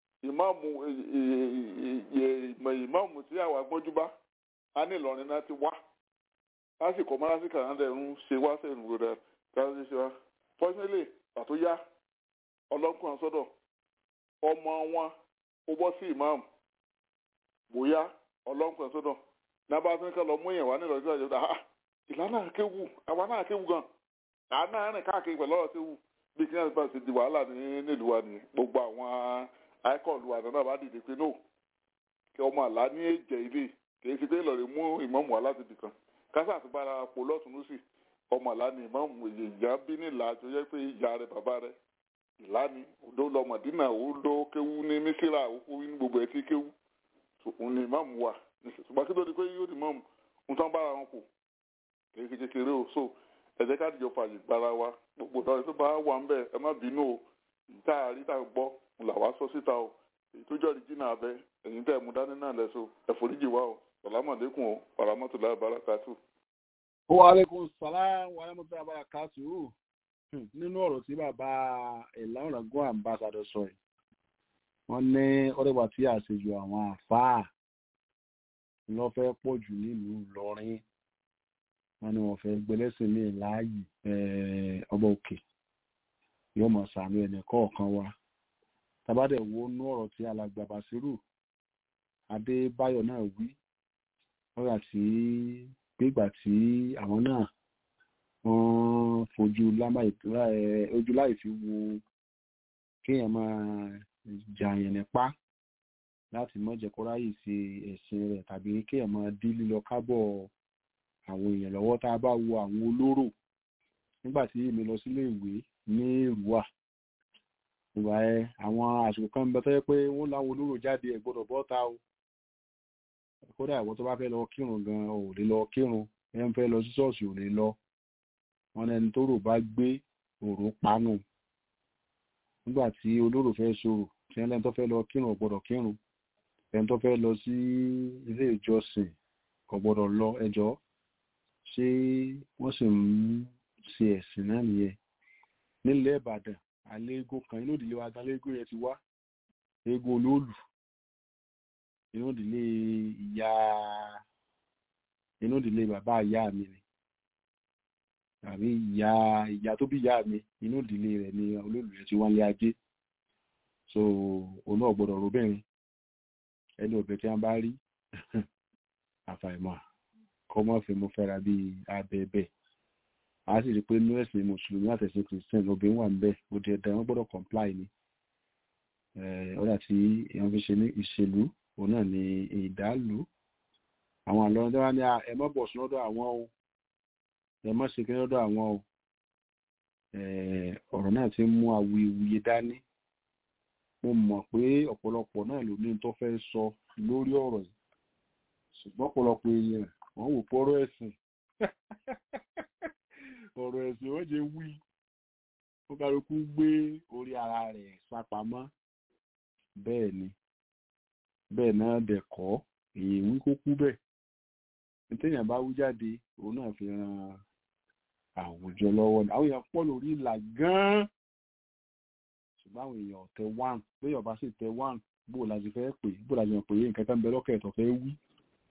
ìmáàmù tí àwọn agbọ́njúbá á ní Ìlọrin náà ti wá lásìkò mọ́lásìkò náà dẹ̀ ń ṣe wá sẹ́yìn gbọdọ̀ káàdì ṣe wá fọ́sílẹ̀ pàtó yá ọlọ́kùnrin sọ́dọ̀ ọmọ wọn ó bọ́ sí ìmáàmù bóyá ọlọ́nkùnrin sọ́dọ̀ nábà tí wọ́n kọ́ lọ mú yẹn wá nílò ìjọba ìjọba ìlànà àkéwù àwa náà àkéwù gan àná rìn káàkiri pẹ̀lú ọ̀rọ̀ tí wù bí kí wọ́n bá ti di wàhálà nílùú wa nìyẹn gbogbo àwọn àìkọ̀lù àná náà bá dìde pé no kí ọmọ àlá ní èjẹ ilé kì í ṣe pé Ìlọrin mú ìmáàmù wá láti bìkan kásá àti bára pò lọ́tún lọ́sì ọmọ àlá ní ìmáàmù ìyá bí nílà tó yẹ pé ìyá rẹ̀ bàbá rẹ̀ ìlà ni òdó lọ Mọ̀dínà ó ló kéwú ní Mísírà ó kú ní gbogbo ẹ̀ tí kéwú òun ni ìmáàmù wà ṣùgbọ́n kí ló di pé yóò di ìmáàmù ń tán bára wọn kù kì í ṣe kékeré o so ẹ jẹ́ ká dìjọ fàyè gbára wa gbogbo ọ̀dọ́ tó bá wà ń bẹ̀ ẹ má bínú o ìta àríta gbọ́ là wá sọ síta o èyí tó jọ́ ìjìnà abẹ ẹ̀yìn tẹ́ mú dání náà lẹ́sọ ẹ̀fọ́ríjì wa o sàlámọ̀lẹ́kùn o paramọ́tòlá barakatu. Wa alaikum salam wa rahmatullahi wa barakatuh nínú ọ̀rọ̀ tí bàbá Ìlà Ọ̀ràngún ambassador sọ yìí wọ́n ní ọ̀rẹ́wà tí àṣejù àwọn àfáà ló fẹ́ pọ̀ jù nílùú Ìlọrin wọ́n ní wọ́n fẹ́ gbẹlẹ́sìn ní láàyè ọba òkè yóò mọ̀ sàánú ẹnì kọ̀ọ̀kan wa tabadẹ̀ wo nú ọ̀rọ̀ tí alàgbà Bàṣírù Adébáyọ̀ náà wí ọ̀rọ̀ àti gbígbà tí àwọn náà wọ́n fojú ojú láì fi wo kéèyàn máa jàyàn nípa láti má jẹ́ kó ráyè sí ẹ̀sìn rẹ̀ tàbí kéèyàn máa dí lílọ kábọ̀ àwọn èèyàn lọ́wọ́ tá a bá wo àwọn olóró nígbà tí èmi lọ sílé ìwé ní Èrúwà ìgbà àwọn àsìkò kan ń bẹ tó yẹ pé wọ́n láwọn olóró jáde ẹ̀ gbọ́dọ̀ bọ́ta o kódà ìwọ tó bá fẹ́ lọ kírun gan ò lè lọ kírun ẹ̀ ń fẹ́ lọ sí ṣọ́ọ̀ṣì ò lè lọ wọn ní ẹni tó rò bá gbé òró panu nígbà tí olóró fẹ́ sọ̀rọ̀ tí ẹni tó fẹ́ lọ kírun ò gbọ́dọ̀ kírun ẹni tó fẹ́ lọ sí ilé ìjọsìn kò gbọ́dọ̀ lọ ẹjọ́ ṣé wọ́n sì ń ṣe ẹ̀sìn náà nìyẹn nílẹ̀ Ìbàdàn àléégún kan inú ìdílé wa gan léégún yẹn ti wá eégún olóòlù inú ìdílé bàbá ìyá mi ni àbí ìyá tó bí ìyá mi inú ìdílé rẹ̀ ni olóòlù yẹn ti wá lé ajé so òun náà gbọ́dọ̀ róbìnrin ẹni òbí tí wọ́n bá rí àfàìmọ̀ kọ́ mọ́ fi mú fẹ́ra bí abẹ́ẹ̀bẹ́ a sì rí pé inú ẹ̀sìn mùsùlùmí àtẹ̀sìn kìrìsìtẹ́nì lóbìnrin wà níbẹ̀ ó di ẹ̀dá wọn gbọ́dọ̀ comply ni ọ̀dà tí èèyàn fi ṣe ní ìṣèlú òun náà ni ìdálù àwọn àlọ́run tó wá ní ẹ má bọ̀ sún lọ́dọ̀ àwọn o ẹ má ṣe kí lọ́dọ̀ àwọn o ọ̀rọ̀ náà ti ń mú awuyewuye dání mo mọ̀ pé ọ̀pọ̀lọpọ̀ náà ló ní tó fẹ́ sọ lórí ọ̀rọ̀ yìí ṣùgbọ́n ọ̀pọ̀lọpọ̀ èèyàn wọ́n wò pọ́rọ̀ ẹ̀sìn ọ̀rọ̀ ẹ̀sìn wọ́n jẹ́ wí ó kálukú gbé orí ara rẹ̀ sápamọ́ bẹ́ẹ̀ náà dẹ̀ kọ́ èyí wí kó kú bẹ́ẹ̀ nítẹ̀yìn bá wú jáde òun náà fi ran àwùjọ lọ́wọ́ ni àwọn èèyàn pọ̀ lórí ìlà gan-an ṣùgbọ́n àwọn èèyàn tẹ wán bẹ́ẹ̀ ọba sì tẹ wán bó la ti fẹ́ pè bó la ti mọ̀ pé nǹkan kan bẹ lọ́kẹ̀ tó fẹ́ wí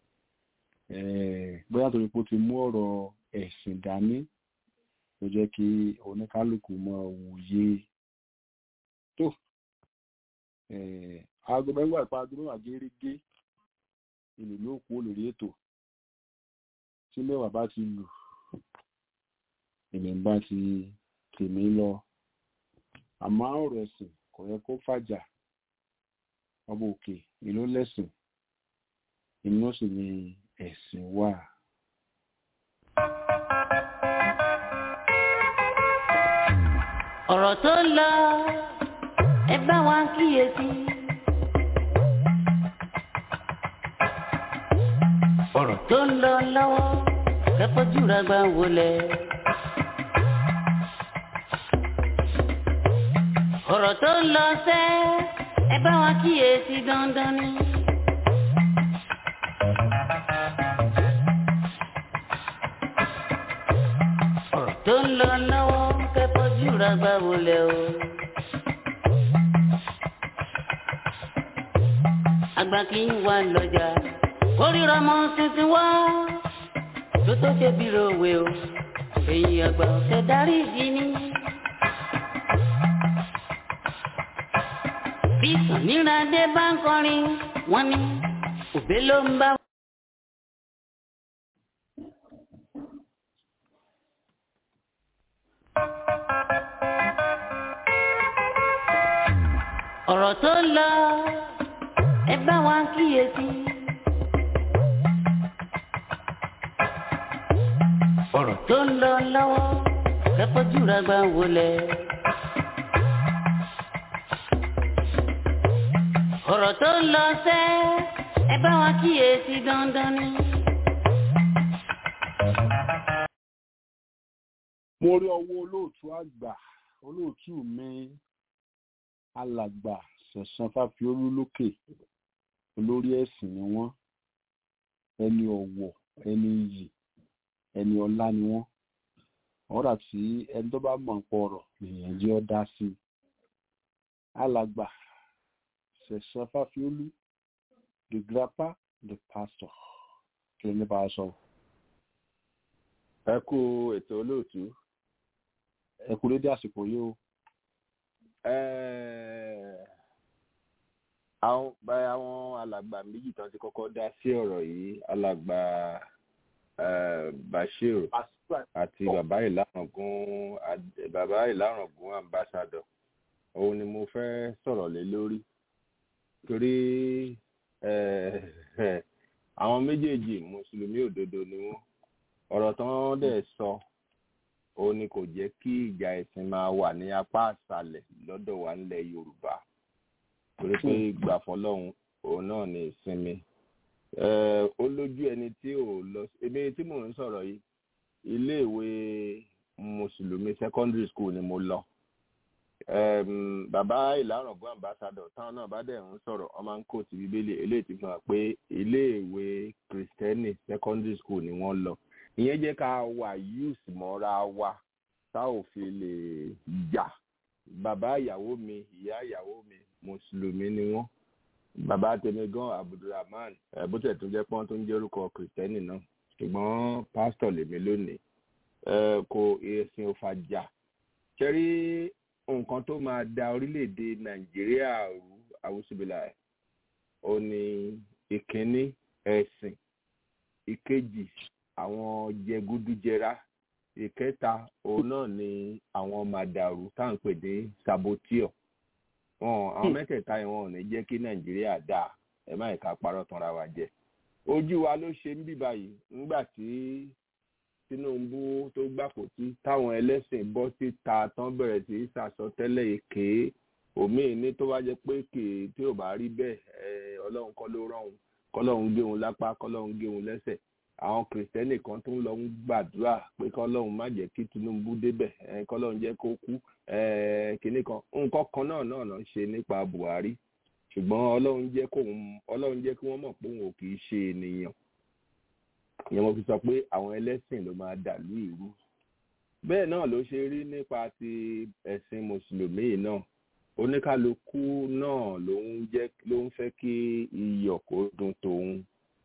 bóyá torí pé ó ti mú ọ̀rọ̀ ẹ̀sìn dání ló jẹ́ kí oníkálukú mọ òye tó aago mẹ́wàá ìpa aago mẹ́wàá gérégé ìlú ló kú lórí ètò tí mẹ́wàá bá ti lù èmi bá ti tèmi lọ àmọ́ ọ̀rọ̀ ẹ̀sìn kò yẹ kó fàjà ọba òkè ìlú lẹ́sìn inú sì ni ẹ̀sìn wà. ọ̀rọ̀ tó lọ ẹ bá wa kíyèsí. ọ̀rọ̀ tó ń lọ lọ́wọ́ kẹ́kọ̀ọ́jú rẹ̀ gbà wọlé. ọ̀rọ̀ tó ń lọ sẹ́ ẹ bá wa kíyèsí dandan ni. ọ̀rọ̀ tó ń lọ lọ́wọ́ kẹ́kọ̀ọ́jú rẹ̀ gbà wọlé o. àgbà kì í wà lọ́jà oríra mọ́ tuntun wá tó tó ṣe bí ròwe o èyí àgbà ọ̀sẹ̀ darí ìdí ni. bí Sàníràdé bá ń kọrin wọ́n ní òbé ló ń bá. ọ̀rọ̀ tó lọ ẹ bá wa kíyèsí. ọ̀rọ̀ tó ń lọ lọ́wọ́ kẹ́kọ̀ọ́jú rẹ̀ gbà wọlé. ọ̀rọ̀ tó ń lọ sẹ́ ẹ bá wa kíyèsí dandan ni. mo rí ọwọ́ olóòtú àgbà olóòtú mi alàgbà Sẹ̀san Fáfiolú lókè olórí ẹ̀sìn ni wọ́n ẹni ọ̀wọ̀ ẹni iyì ẹni ọlá ni wọ́n ọ̀rọ̀ tí ẹni tó bá mọ̀ ń pọ̀ ọ̀rọ̀ lèèyàn jẹ́ ọ́ dá sí i. alàgbà Sẹ̀san Fáfiolú the grandpa the pastor kí ní bá a sọ. Ẹ kú ètò olóòtú. Ẹ kú dédé àsìkò yìí o. Àwọn alàgbà méjì tán ti kọ́kọ́ dá sí ọ̀rọ̀ yìí, alàgbà Bashir àti bàbá Ìláràngún ambassador. Òun ni mo fẹ́ sọ̀rọ̀ lé lórí. Torí àwọn méjèèjì mùsùlùmí òdodo ni wọ́n. Ọ̀rọ̀ tán dẹ̀ sọ òun ni kò jẹ́ kí ìjà ẹ̀sìn máa wà ní apá àṣálẹ̀ lọ́dọ̀ wa nílẹ̀ Yorùbá. Torí pé ìgbà fọlọ́run òun náà ni ìsinmi. Ó lójú ẹni tí ò lọ ebi tí mò ń sọ̀rọ̀ yìí, iléèwé mùsùlùmí secondary school ni mo lọ. Bàbá Ìláràngún ambassador táwọn náà bá dẹ̀ ń sọ̀rọ̀ wọ́n máa ń kó ti bíbélì eléyìí ti fi hàn pé iléèwé kristẹni secondary school ni wọ́n lọ. Ìyẹn jẹ́ ká wà youth mọ́ra wa tá ò fi lè jà. Bàbá ìyàwó mi ìyá ìyàwó mi mùsùlùmí ni wọ́n. Bàbá tèmi gan Abdulrahman bó tẹ̀ tó jẹ́ pọ́n tó ń jẹ́ orúkọ kristẹni náà ṣùgbọ́n pásítọ̀ lèmi lónìí. Kò ẹ̀sìn ò fàjà. Ṣẹ́rí nǹkan tó máa da orílẹ̀-èdè Nàìjíríà rú àwùsùbìlà ẹ̀ ó ní ìkíní ẹ̀sìn, ìkejì àwọn jẹgúdújẹrá, ìkẹta òun náà ni àwọn màdàrú tá à ń pè ní saboteur. Àwọn mẹ́tẹ̀ẹ̀ta yẹn wọn ò ní jẹ́ kí Nàìjíríà dáa, ẹ má ìka parọ́ tanra wa jẹ. Ojú wa ló ṣe ń bí báyìí nígbà tí Tinubu tó gbàpótí táwọn ẹlẹ́sìn bọ́ síta tán bẹ̀rẹ̀ sí sàsọtẹ́lẹ̀ èké òmíì ní tó bá jẹ́ pé kè tí ò bá rí bẹ́ẹ̀ Ọlọ́run kọ́ ló rán òun, kọ́lọ́run gé òun lápá, kọ́lọ́run gé òun lẹ́sẹ̀. Àwọn kìrìsìtẹ́nì kan tó ń lọ ń gbàdúrà pé kọ́lọ́run má jẹ́ kí Tinubu débẹ̀, kọ́lọ́run jẹ́ kó kú, kinní kan. Nǹkan kan náà náà ṣe nípa Buhari, ṣùgbọ́n Ọlọ́run jẹ́ kí wọ́n mọ̀ pé òun ò kì í ṣe ènìyàn. Ìyẹn mo fi sọ pé àwọn ẹlẹ́sìn ló máa dàlú ìrú. Bẹ́ẹ̀ náà ló ṣe rí nípa ti ẹ̀sìn mùsùlùmí náà. Oníkálukú náà ló ń fẹ́ kí iyọ̀ kó dùn tòun.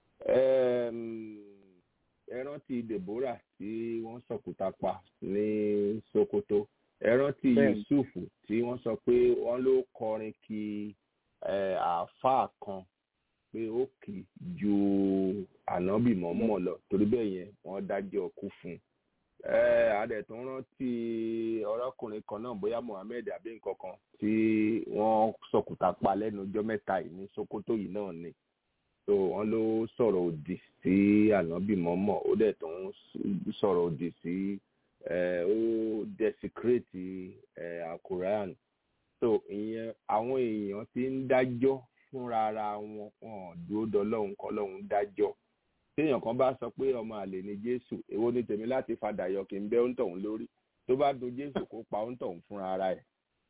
Ẹ rántí Deborah tí wọ́n sọ̀kúta pa ní Sokoto. Ẹ rántí Yusuf tí wọ́n sọ pé wọ́n ló kọrin kí àáfàá kan pé ó kì í ju ànábì mọ́mọ́ lọ torí bẹ́ẹ̀ yẹn wọ́n dájọ́ ọkú fún un. Adẹ̀tún rántí ọ̀rọ̀kùnrin kan náà bóyá Mohammed àbí nǹkan kan tí wọ́n sọ̀kúta pa lẹ́nu ọjọ́ mẹ́ta yìí ní Sokoto yìí náà ni. So wọ́n ló sọ̀rọ̀ òdì sí ànábì mọ́mọ́, ó dẹ̀ tún sọ̀rọ̀ òdì sí ó desecrate Al-Quran. So ìyẹn àwọn èèyàn ti ń dájọ́ fúnra ara wọn dúró dọlọ́hun kọ́lọ́hun dájọ́. Téèyàn kan bá sọ pé ọmọ àlè ni Jésù, èwo ni tèmi láti fadà yọ kí n bẹ́ òǹtọ̀hún lórí, tó bá dùn Jésù kó pa òǹtọ̀hún fúnra ara ẹ̀.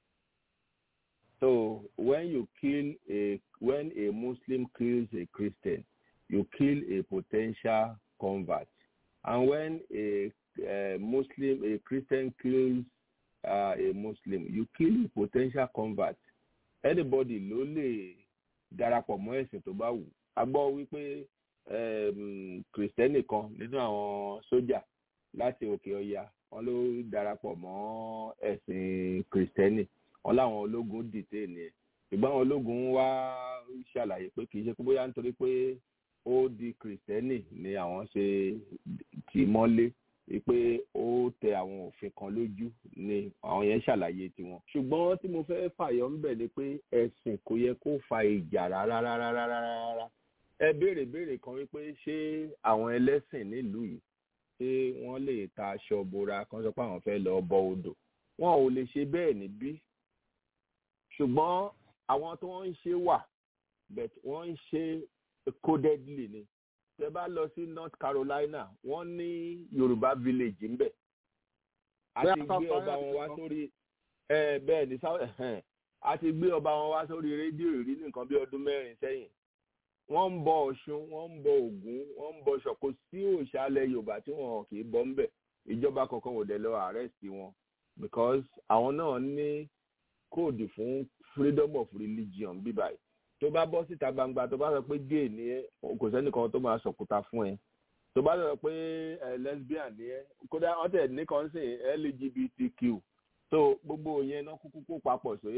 So when a Muslim kills a Christian, you kill a potential convert, and when a Christian kills a Muslim, you kill a potential convert. Anybody ló lè darapọ̀ mọ́ ẹ̀sìn tó bá wù. A gbọ́ wípé kìrìsìtẹ́nì kan nínú àwọn sójà láti òkè ọya wọn ló darapọ̀ mọ́ ẹ̀sìn kìrìsìtẹ́nì, wọn láwọn ológun dìtẹ̀ ní ẹ̀. Ṣùgbọ́n àwọn ológun wá ṣàlàyé pé kì í ṣe pé bóyá nítorí pé ó di kìrìsìtẹ́nì ni àwọn ṣe tì í mọ́lé, pé ó tẹ àwọn òfin kan lójú ni àwọn yẹn ṣàlàyé tiwọn. Ṣùgbọ́n tí mo fẹ́ fàyọ ń bẹ̀ ni pé ẹ̀sìn kò yẹ kó fa ìjà rárá. Ẹ béèrè kan wípé ṣé àwọn ẹlẹ́sìn nílùú yìí ṣé wọ́n lè ta aṣọ bora kan sọ pé àwọn fẹ́ lọ bọ odò? Wọn ò lè ṣe bẹ́ẹ̀ níbí. Ṣùgbọ́n àwọn tó ń ṣe wà but wọ́n ń ṣe codedly ni. Tẹ́ bá lọ sí North Carolina, wọ́n ní Yorùbá village ń bẹ̀. A ti gbé ọba wọn wá sórí bẹ́ẹ̀ ni a ti gbé ọba wọn wá sórí rédíò rí ní nǹkan bí ọdún 4 sẹ́yìn. Wọ́n ń bọ Ọ̀ṣun, wọ́n ń bọ Ògún, wọ́n ń bọ Ṣọ̀kò sí òṣàlẹ̀ Yorùbá tí wọn kì í bọ ń bẹ̀. Ìjọba kankan ò dẹ̀ lọ arrest wọn because àwọn náà ní kóòdù fún freedom of religion bíbáyìí. Tó bá bọ́ síta gbangba tó bá sọ pé gay ni ẹ kò sẹ́nìkan tó máa sọ̀kúta fún ẹ. tó bá lọ pé lesbian ni ẹ kódà wọ́n tẹ̀ ní kan sìn LGBTQ so gbogbo yẹn náà kúkú kó papọ̀ sí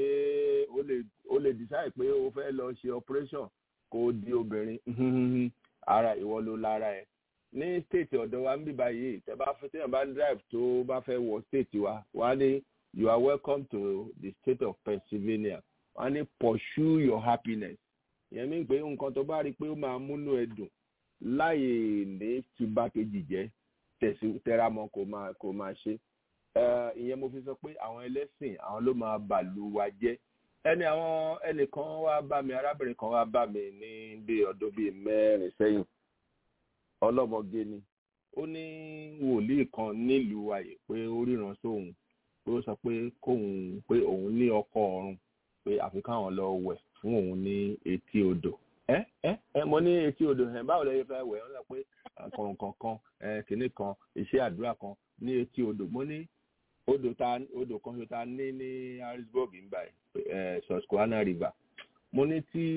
ó lè decide pé ó fẹ́ lọ ṣe operation kó di obìnrin ara ìwọ ló lára ẹ ní state ọ̀dọ̀ wa ń bí báyìí téèyàn bá drive tó bá fẹ́ wọ state wa wá ní you are welcome to the state of Pennsylvania wá ní pursue your happiness ìyẹn mi pé nǹkan tó bá rí i pé ó máa múnú ẹ dùn láyè ní tìbá kejì jẹ́ tẹramọ́ kó máa ṣe ìyẹn mo fi sọ pé àwọn ẹlẹ́sìn àwọn ló máa bàlú wa jẹ́ ẹnìkan wá bá mi arábìnrin kan wá bá mi ní bí ọdún bíi 4 sẹ́yìn ọlọ́mọge ni ó ní wòlíì kan nílùú ayé pé ó ríran sóhun pé ó sọ pé òun ní ọkọ ọ̀run pé àfi káwọn lọ wẹ̀ fún òun ní etí odò mo ní etí odò báwo lẹ fẹ́ wẹ̀ wọ́n sọ pé kọ̀ọ̀kan kìnnì kan iṣẹ́ àdúrà kan ní etí odò mo ní odò kan ṣo ta ní Harrisburg ń báyìí Susquehanna River mo ní tí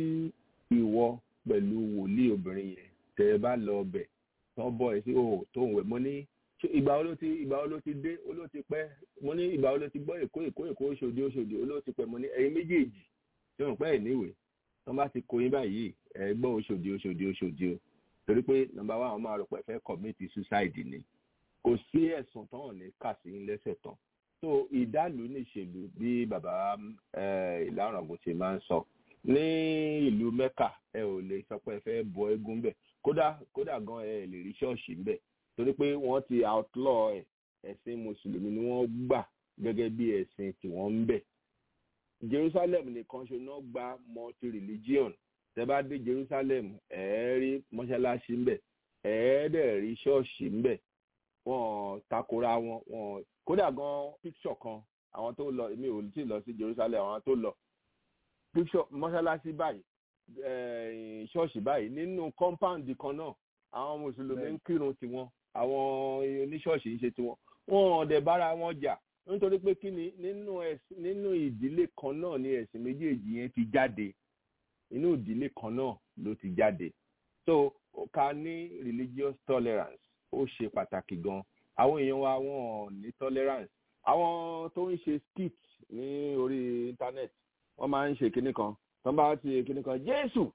ìwọ pẹ̀lú wòlíì obìnrin yẹn tẹ́ ẹ bá lọ ọbẹ̀ tán bọ̀ ẹ̀ sí òhò tó ń wẹ̀ mo ní ìgbà wo ló ti dé ó ló ti pẹ́ mo ní ìgbà wo ló ti gbọ́ èkó Òṣòdì ó ló ti pẹ́ mo ní ẹ̀yin méjèèjì tí wọ́n pẹ́ ẹ̀ níwèé tán bá ti kó yín báyìí ẹ̀ gbọ́ Òṣòdì o torí pé nọ́mbà wa àwọn máa rò pé fẹ́ commit suicide ni kò sí ẹ̀sùn tán ò ní kà sí lẹ́sẹ̀ tán so ìdálù níṣèlú bí bàbá Ìlàrọ̀gbọ̀ ṣe máa ń sọ ní ìlú Mẹ́kà ẹ ò lè sọ pé ẹ fẹ́ bọ eégún bẹ̀ kódà gan ẹ lè rí ṣọ́ọ̀ṣì ń bẹ̀ torí pé wọ́n ti outlaw ẹ̀sìn mùsùlùmí ni wọ́n gbà gẹ́gẹ́ bí ẹ̀sìn tí wọ́n ń bẹ̀ Jerusalem nìkan ṣe náà gba multi-religion tẹ́ bá dé Jerusalem rí mọ́ṣáláṣí ń bẹ̀ dẹ̀ rí ṣọ́ọ̀ṣì ń bẹ̀ wọ́n takora wọn kódà gan picture kan àwọn tó lọ èmi ò tí ì lọ sí Jerusalem àwọn tó lọ picture mọ́ṣáláṣí báyìí ṣọ́ọ̀ṣì báyìí nínú compound kan náà àwọn mùsùlùmí ń kírun tiwọn àwọn oníṣọ́ọ̀ṣì ń ṣe tiwọn wọn ò dẹ̀ bára wọn jà nítorí pé kí ni nínú ìdílé kan náà ni ẹ̀sìn méjèèjì yẹn ti jáde inú ìdílé kan náà ló ti jáde so ká ní religious tolerance ó ṣe pàtàkì gan àwọn èèyàn wa wọn ò ní tolerance àwọn tó ń ṣe skit ní orí internet wọ́n máa ń ṣe kinní kan tó bá ti kinní kan Jésù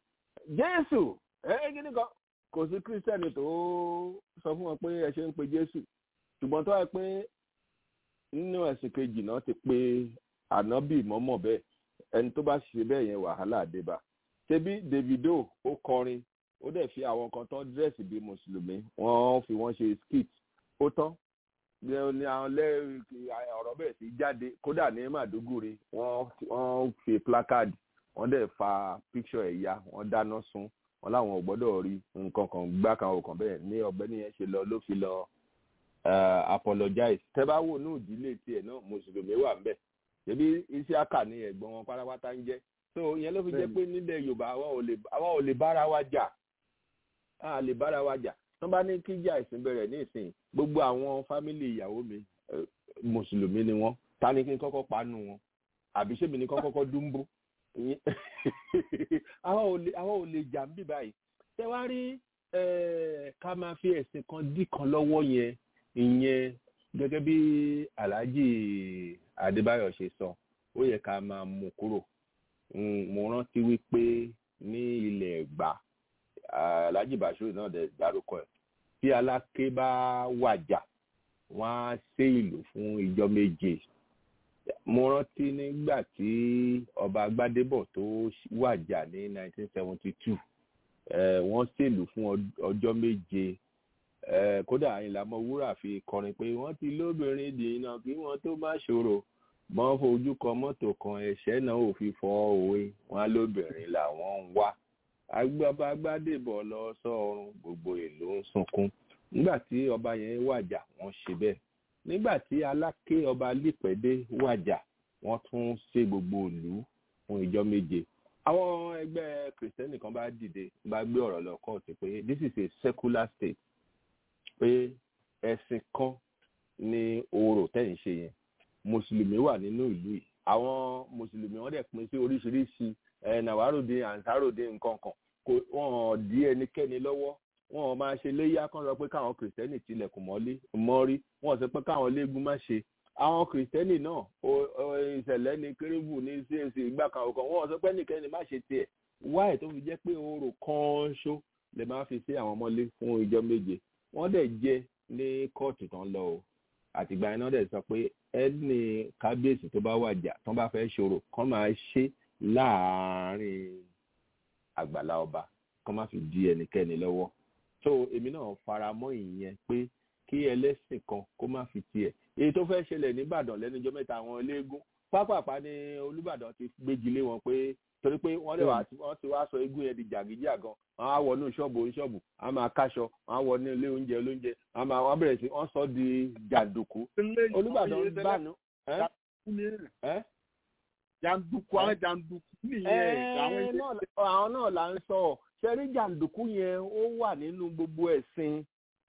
kinní kan kò sí kírísítẹ́nì tó sọ fún wọn pé ẹ ṣe ń pe Jésù ṣùgbọ́n tó wáyé pé nínú ẹ̀sìn kejì náà ti pe ànábì mọ́mọ́ bẹ́ẹ̀ ẹni tó bá ṣe bẹ́ẹ̀ yẹn wàhálà àdébà ṣebí Davido ó kọrin ó dẹ̀ fi àwọn kan tán dírẹ́sì bíi mùsùlùmí wọ́n fi wọ́n ṣe skit ó tán ní àwọn ọ̀rọ̀ bẹ̀rẹ̀ sí jáde kódà ní Màdúgùrí wọ́n fi placard wọ́n dẹ̀ fa picture ẹ̀ ya wọ́n dáná sun wọ́n láwọn ò gbọ́dọ̀ rí nǹkan kan gbá kan òkan bẹ́ẹ̀ ní ọ̀gbẹ́ni yẹn ṣe lọ ló fi lọ apologize tẹ́ bá wò ní ìdílé tiẹ̀ náà mùsùlùmí wà ńbẹ̀ ṣebí Isiaka ní ẹ̀gbọ́n wọn pátápátá ń jẹ́ so ìyẹn ló fi jẹ́ pé nílẹ̀ Yorùbá àwa ò lè bára wa jà a lè bára wa jà tó bá ní kíjà ìsìn bẹ̀rẹ̀ ní ìsìn gbogbo àwọn fámìlì ìyàwó mi mùsùlùmí ni wọ́n ta ni kí n kọ́kọ́ panu wọn àbí ṣé mi ní kọ́kọ́ dúnbó àwa ò lè jà ń bì báyìí tẹ wá rí ká máa fi ẹ̀sìn kan dì kan lọ́wọ́ yẹn ìyẹn gẹ́gẹ́ bí Alhaji Adébáyọ̀ ṣe sọ ó yẹ ká máa mú kúrò mo rántí wípé ní ilẹ̀ Ẹ̀gbá Alhaji Bashir náà dẹ̀ dárúkọ ẹ̀ tí Aláké bá wàjà wọ́n á ṣe ìlú fún ìjọ méje mo rántí nígbà tí ọba Gbádébọ̀ tó wàjà ní 1972 wọ́n ṣèlú fún ọjọ́ méje kódà Àyìnlá Ọmọwúrà fi kọrin pé wọ́n ti lóbìnrin dènà kí wọ́n tó má ṣòro mọ́ fojú kan mọ́tò kan ẹ̀ṣẹ́ náà ò fi fọ́ òwe wọn á lóbìnrin làwọn ń wá agbábá Gbádébọ̀ lọ sọ́run gbogbo ìlú ń sunkún nígbà tí ọba yẹn wàjà wọ́n ṣe bẹ́ẹ̀ nígbà tí Aláké ọba Lípẹ̀dé wàjà wọ́n tún ṣe gbogbo ìlú fún ìjọ méje àwọn ẹgbẹ́ kìrìsìtẹ́nì kan bá dìde bá gbé ọ̀rọ̀ lọ kóòtù pé this is a secular state pé ẹ̀sìn kan ní orò tẹ́yìn ṣe yẹn mùsùlùmí wà nínú ìlú yìí àwọn mùsùlùmí wọ́n dẹ̀ pín sí oríṣiríṣi nàwáròdé àǹtáròdé nǹkan kan kò wọ́n dí ẹnikẹ́ni lọ́wọ́ wọn ò máa ṣe léyà kan sọ pé káwọn kìrìsìtẹ́nì tilẹ̀kùn mọ́rí wọn sọ pé káwọn léegun má ṣe àwọn kìrìsìtẹ́nì náà ìṣẹ̀lẹ̀ ní kérébù ní CAC ìgbà kan ọ̀kan wọn sọ pé nìkẹ́ni má ṣe tiẹ̀ wáì tó fi jẹ́ pé orò kan ṣó lè máa fi sí àwọn ọmọlé fún ìjọ méje wọ́n dẹ̀ jẹ́ ní kóòtù tán lọ o àtìgbà iná dẹ̀ sọ pé ẹni kábíyèsí tó bá wàjà tán bá fẹ́ ṣòro kán máa ṣe láàárín àgbàlá ọba kán má fi di ẹnikẹ́ni lọ́wọ́ so èmi náà fara mọ́ ìyẹn pé kí ẹlẹ́sìn kan kó má fi tiẹ̀ èyí tó fẹ́ ṣẹlẹ̀ níbàdàn lẹ́nujọ́ mẹ́ta àwọn eléégún pápápá ní olúbàdàn ti gbégi lé wọn pé torí pé wọ́n ti wá sọ eégún yẹn di jàgídíjàgan wọ́n á wọnú ṣọ́ọ̀bù oníṣọ́ọ̀bù wọ́n á máa káṣọ wọ́n á wọ ní ilé oúnjẹ olóúnjẹ wọ́n bẹ̀rẹ̀ sí wọ́n sọ di jàǹdùkú olúbàdàn bánu. jàǹdùkú àwọn jàǹdùkú nìyẹn àwọn náà là ń sọ ṣẹ́rí jàǹdùkú yẹn ó wà nínú gbogbo ẹ̀sìn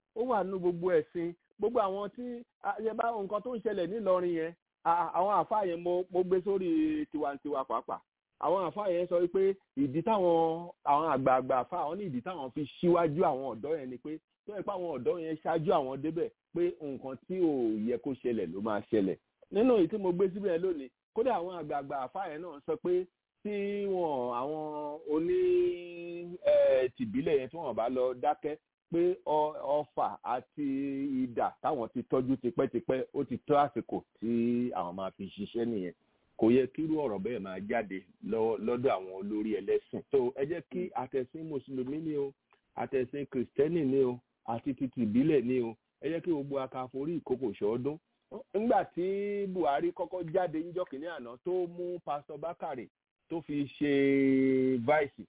gbogbo àwọn tí yẹba nǹkan tó ń ṣẹlẹ̀ nílọrin yẹn àwọn àfáà yẹn mo gbé sórí tiwantiwa pàápàá àwọn àfáà yẹn sọ pé ìdí táwọn àwọn àgbààgbà àfáà àwọn ní ìdí táwọn fi síwájú àwọn ọ̀dọ́ yẹn ni pé tó yẹ pé àwọn ọ̀dọ́ yẹn ṣáájú àwọn débẹ̀ pé nǹkan tí ò yẹ kó ṣẹlẹ̀ ló máa ṣẹlẹ̀ nínú èyí tí mo gbé síbẹ̀ lónìí kódà àwọn àgbààgbà àfáà yẹn náà sọ pé tí àwọn oní tìbílẹ̀ yẹn tí wọ́n bá lọ dákẹ́ pé ọfà àti idà táwọn ti tọ́jú tipẹ́tipẹ́ ó ti tó àsìkò tí àwọn máa fi ṣiṣẹ́ nìyẹn kò yẹ kírú ọ̀rọ̀ bẹ́ẹ̀ máa jáde lọ́dọ̀ àwọn olórí ẹlẹ́sìn tó ẹ jẹ́ kí àtẹ̀sìn mùsùlùmí ni o àtẹ̀sìn kìrìsìtẹ́nì ni o àti títí ìbílẹ̀ ni o ẹ jẹ́ kí gbogbo akáforí ìkókò ṣọ́ọ́dún nígbà tí Buhari kọ́kọ́ jáde níjọ́ kìíní àná tó mú pásítọ̀ Bákàrè tó fi ṣe vice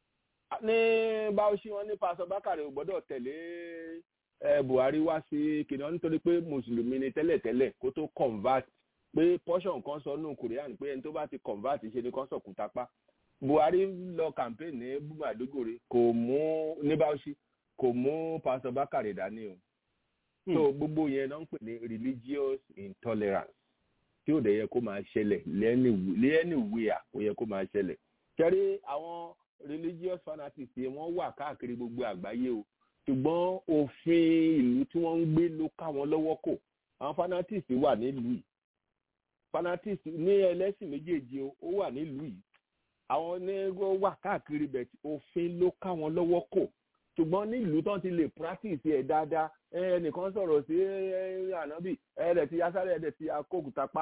ní Bauchi wọn ní pásítọ̀ Bákàrè ò gbọ́dọ̀ tẹ̀lé Buhari wá sí kìnìún nítorí pé mùsùlùmí ni tẹ́lẹ̀tẹ́lẹ̀ kó tó convert pé portion kan sọ nù Korean pé ẹni tó bá ti convert ṣe ni kán sọ̀kùn tapá Buhari lọ campaign ní Maiduguri kò mú ní Bauchi kò mú pásítọ̀ Bákàrè dání o so gbogbo yẹn náà ń pè ní religious intolerance tí ò dẹ̀ yẹ kó máa ṣẹlẹ̀ lẹ́nìwéà kò yẹ kó máa ṣẹlẹ̀ kẹ́rí àwọn religious fanatics yẹn wọ́n wà káàkiri gbogbo àgbáyé o ṣùgbọ́n òfin ìlú tí wọ́n ń gbé ló ká wọn lọ́wọ́ kò àwọn fanatics wà nílùú yìí fanatics ní ẹlẹ́sìn méjèèjì ó wà nílùú yìí àwọn onígbò wà káàkiri bẹ̀ òfin ló ká wọn lọ́wọ́ kò ṣùgbọ́n nílùú tán ti lè practice ẹ̀ dáadáa ẹnìkan sọ̀rọ̀ sí ànábì ẹ̀ẹ́dẹ̀ ti yásáré ẹ̀ẹ́dẹ̀ ti akókùtapá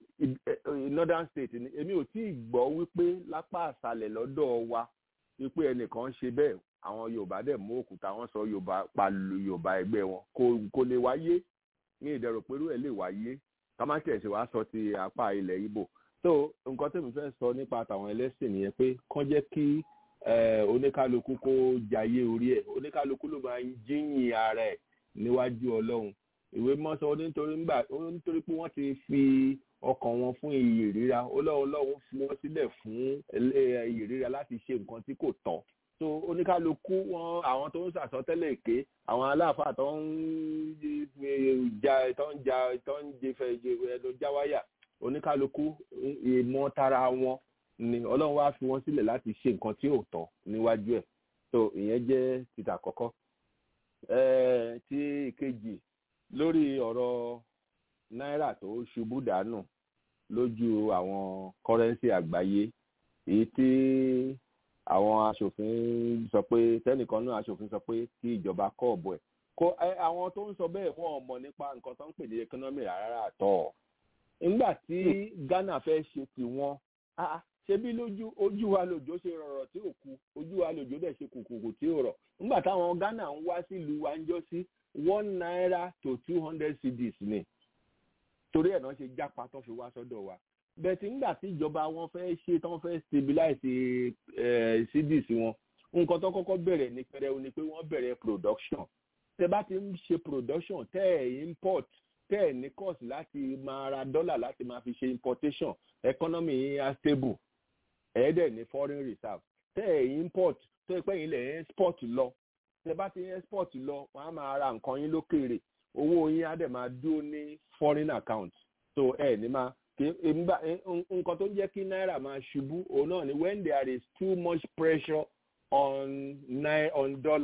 northern state ni èmi ò tí ì gbọ́ wípé lápá àṣálẹ̀ lọ́dọ̀ wa wípé ẹnìkan ṣe bẹ́ẹ̀ àwọn Yorùbá dẹ̀ mú òkúta wọn sọ Yorùbá palu Yorùbá ẹgbẹ́ wọn kò lè wáyé ní ìdẹ̀rọ̀ pẹ̀lú ẹ̀ lè wáyé ká má tẹ̀sí wá sọ ti apá ilẹ̀ Ìgbò so nǹkan tèmi fẹ́ sọ nípa tàwọn ẹlẹ́sìn nìyẹn pé kán jẹ́ kí oníkálukú kó jayé orí ẹ̀ oníkálukú ló máa ń jíyìn ara ẹ̀ níwájú Ọlọ́run ìwé mọ́sọ nítorí pé wọ́n ti fi ọkàn wọn fún iyì ríra Ọlọ́run fi wọ́n sílẹ̀ fún iyì ríra láti ṣe nǹkan tí kò tọ́ so oníkálukú wọn àwọn tó ń sàsọtẹ́lẹ̀ èké àwọn aláàfáà tó ń jáwáyà oníkálukú ìmọ̀ tara wọn ni Ọlọ́run wá fi wọ́n sílẹ̀ láti ṣe nǹkan tí ò tọ́ níwájú ẹ̀ so ìyẹn jẹ́ títà àkọ́kọ́ tí ìkejì lórí ọ̀rọ̀ náírà tó ṣubú dànù lójú àwọn kọ́rẹ́nsì àgbáyé èyí tí àwọn aṣòfin sọ pé tẹ́nìkan náà aṣòfin sọ pé kí ìjọba kọ́ ọ̀bọ̀ ẹ̀ àwọn tó ń sọ bẹ́ẹ̀ wọ́n mọ̀ nípa nǹkan tó ń pè ní economy rárá àtọ̀ nígbà tí Ghana fẹ́ ṣe tiwọn ṣebí ojú wa lòjò ṣe rọ̀rọ̀ tí ò kú ojú wa lòjò dẹ̀ ṣe kùkùkù tí ò rọ̀ nígbà táwọn Ghana ń wá sílùú wa ń jọ sí 1 naira to 200 cedis ni torí ẹ̀ náà ṣe jápa tó fi wá sọ́dọ̀ wa bẹ̀tì nígbà tí ìjọba wọn fẹ́ ṣe tán fẹ́ stabilize cedis wọn nǹkan tó kọ́kọ́ bẹ̀rẹ̀ ní pẹrẹu ni pé wọ́n bẹ̀rẹ̀ production tẹ́ bá ti ń ṣe production tẹ́ ẹ̀ import tẹ́ ẹ̀ ní cost láti máa ra dọ́là láti máa fi ṣe importation economy yín á stable ẹ̀ẹ́dẹ̀ ní foreign reserve tẹ́ ẹ̀ import tó pẹ́ yín lẹ̀ export lọ tẹ́ bá ti export lọ wọ́n á máa ra nǹkan yín lókèèrè owó yín á dẹ̀ máa dúró ní foreign account so ẹ̀ ní máa nǹkan tó ń jẹ́ kí náírà máa ṣubú òun náà ni when there is too much pressure on dollar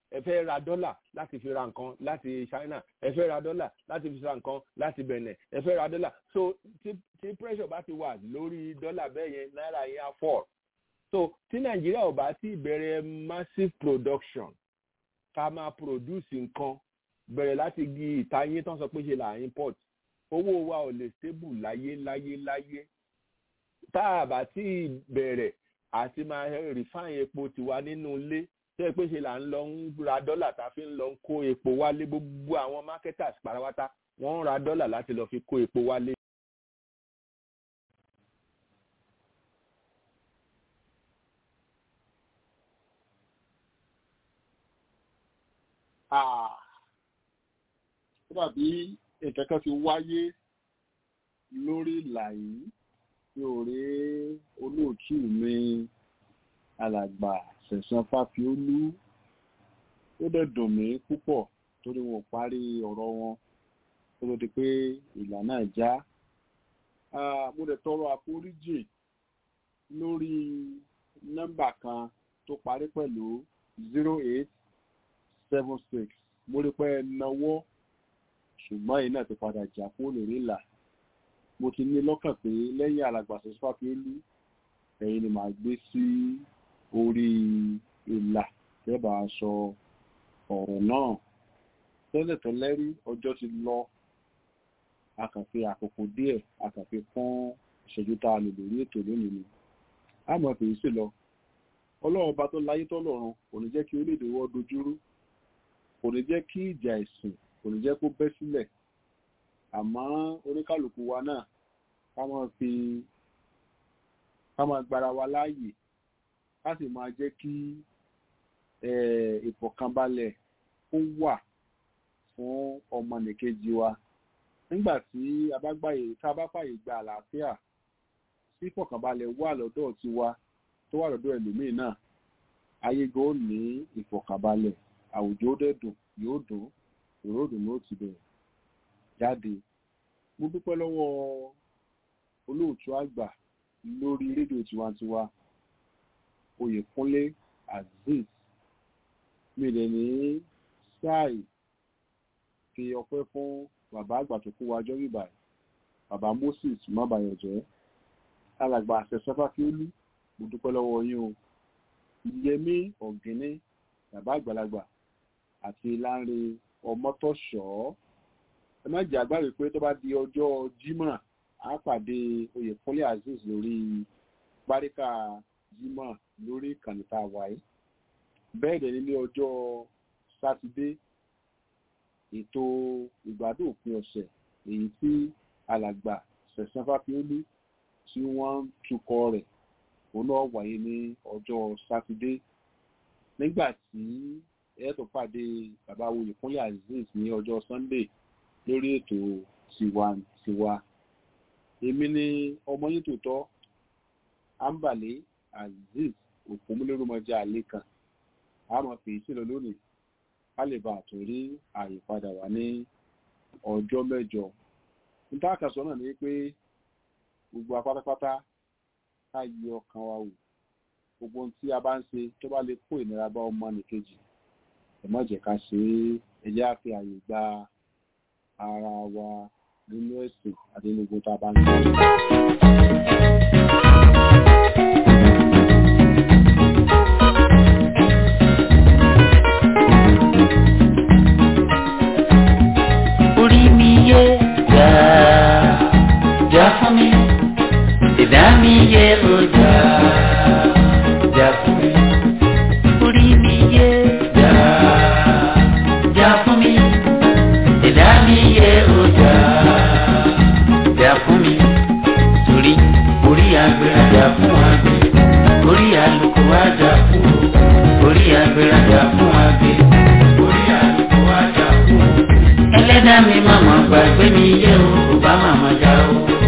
ẹ fẹ́ ra dọ́là láti fi ra nǹkan láti China, ẹ fẹ́ ra dọ́là láti fi ra nǹkan láti Benin, ẹ fẹ́ ra dọ́là. So tí pressure bá ti wà lórí dọ́là bẹ́ẹ̀ yẹn náírà yẹn á fall. So tí Nàìjíríà ò bá ti bẹ̀rẹ̀ massive production ká máa produce nǹkan bẹ̀rẹ̀ láti gi ìtayín tán sọ pé ṣe là import, owó wa ò lè stable láyé. Tá a bá ti bẹ̀rẹ̀ àti máa refine epo tiwa nínú ilé tó yẹ pé ṣe là ń lọ ń ra dọ́là tá a fi ń lọ ń kó epo wálé, gbogbo àwọn marketers pátápátá wọ́n ń ra dọ́là láti lọ fi kó epo wálé. ó dàbí nǹkan kan ti wáyé lórí ìlà yìí tí òré olóòtú mi alàgbà Sẹ̀san Fáfiolú ó dẹ̀ dùn mí púpọ̀ torí wọn parí ọ̀rọ̀ wọn tó ló di pé ìlà náà já. Mo dẹ̀ tọrọ àforíjì lórí nọ́mbà kan tó parí pẹ̀lú 0876 mo rí pé náwó ṣùgbọ́n yìí náà ti padà jà kó lórí ìlà. Mo ti ní lọ́kàn pé lẹ́yìn alàgbà Sẹ̀san Fáfiolú ẹ̀yin ni màá gbé sí orí ìlà tẹ́bà sọ ọ̀rọ̀ náà. Tẹ́lẹ̀ rí ọjọ́ ti lọ, a kàn fi àkókò díẹ̀ a kàn fi fún ìṣẹ́jú tá a lò lórí ètò lónìí ni. A mọ̀ pé sí lọ Ọlọ́run bá tó láyé tọ́lọ́run kò ní jẹ́ kí orílẹ̀-èdè wọ́n dojúrú, kò ní jẹ́ kí ìjà ẹ̀sìn kò ní jẹ́ kó bẹ́ sílẹ̀. Àmọ́ oníkálùkù wa náà ká máa gbára wa láàyè, ká sì máa jẹ́ kí ìfọ̀kànbalẹ̀ ó wà fún ọmọnìkejì wa. Nígbà tí a bá fàyè gba àlàáfíà, tí ìfọ̀kànbalẹ̀ wà lọ́dọ̀ tiwa tó wà lọ́dọ̀ ẹlòmíì náà, ayé gan ó ní ìfọ̀kànbalẹ̀, àwùjọ ó dẹ̀ dùn, yóò dùn, ìròdùn ló ti bẹ̀rẹ̀ jáde. Mo dúpẹ́ lọ́wọ́ olóòtú àgbà lórí rédíò tiwantiwa Oyèkúnlé Azeez. Mi lè ní sáì fi ọpẹ́ fún bàbá àgbà tó kó wájọ́ bíbà, bàbá Moses Mábàyọ̀jẹ́, alàgbà Sẹ̀san Fáfiolú. Mo dúpẹ́ lọ́wọ́ yín o. Yẹmí Ọ̀gíní, bàbá àgbàlagbà, àti Lánrè Ọmọ́tọ́ṣọ́. Ẹ má jẹ́ àgbáre pé tó bá di ọjọ́ Jímọ̀ á pàdé Oyèkúnlé Azeez lórí Báríkà Jímọ̀ lórí ìkànnì tá a wáyé. Bẹ́ẹ̀ dẹ̀ ní ọjọ́ Sátidé ètò ìgbádùn òpin ọ̀sẹ̀ èyí tí alàgbà Sẹ̀san Fáfiolú tí wọ́n ń tukọ̀ rẹ̀ òun náà wáyé ní ọjọ́ Sátidé. Nígbà tí ẹ tó pàdé bàbá Oyèkúnlé Azeez ní ọjọ́ Sunday lórí ètò tiwantiwa. Èmi ni ọmọ yín tòótọ́ Ambale Azeez Òpómúlérúmọjà Àlékàn. A máa fi sílọ lónìí ká lè bá àtúrí àyípadà wà ní ọjọ́ mẹ́jọ. Níta àkàsọ náà ni pé gbogbo apátápátá ká yí ọkàn wa wò. Gbogbo ohun tí a bá ń ṣe tó bá lè kó ìnira bá ọmọnìkejì, ẹ má jẹ́ ká ṣe é. Ẹ jẹ́ á fi àyè gba ara wa nínú ẹ̀sìn àti nínú gbogbo tá a bá ń ṣe. Jà fún mi, ìdá mi yé o jà fún mi. Orí mi yé jà fún mi, ìdá mi yé o jà fún mi. Torí orí agbèrèjà fún àgbẹ̀, orí àlùkò àjà fún o. Orí agbèrèjà fún àgbẹ̀, orí àlùkò àjà fún o. Ẹlẹ́dàá mi màmá gbàgbé mi yé o, ò bá màmá já o.